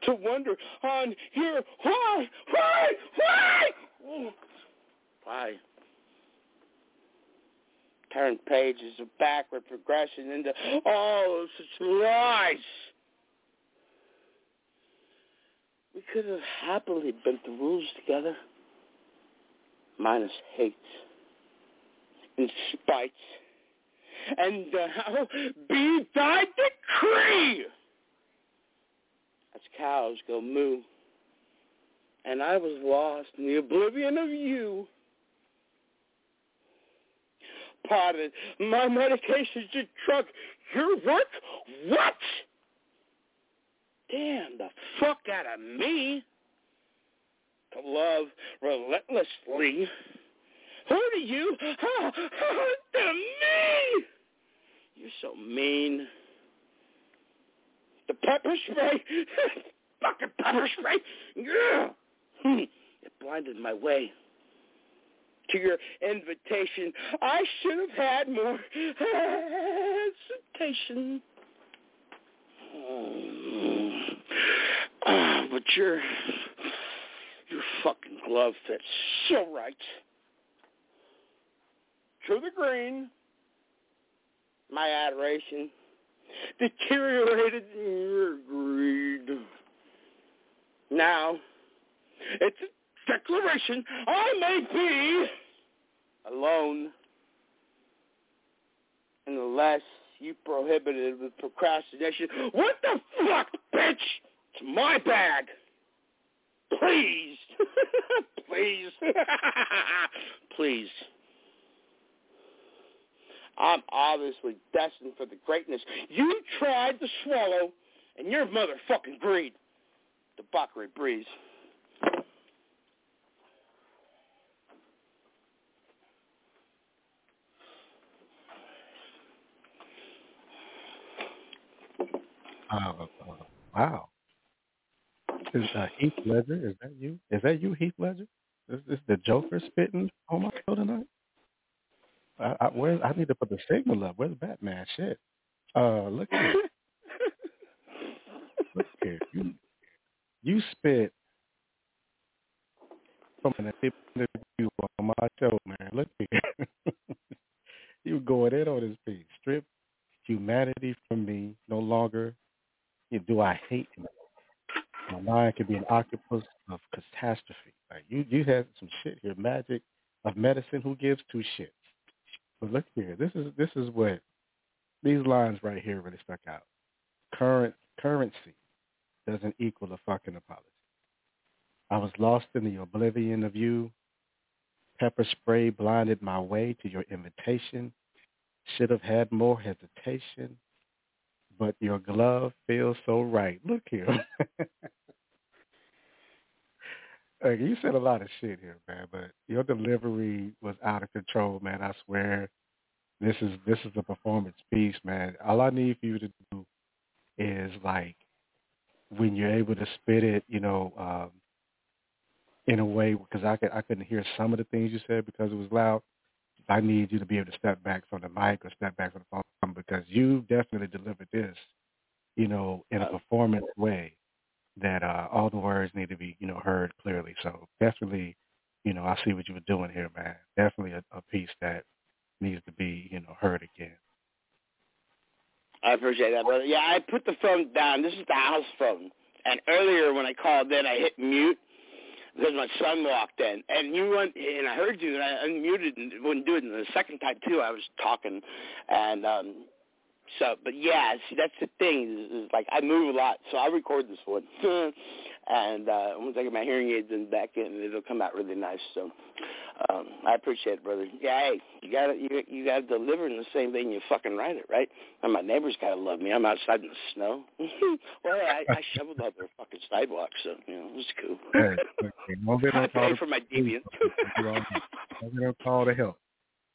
to wonder on here, why, why, why? Why? Turn pages of backward progression into all of such lies. We could have happily bent the rules together, minus hate and spite, and now be thy decree. As cows go moo, and I was lost in the oblivion of you. Pardon, my medication to drug your work? What? Damn the fuck out of me. To love relentlessly. Who to you? Oh, oh, to me. You're so mean. The pepper spray. Fucking pepper spray. Yeah. Hmm. It blinded my way to your invitation. I should have had more hesitation. Oh. Uh, but your your fucking glove fits so right. To the green, my adoration deteriorated in your greed. Now, it's a declaration I may be alone unless you prohibited with procrastination. What the fuck, bitch? It's my bag. Please. Please. Please. I'm obviously destined for the greatness you tried to swallow in your motherfucking greed. Debauchery breeze. Uh, uh, wow. Is uh, Heath Ledger, is that you? Is that you, Heath Ledger? Is this the Joker spitting on my show tonight? I, I, where's, I need to put the signal up. Where's Batman? Shit. Uh, look here. Look here. You, you spit from an interview on my show, man. Look here. You going in on this piece. Strip humanity from me. No longer do I hate him. My mind can be an octopus of catastrophe. Like you, you had some shit here. Magic of medicine. Who gives two shits? But look here. This is this is what these lines right here really stuck out. Current currency doesn't equal a fucking apology. I was lost in the oblivion of you. Pepper spray blinded my way to your invitation. Should have had more hesitation. But your glove feels so right. Look here. Like, you said a lot of shit here, man, but your delivery was out of control, man. I swear. This is this is a performance piece, man. All I need for you to do is, like, when you're able to spit it, you know, um, in a way, because I, could, I couldn't hear some of the things you said because it was loud. I need you to be able to step back from the mic or step back from the phone because you definitely delivered this, you know, in a performance way that uh, all the words need to be, you know, heard clearly. So definitely, you know, I see what you were doing here, man. Definitely a, a piece that needs to be, you know, heard again. I appreciate that, brother. Yeah, I put the phone down. This is the house phone. And earlier when I called in, I hit mute because my son walked in. And you went, and I heard you, and I unmuted and wouldn't do it. And the second time, too, I was talking. And um, so, but yeah, see, that's the thing. Is, is like, I move a lot, so I record this one. And uh, once I get my hearing aids in back in, it'll come out really nice. So um, I appreciate it, brother. Yeah, hey, you gotta you, you gotta deliver in the same vein you fucking write it, right? And my neighbors gotta love me. I'm outside in the snow. Well, I, I shoveled out their fucking sidewalk, so you know it was cool. Hey, okay. I pay for my deviant. I'm gonna call to help.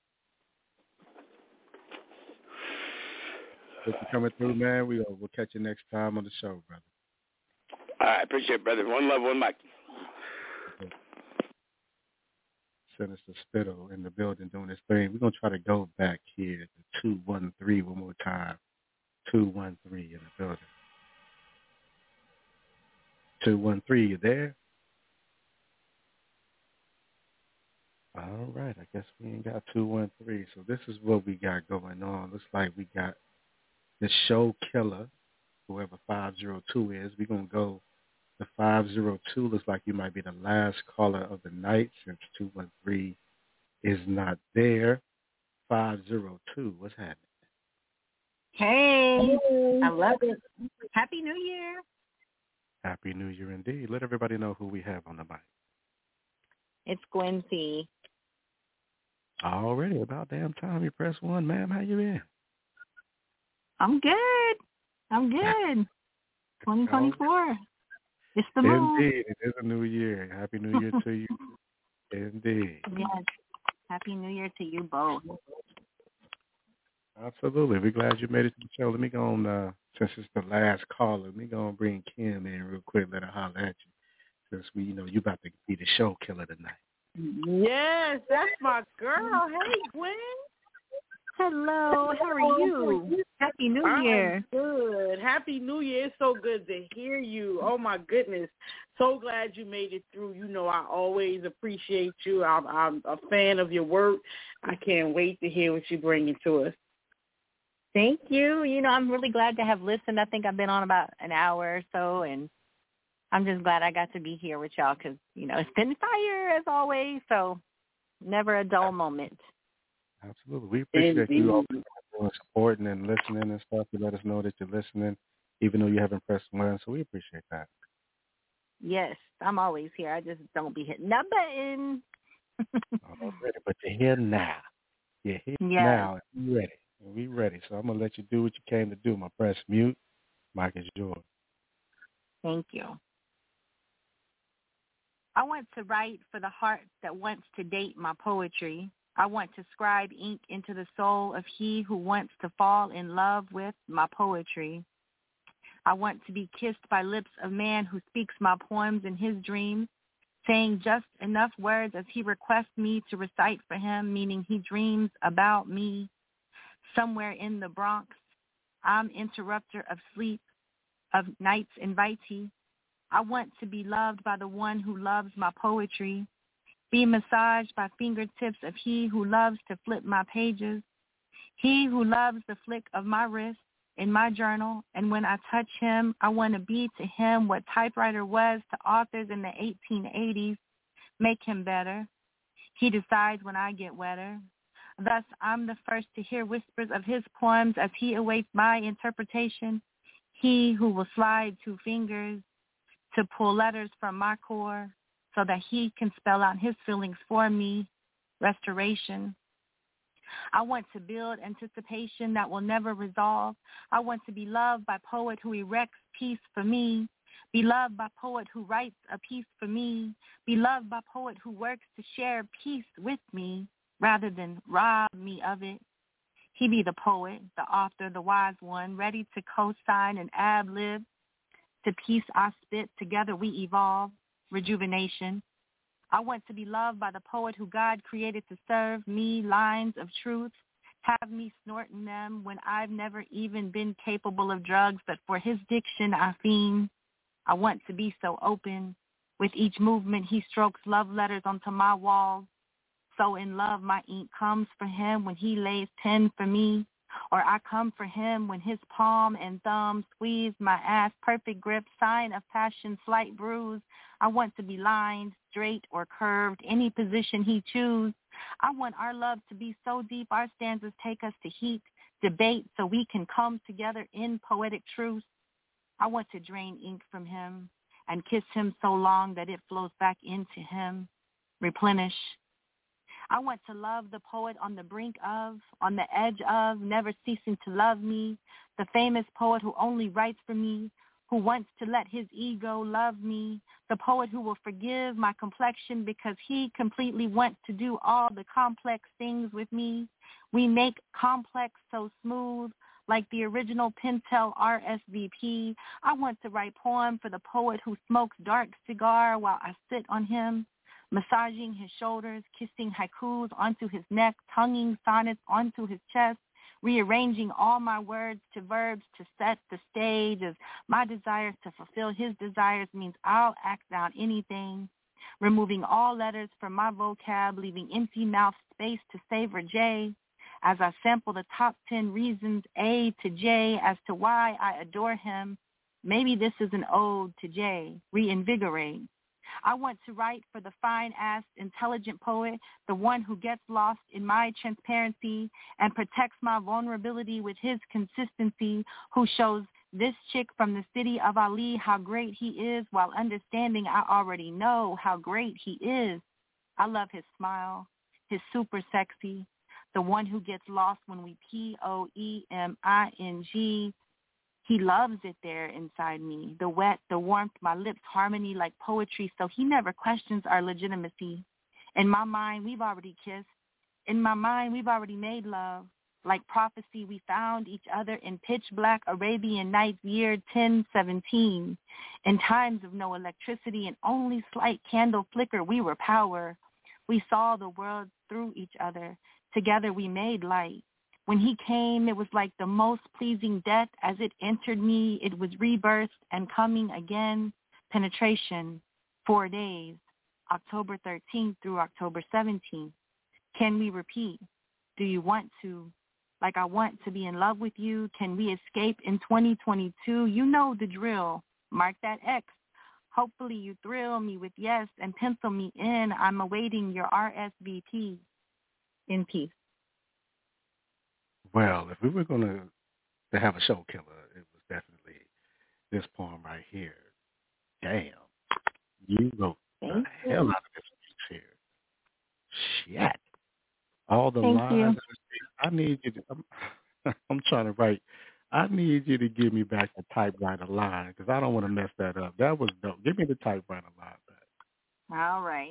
Thanks for coming through, man. We we'll catch you next time on the show, brother. All right, appreciate it, brother. One love, one mic. Sinister Spittle in the building doing this thing. We're going to try to go back here to two one three one more time. two one three in the building. two one three, you there? All right, I guess we ain't got two one three. So this is what we got going on. Looks like we got the show killer, whoever five zero two is. We're going to go to five zero two. Looks like you might be the last caller of the night since two one three is not there. five zero two, what's happening? Hey, I love it. Happy New Year. Happy New Year indeed. Let everybody know who we have on the mic. It's Gwen C. Already about damn time you press one, ma'am. How you been? I'm good. I'm good. twenty twenty-four. It's the move. Indeed. It is a new year. Happy New Year to you. Indeed. Yes. Happy New Year to you both. Absolutely. We're glad you made it to the show. Let me go on, uh, since it's the last caller, let me go and bring Kim in real quick, let her holler at you. Since we, you know, you about to be the show killer tonight. Yes, that's my girl. Hey, Gwen. Hello. How are you? Happy New Year. I'm good. Happy New Year. It's so good to hear you. Oh, my goodness. So glad you made it through. You know, I always appreciate you. I'm, I'm a fan of your work. I can't wait to hear what you're bringing to us. Thank you. You know, I'm really glad to have listened. I think I've been on about an hour or so, and I'm just glad I got to be here with y'all because, you know, it's been fire as always, so never a dull moment. Absolutely. We appreciate Indeed. you all doing supporting and listening and stuff. You let us know that you're listening, even though you haven't pressed one, so we appreciate that. Yes, I'm always here. I just don't be hitting that button. Already, but you're here now. You're here yes. now. You're ready. We ready. So I'm going to let you do what you came to do. My press mute. Mike is yours. Thank you. I want to write for the heart that wants to date my poetry. I want to scribe ink into the soul of he who wants to fall in love with my poetry. I want to be kissed by lips of man who speaks my poems in his dreams, saying just enough words as he requests me to recite for him, meaning he dreams about me. Somewhere in the Bronx, I'm interrupter of sleep, of night's invitee. I want to be loved by the one who loves my poetry, be massaged by fingertips of he who loves to flip my pages, he who loves the flick of my wrist in my journal, and when I touch him, I want to be to him what typewriter was to authors in the eighteen eighties, make him better. He decides when I get wetter. Thus, I'm the first to hear whispers of his poems as he awaits my interpretation, he who will slide two fingers to pull letters from my core so that he can spell out his feelings for me, restoration. I want to build anticipation that will never resolve. I want to be loved by poet who erects peace for me, be loved by poet who writes a piece for me, be loved by poet who works to share peace with me rather than rob me of it. He be the poet, the author, the wise one, ready to co-sign and ad-lib. To peace I spit, together we evolve, rejuvenation. I want to be loved by the poet who God created to serve me lines of truth, have me snorting them when I've never even been capable of drugs, but for his diction I fiend. I want to be so open. With each movement he strokes love letters onto my walls. So in love my ink comes for him when he lays pen for me, or I come for him when his palm and thumb squeeze my ass, perfect grip, sign of passion, slight bruise. I want to be lined, straight, or curved, any position he choose. I want our love to be so deep our stanzas take us to heat, debate, so we can come together in poetic truth. I want to drain ink from him and kiss him so long that it flows back into him, replenish. I want to love the poet on the brink of, on the edge of, never ceasing to love me, the famous poet who only writes for me, who wants to let his ego love me, the poet who will forgive my complexion because he completely wants to do all the complex things with me. We make complex so smooth, like the original Pentel R S V P. I want to write poem for the poet who smokes dark cigar while I sit on him, massaging his shoulders, kissing haikus onto his neck, tonguing sonnets onto his chest, rearranging all my words to verbs to set the stage as my desires to fulfill his desires means I'll act out anything, removing all letters from my vocab, leaving empty mouth space to savor J, as I sample the top ten reasons A to J as to why I adore him. Maybe this is an ode to J, reinvigorate. I want to write for the fine-ass, intelligent poet, the one who gets lost in my transparency and protects my vulnerability with his consistency, who shows this chick from the city of Ali how great he is while understanding I already know how great he is. I love his smile, his super sexy, the one who gets lost when we P O E M I N G. He loves it there inside me, the wet, the warmth, my lips' harmony like poetry, so he never questions our legitimacy. In my mind, we've already kissed. In my mind, we've already made love. Like prophecy, we found each other in pitch black Arabian Nights year ten seventeen. In times of no electricity and only slight candle flicker, we were power. We saw the world through each other. Together we made light. When he came, it was like the most pleasing death. As it entered me, it was rebirth and coming again. Penetration, four days, October thirteenth through October seventeenth. Can we repeat? Do you want to? Like I want to be in love with you. Can we escape in twenty twenty-two? You know the drill. Mark that X. Hopefully you thrill me with yes and pencil me in. I'm awaiting your R S V P. In peace. Well, if we were going to, to have a show killer, it was definitely this poem right here. Damn. You wrote Thank the you. hell out of this piece here. Shit. All the Thank lines. you. I need you to, I'm, I'm trying to write, I need you to give me back the typewriter line because I don't want to mess that up. That was dope. Give me the typewriter line back. All right.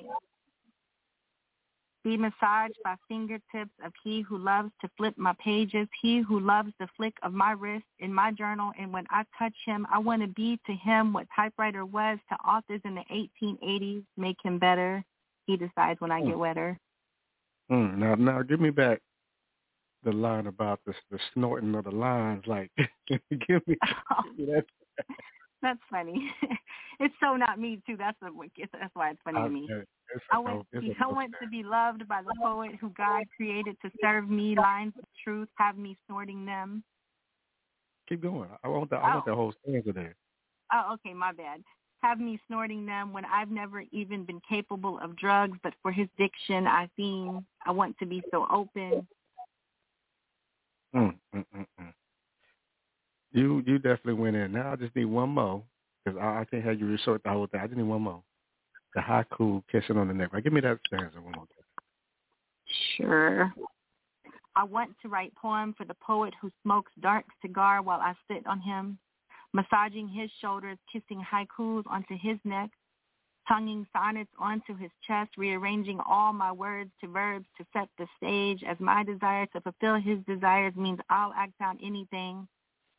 Be massaged by fingertips of he who loves to flip my pages, he who loves the flick of my wrist in my journal, and when I touch him, I want to be to him what typewriter was to authors in the eighteen eighties, make him better. He decides when I get wetter. Mm, now, now, give me back the line about the, the snorting of the lines. Like, give me, Oh. give me that. That's funny. It's so not me too. That's a, that's why it's funny to me. Okay. It's I a went, dope- it's a I dope went track. to be loved by the poet who God created to serve me lines of truth, have me snorting them. Keep going. I want the, I want Oh. the whole stanza there. Oh, okay, my bad. Have me snorting them when I've never even been capable of drugs, but for his diction, I fiend. I want to be so open. Mm, mm, mm, mm. You you definitely went in. Now I just need one more because I, I can't have you resort the whole thing. I just need one more. The haiku kissing on the neck. Right, give me that stanza one more time. Sure. I want to write poem for the poet who smokes dark cigar while I sit on him, massaging his shoulders, kissing haikus onto his neck, tonguing sonnets onto his chest, rearranging all my words to verbs to set the stage as my desire to fulfill his desires means I'll act out anything.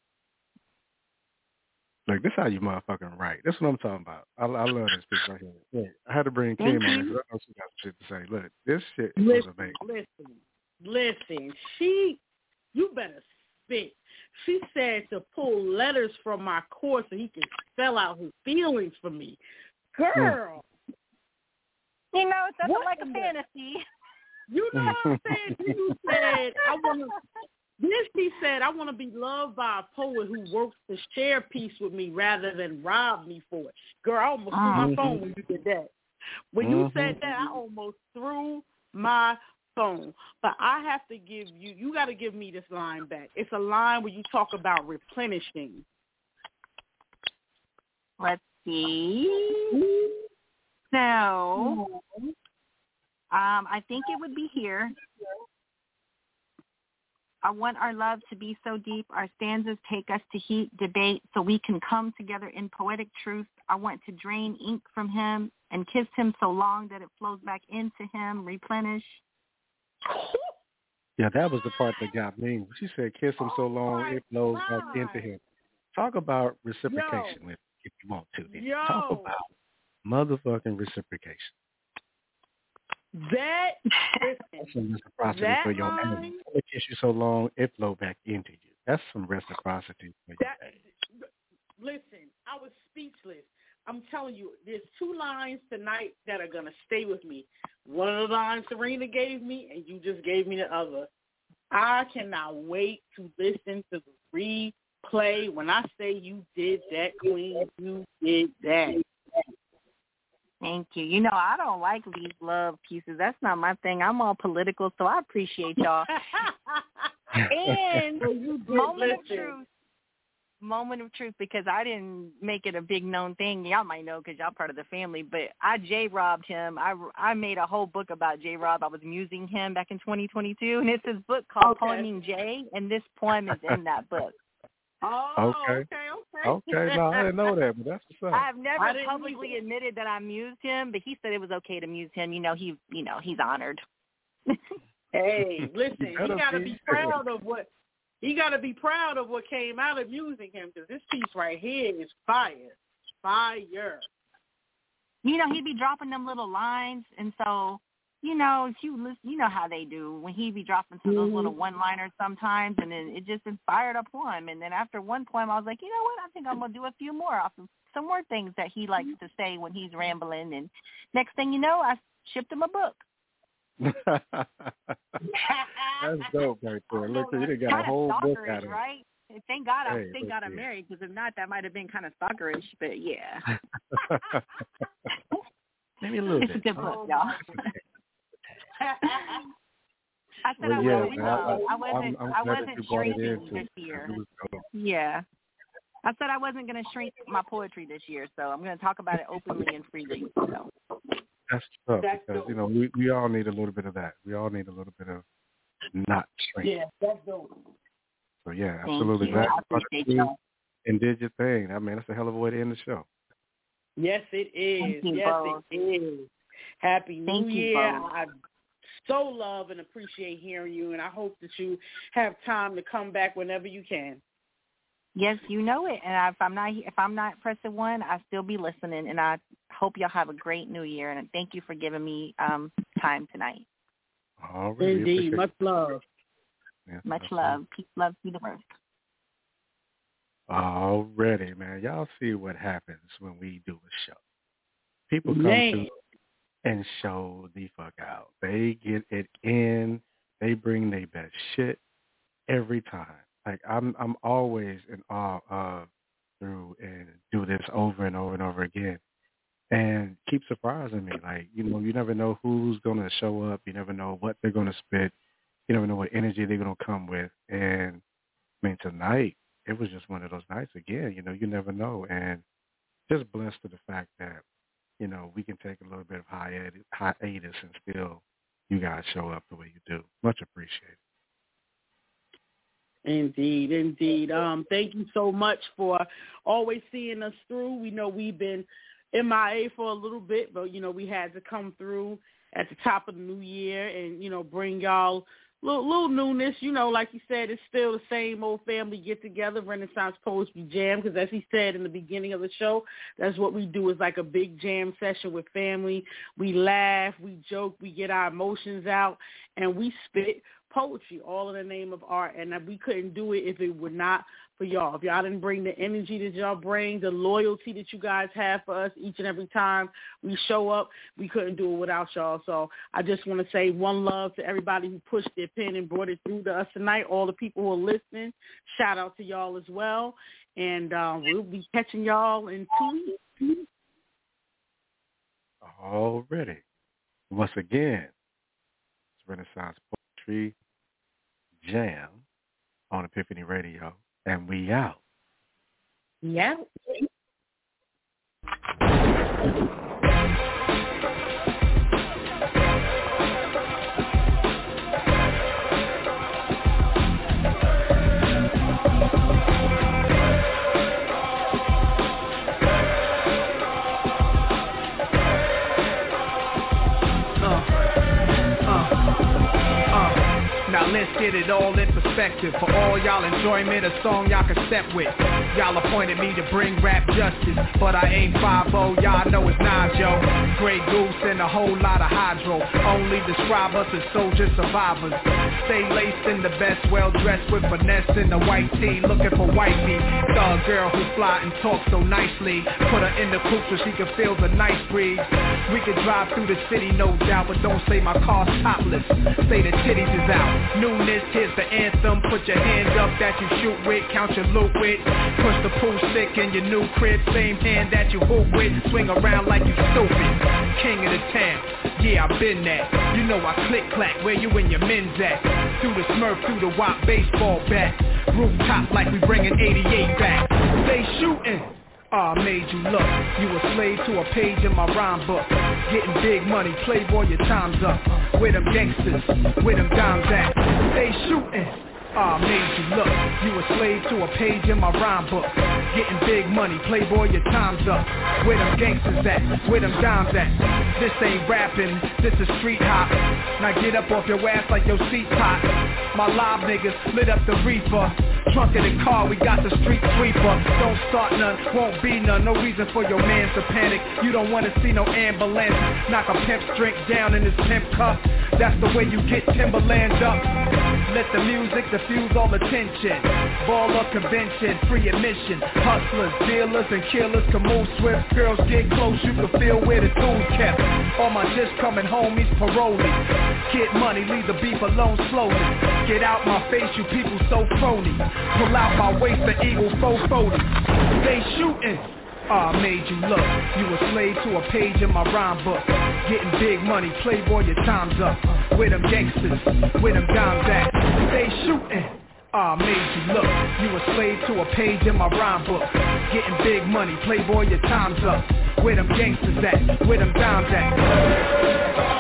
Like, this how you motherfucking write. That's what I'm talking about. I, I love this piece right here. Yeah, I had to bring Thank Kim on you. because I know she got shit to say. Look, this shit was Listen, amazing. listen, listen. She, you better spit. She said to pull letters from my course so he can spell out his feelings for me. Girl. You know, it's nothing What like a in the- fantasy. You know what I'm saying? You said, I want to, then she said, I want to be loved by a poet who works to share peace with me rather than rob me for it. Girl, I almost threw my Mhm. phone when you did that. When you Mhm. said that, I almost threw my phone. But I have to give you, you got to give me this line back. It's a line where you talk about replenishing. Let's see. So, um, I think it would be here. I want our love to be so deep, our stanzas take us to heat, debate, so we can come together in poetic truth. I want to drain ink from him and kiss him so long that it flows back into him, replenish. Yeah, that was the part that got me. She said, kiss him so long it flows back into him. Talk about reciprocation Yo. if, if you want to. Then. Yo. Talk about motherfucking reciprocation. That, That's some reciprocity that for your line, man. It kiss you so long, it flow back into you. That's some reciprocity for your that, man. listen, I was speechless. I'm telling you, there's two lines tonight that are going to stay with me. One of the lines Serena gave me, and you just gave me the other. I cannot wait to listen to the replay. When I say you did that, Queen, you did that. Thank you. You know, I don't like these love pieces. That's not my thing. I'm all political, so I appreciate y'all. And moment of truth. Moment of truth, because I didn't make it a big known thing. Y'all might know because y'all part of the family, but I J-robbed him. I, I made a whole book about J-Rob. I was musing him back in twenty twenty-two, and it's this book called Okay. Poeming J, and this poem is in that book. Oh, Okay. okay, okay. Okay, no, I didn't know that, but that's what's up. I've never I didn't publicly either. admitted that I mused him, but he said it was okay to muse him. You know, he, you know, he's honored. Hey, listen, You he better got to be. be proud of what he got to be proud of what came out of using him, because this piece right here is fire, fire. You know, he'd be dropping them little lines, and so, you know, if you listen, you know how they do when he'd be dropping some of those Mhm. little one-liners sometimes, and then it just inspired a poem. And then after one poem, I was like, you know what? I think I'm gonna do a few more off of some more things that he likes to say when he's rambling. And next thing you know, I shipped him a book. That's dope right there. Look, you done got a Kind of whbe book stalkerish, out of it. right? Thank God, I Hey, thank look God I'm here. married, because if not, that might have been kind of stalkerish. But yeah, Maybe a little it's a bit. good book, y'all. I said Well, I yeah, wasn't. man, I, Um, I I'm, wasn't. I'm I glad that wasn't you brought it shrinking in too. this year. It was dope. Yeah, I said I wasn't going to shrink my poetry this year, so I'm going to talk about it openly and freely. So That's tough That's because dope. you know we we all need a little bit of that. We all need a little bit of not shrink. Yeah, that's dope. So yeah, thank absolutely. you. Glad I you brought appreciate it in y'all. and did your thing. I mean, that's a hell of a way to end the show. Yes, it is. Thank you Yes, both. it is. Happy New Thank you Year. both. I so love and appreciate hearing you, and I hope that you have time to come back whenever you can. Yes, you know it. And if I'm not if I'm not pressing one, I still be listening. And I hope y'all have a great New Year. And thank you for giving me um, time tonight. All right, we Indeed. appreciate Much love. Yeah, Much absolutely. love. Peace, love, be the worst. Already, man. Y'all see what happens when we do a show. People come Man. through and show the fuck out. They get it in. They bring their best shit every time. Like I'm I'm always in awe of through and do this over and over and over again. And keep surprising me. Like, you know, you never know who's gonna show up, you never know what they're gonna spit, you never know what energy they're gonna come with. And I mean tonight it was just one of those nights again, you know, you never know. And just blessed to the fact that, you know, we can take a little bit of hiatus, hiatus and still you guys show up the way you do. Much appreciated. Indeed, indeed. Um, thank you so much for always seeing us through. We know we've been M I A for a little bit, but, you know, we had to come through at the top of the new year and, you know, bring y'all little, little newness. You know, like you said, it's still the same old family get-together, Renaissance Poetry Jam, because as he said in the beginning of the show, that's what we do is like a big jam session with family. We laugh, we joke, we get our emotions out, and we spit poetry, all in the name of art. And we couldn't do it if it were not for y'all. If y'all didn't bring the energy that y'all bring, the loyalty that you guys have for us each and every time we show up, we couldn't do it without y'all. So I just want to say one love to everybody who pushed their pen and brought it through to us tonight, all the people who are listening. Shout out to y'all as well. And um, we'll be catching y'all in two weeks. Already. Once again, it's Renaissance Poetry Jam on Epiphany Radio, and we out. Yeah. Now Now let's get it all in perspective. For all y'all enjoyment, a song y'all can step with. Y'all appointed me to bring rap justice, but I ain't five oh, y'all know it's Najo. Grey Goose and a whole lot of hydro. Only describe us as soldier survivors. Stay laced in the best, well dressed with finesse in the white tee, looking for wifey. Thug girl who fly and talk so nicely. Put her in the coupe so she can feel the nice breeze. We could drive through the city, no doubt, but don't say my car's topless. Say the titties is out. Newness, here's the anthem. Put your hand up that you shoot with, count your loot with. Push the pool stick in your new crib, same hand that you hoop with. Swing around like you stupid. King of the town, yeah, I've been that. You know I click clack, where you and your men's at. Through the Smurf, through the Wop baseball bat. Rooftop like we bringing eighty-eight back. They shooting. Ah, I made you look. You a slave to a page in my rhyme book. Getting big money, playboy, your time's up. Where them gangsters, where them dimes at? They shooting. Ah, I made you look. You a slave to a page in my rhyme book. Getting big money, playboy, your time's up. Where them gangsters at? Where them dimes at? This ain't rapping, this is street hop. Now get up off your ass like your seat's hot. My live niggas lit up the reefer. Trunk of the car, we got the street sweeper. Don't start none, won't be none. No reason for your mans to panic. You don't wanna see no ambulance. Knock a pimp's drink down in his pimp cup. That's the way you get Timberland up. Let the music diffuse all attention. Baller convention, free admission. Hustlers, dealers, and killers can move swift. Girls get close, you can feel where the tools kept. All my just coming homies, parolee. Get money, leave the beef alone slowly. Get out my face, you people so phony. Pull out my waist, the eagle four forty. They shooting. Ah, I made you look. You a slave to a page in my rhyme book. Getting big money, playboy, your time's up. Where them gangsters, where them dimes at? They shooting. Ah, I made you look. You a slave to a page in my rhyme book. Getting big money, playboy, your time's up. Where them gangsters at? Where them dimes at?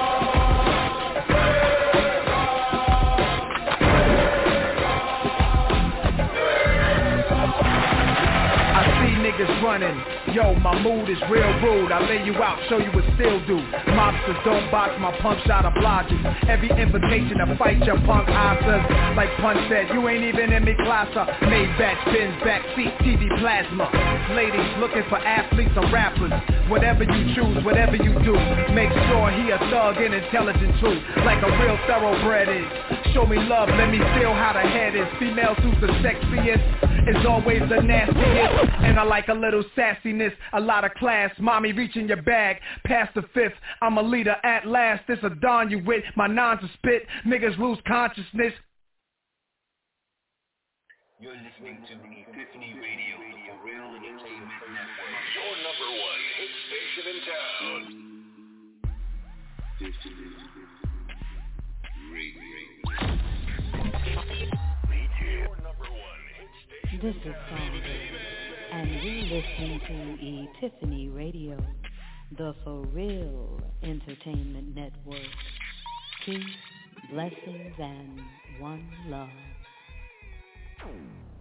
Niggas running, yo, my mood is real rude. I lay you out, show you what still do. Mobsters don't box my punch out of blodges. Every invitation to fight your punk asses. Like Punch said, you ain't even in me class. Maybach, Benz, backseat, T V plasma. Ladies looking for athletes or rappers. Whatever you choose, whatever you do, make sure he a thug and intelligent too. Like a real thoroughbred is. Show me love, let me feel how the head is. Females who's the sexiest is always the nastiest. And I like a little sassiness, a lot of class. Mommy reaching your bag, past the fifth. I'm a leader at last. This a dawn you with. My nines are spit. Niggas lose consciousness. You're listening to the Epiphany Radio, the Real Entertainment Network. Your number one hit station in town. Epiphany Radio. Your number one hit station. This is Song, and you're listening to Epiphany Radio, the For Real Entertainment Network. Peace, blessings, and one love.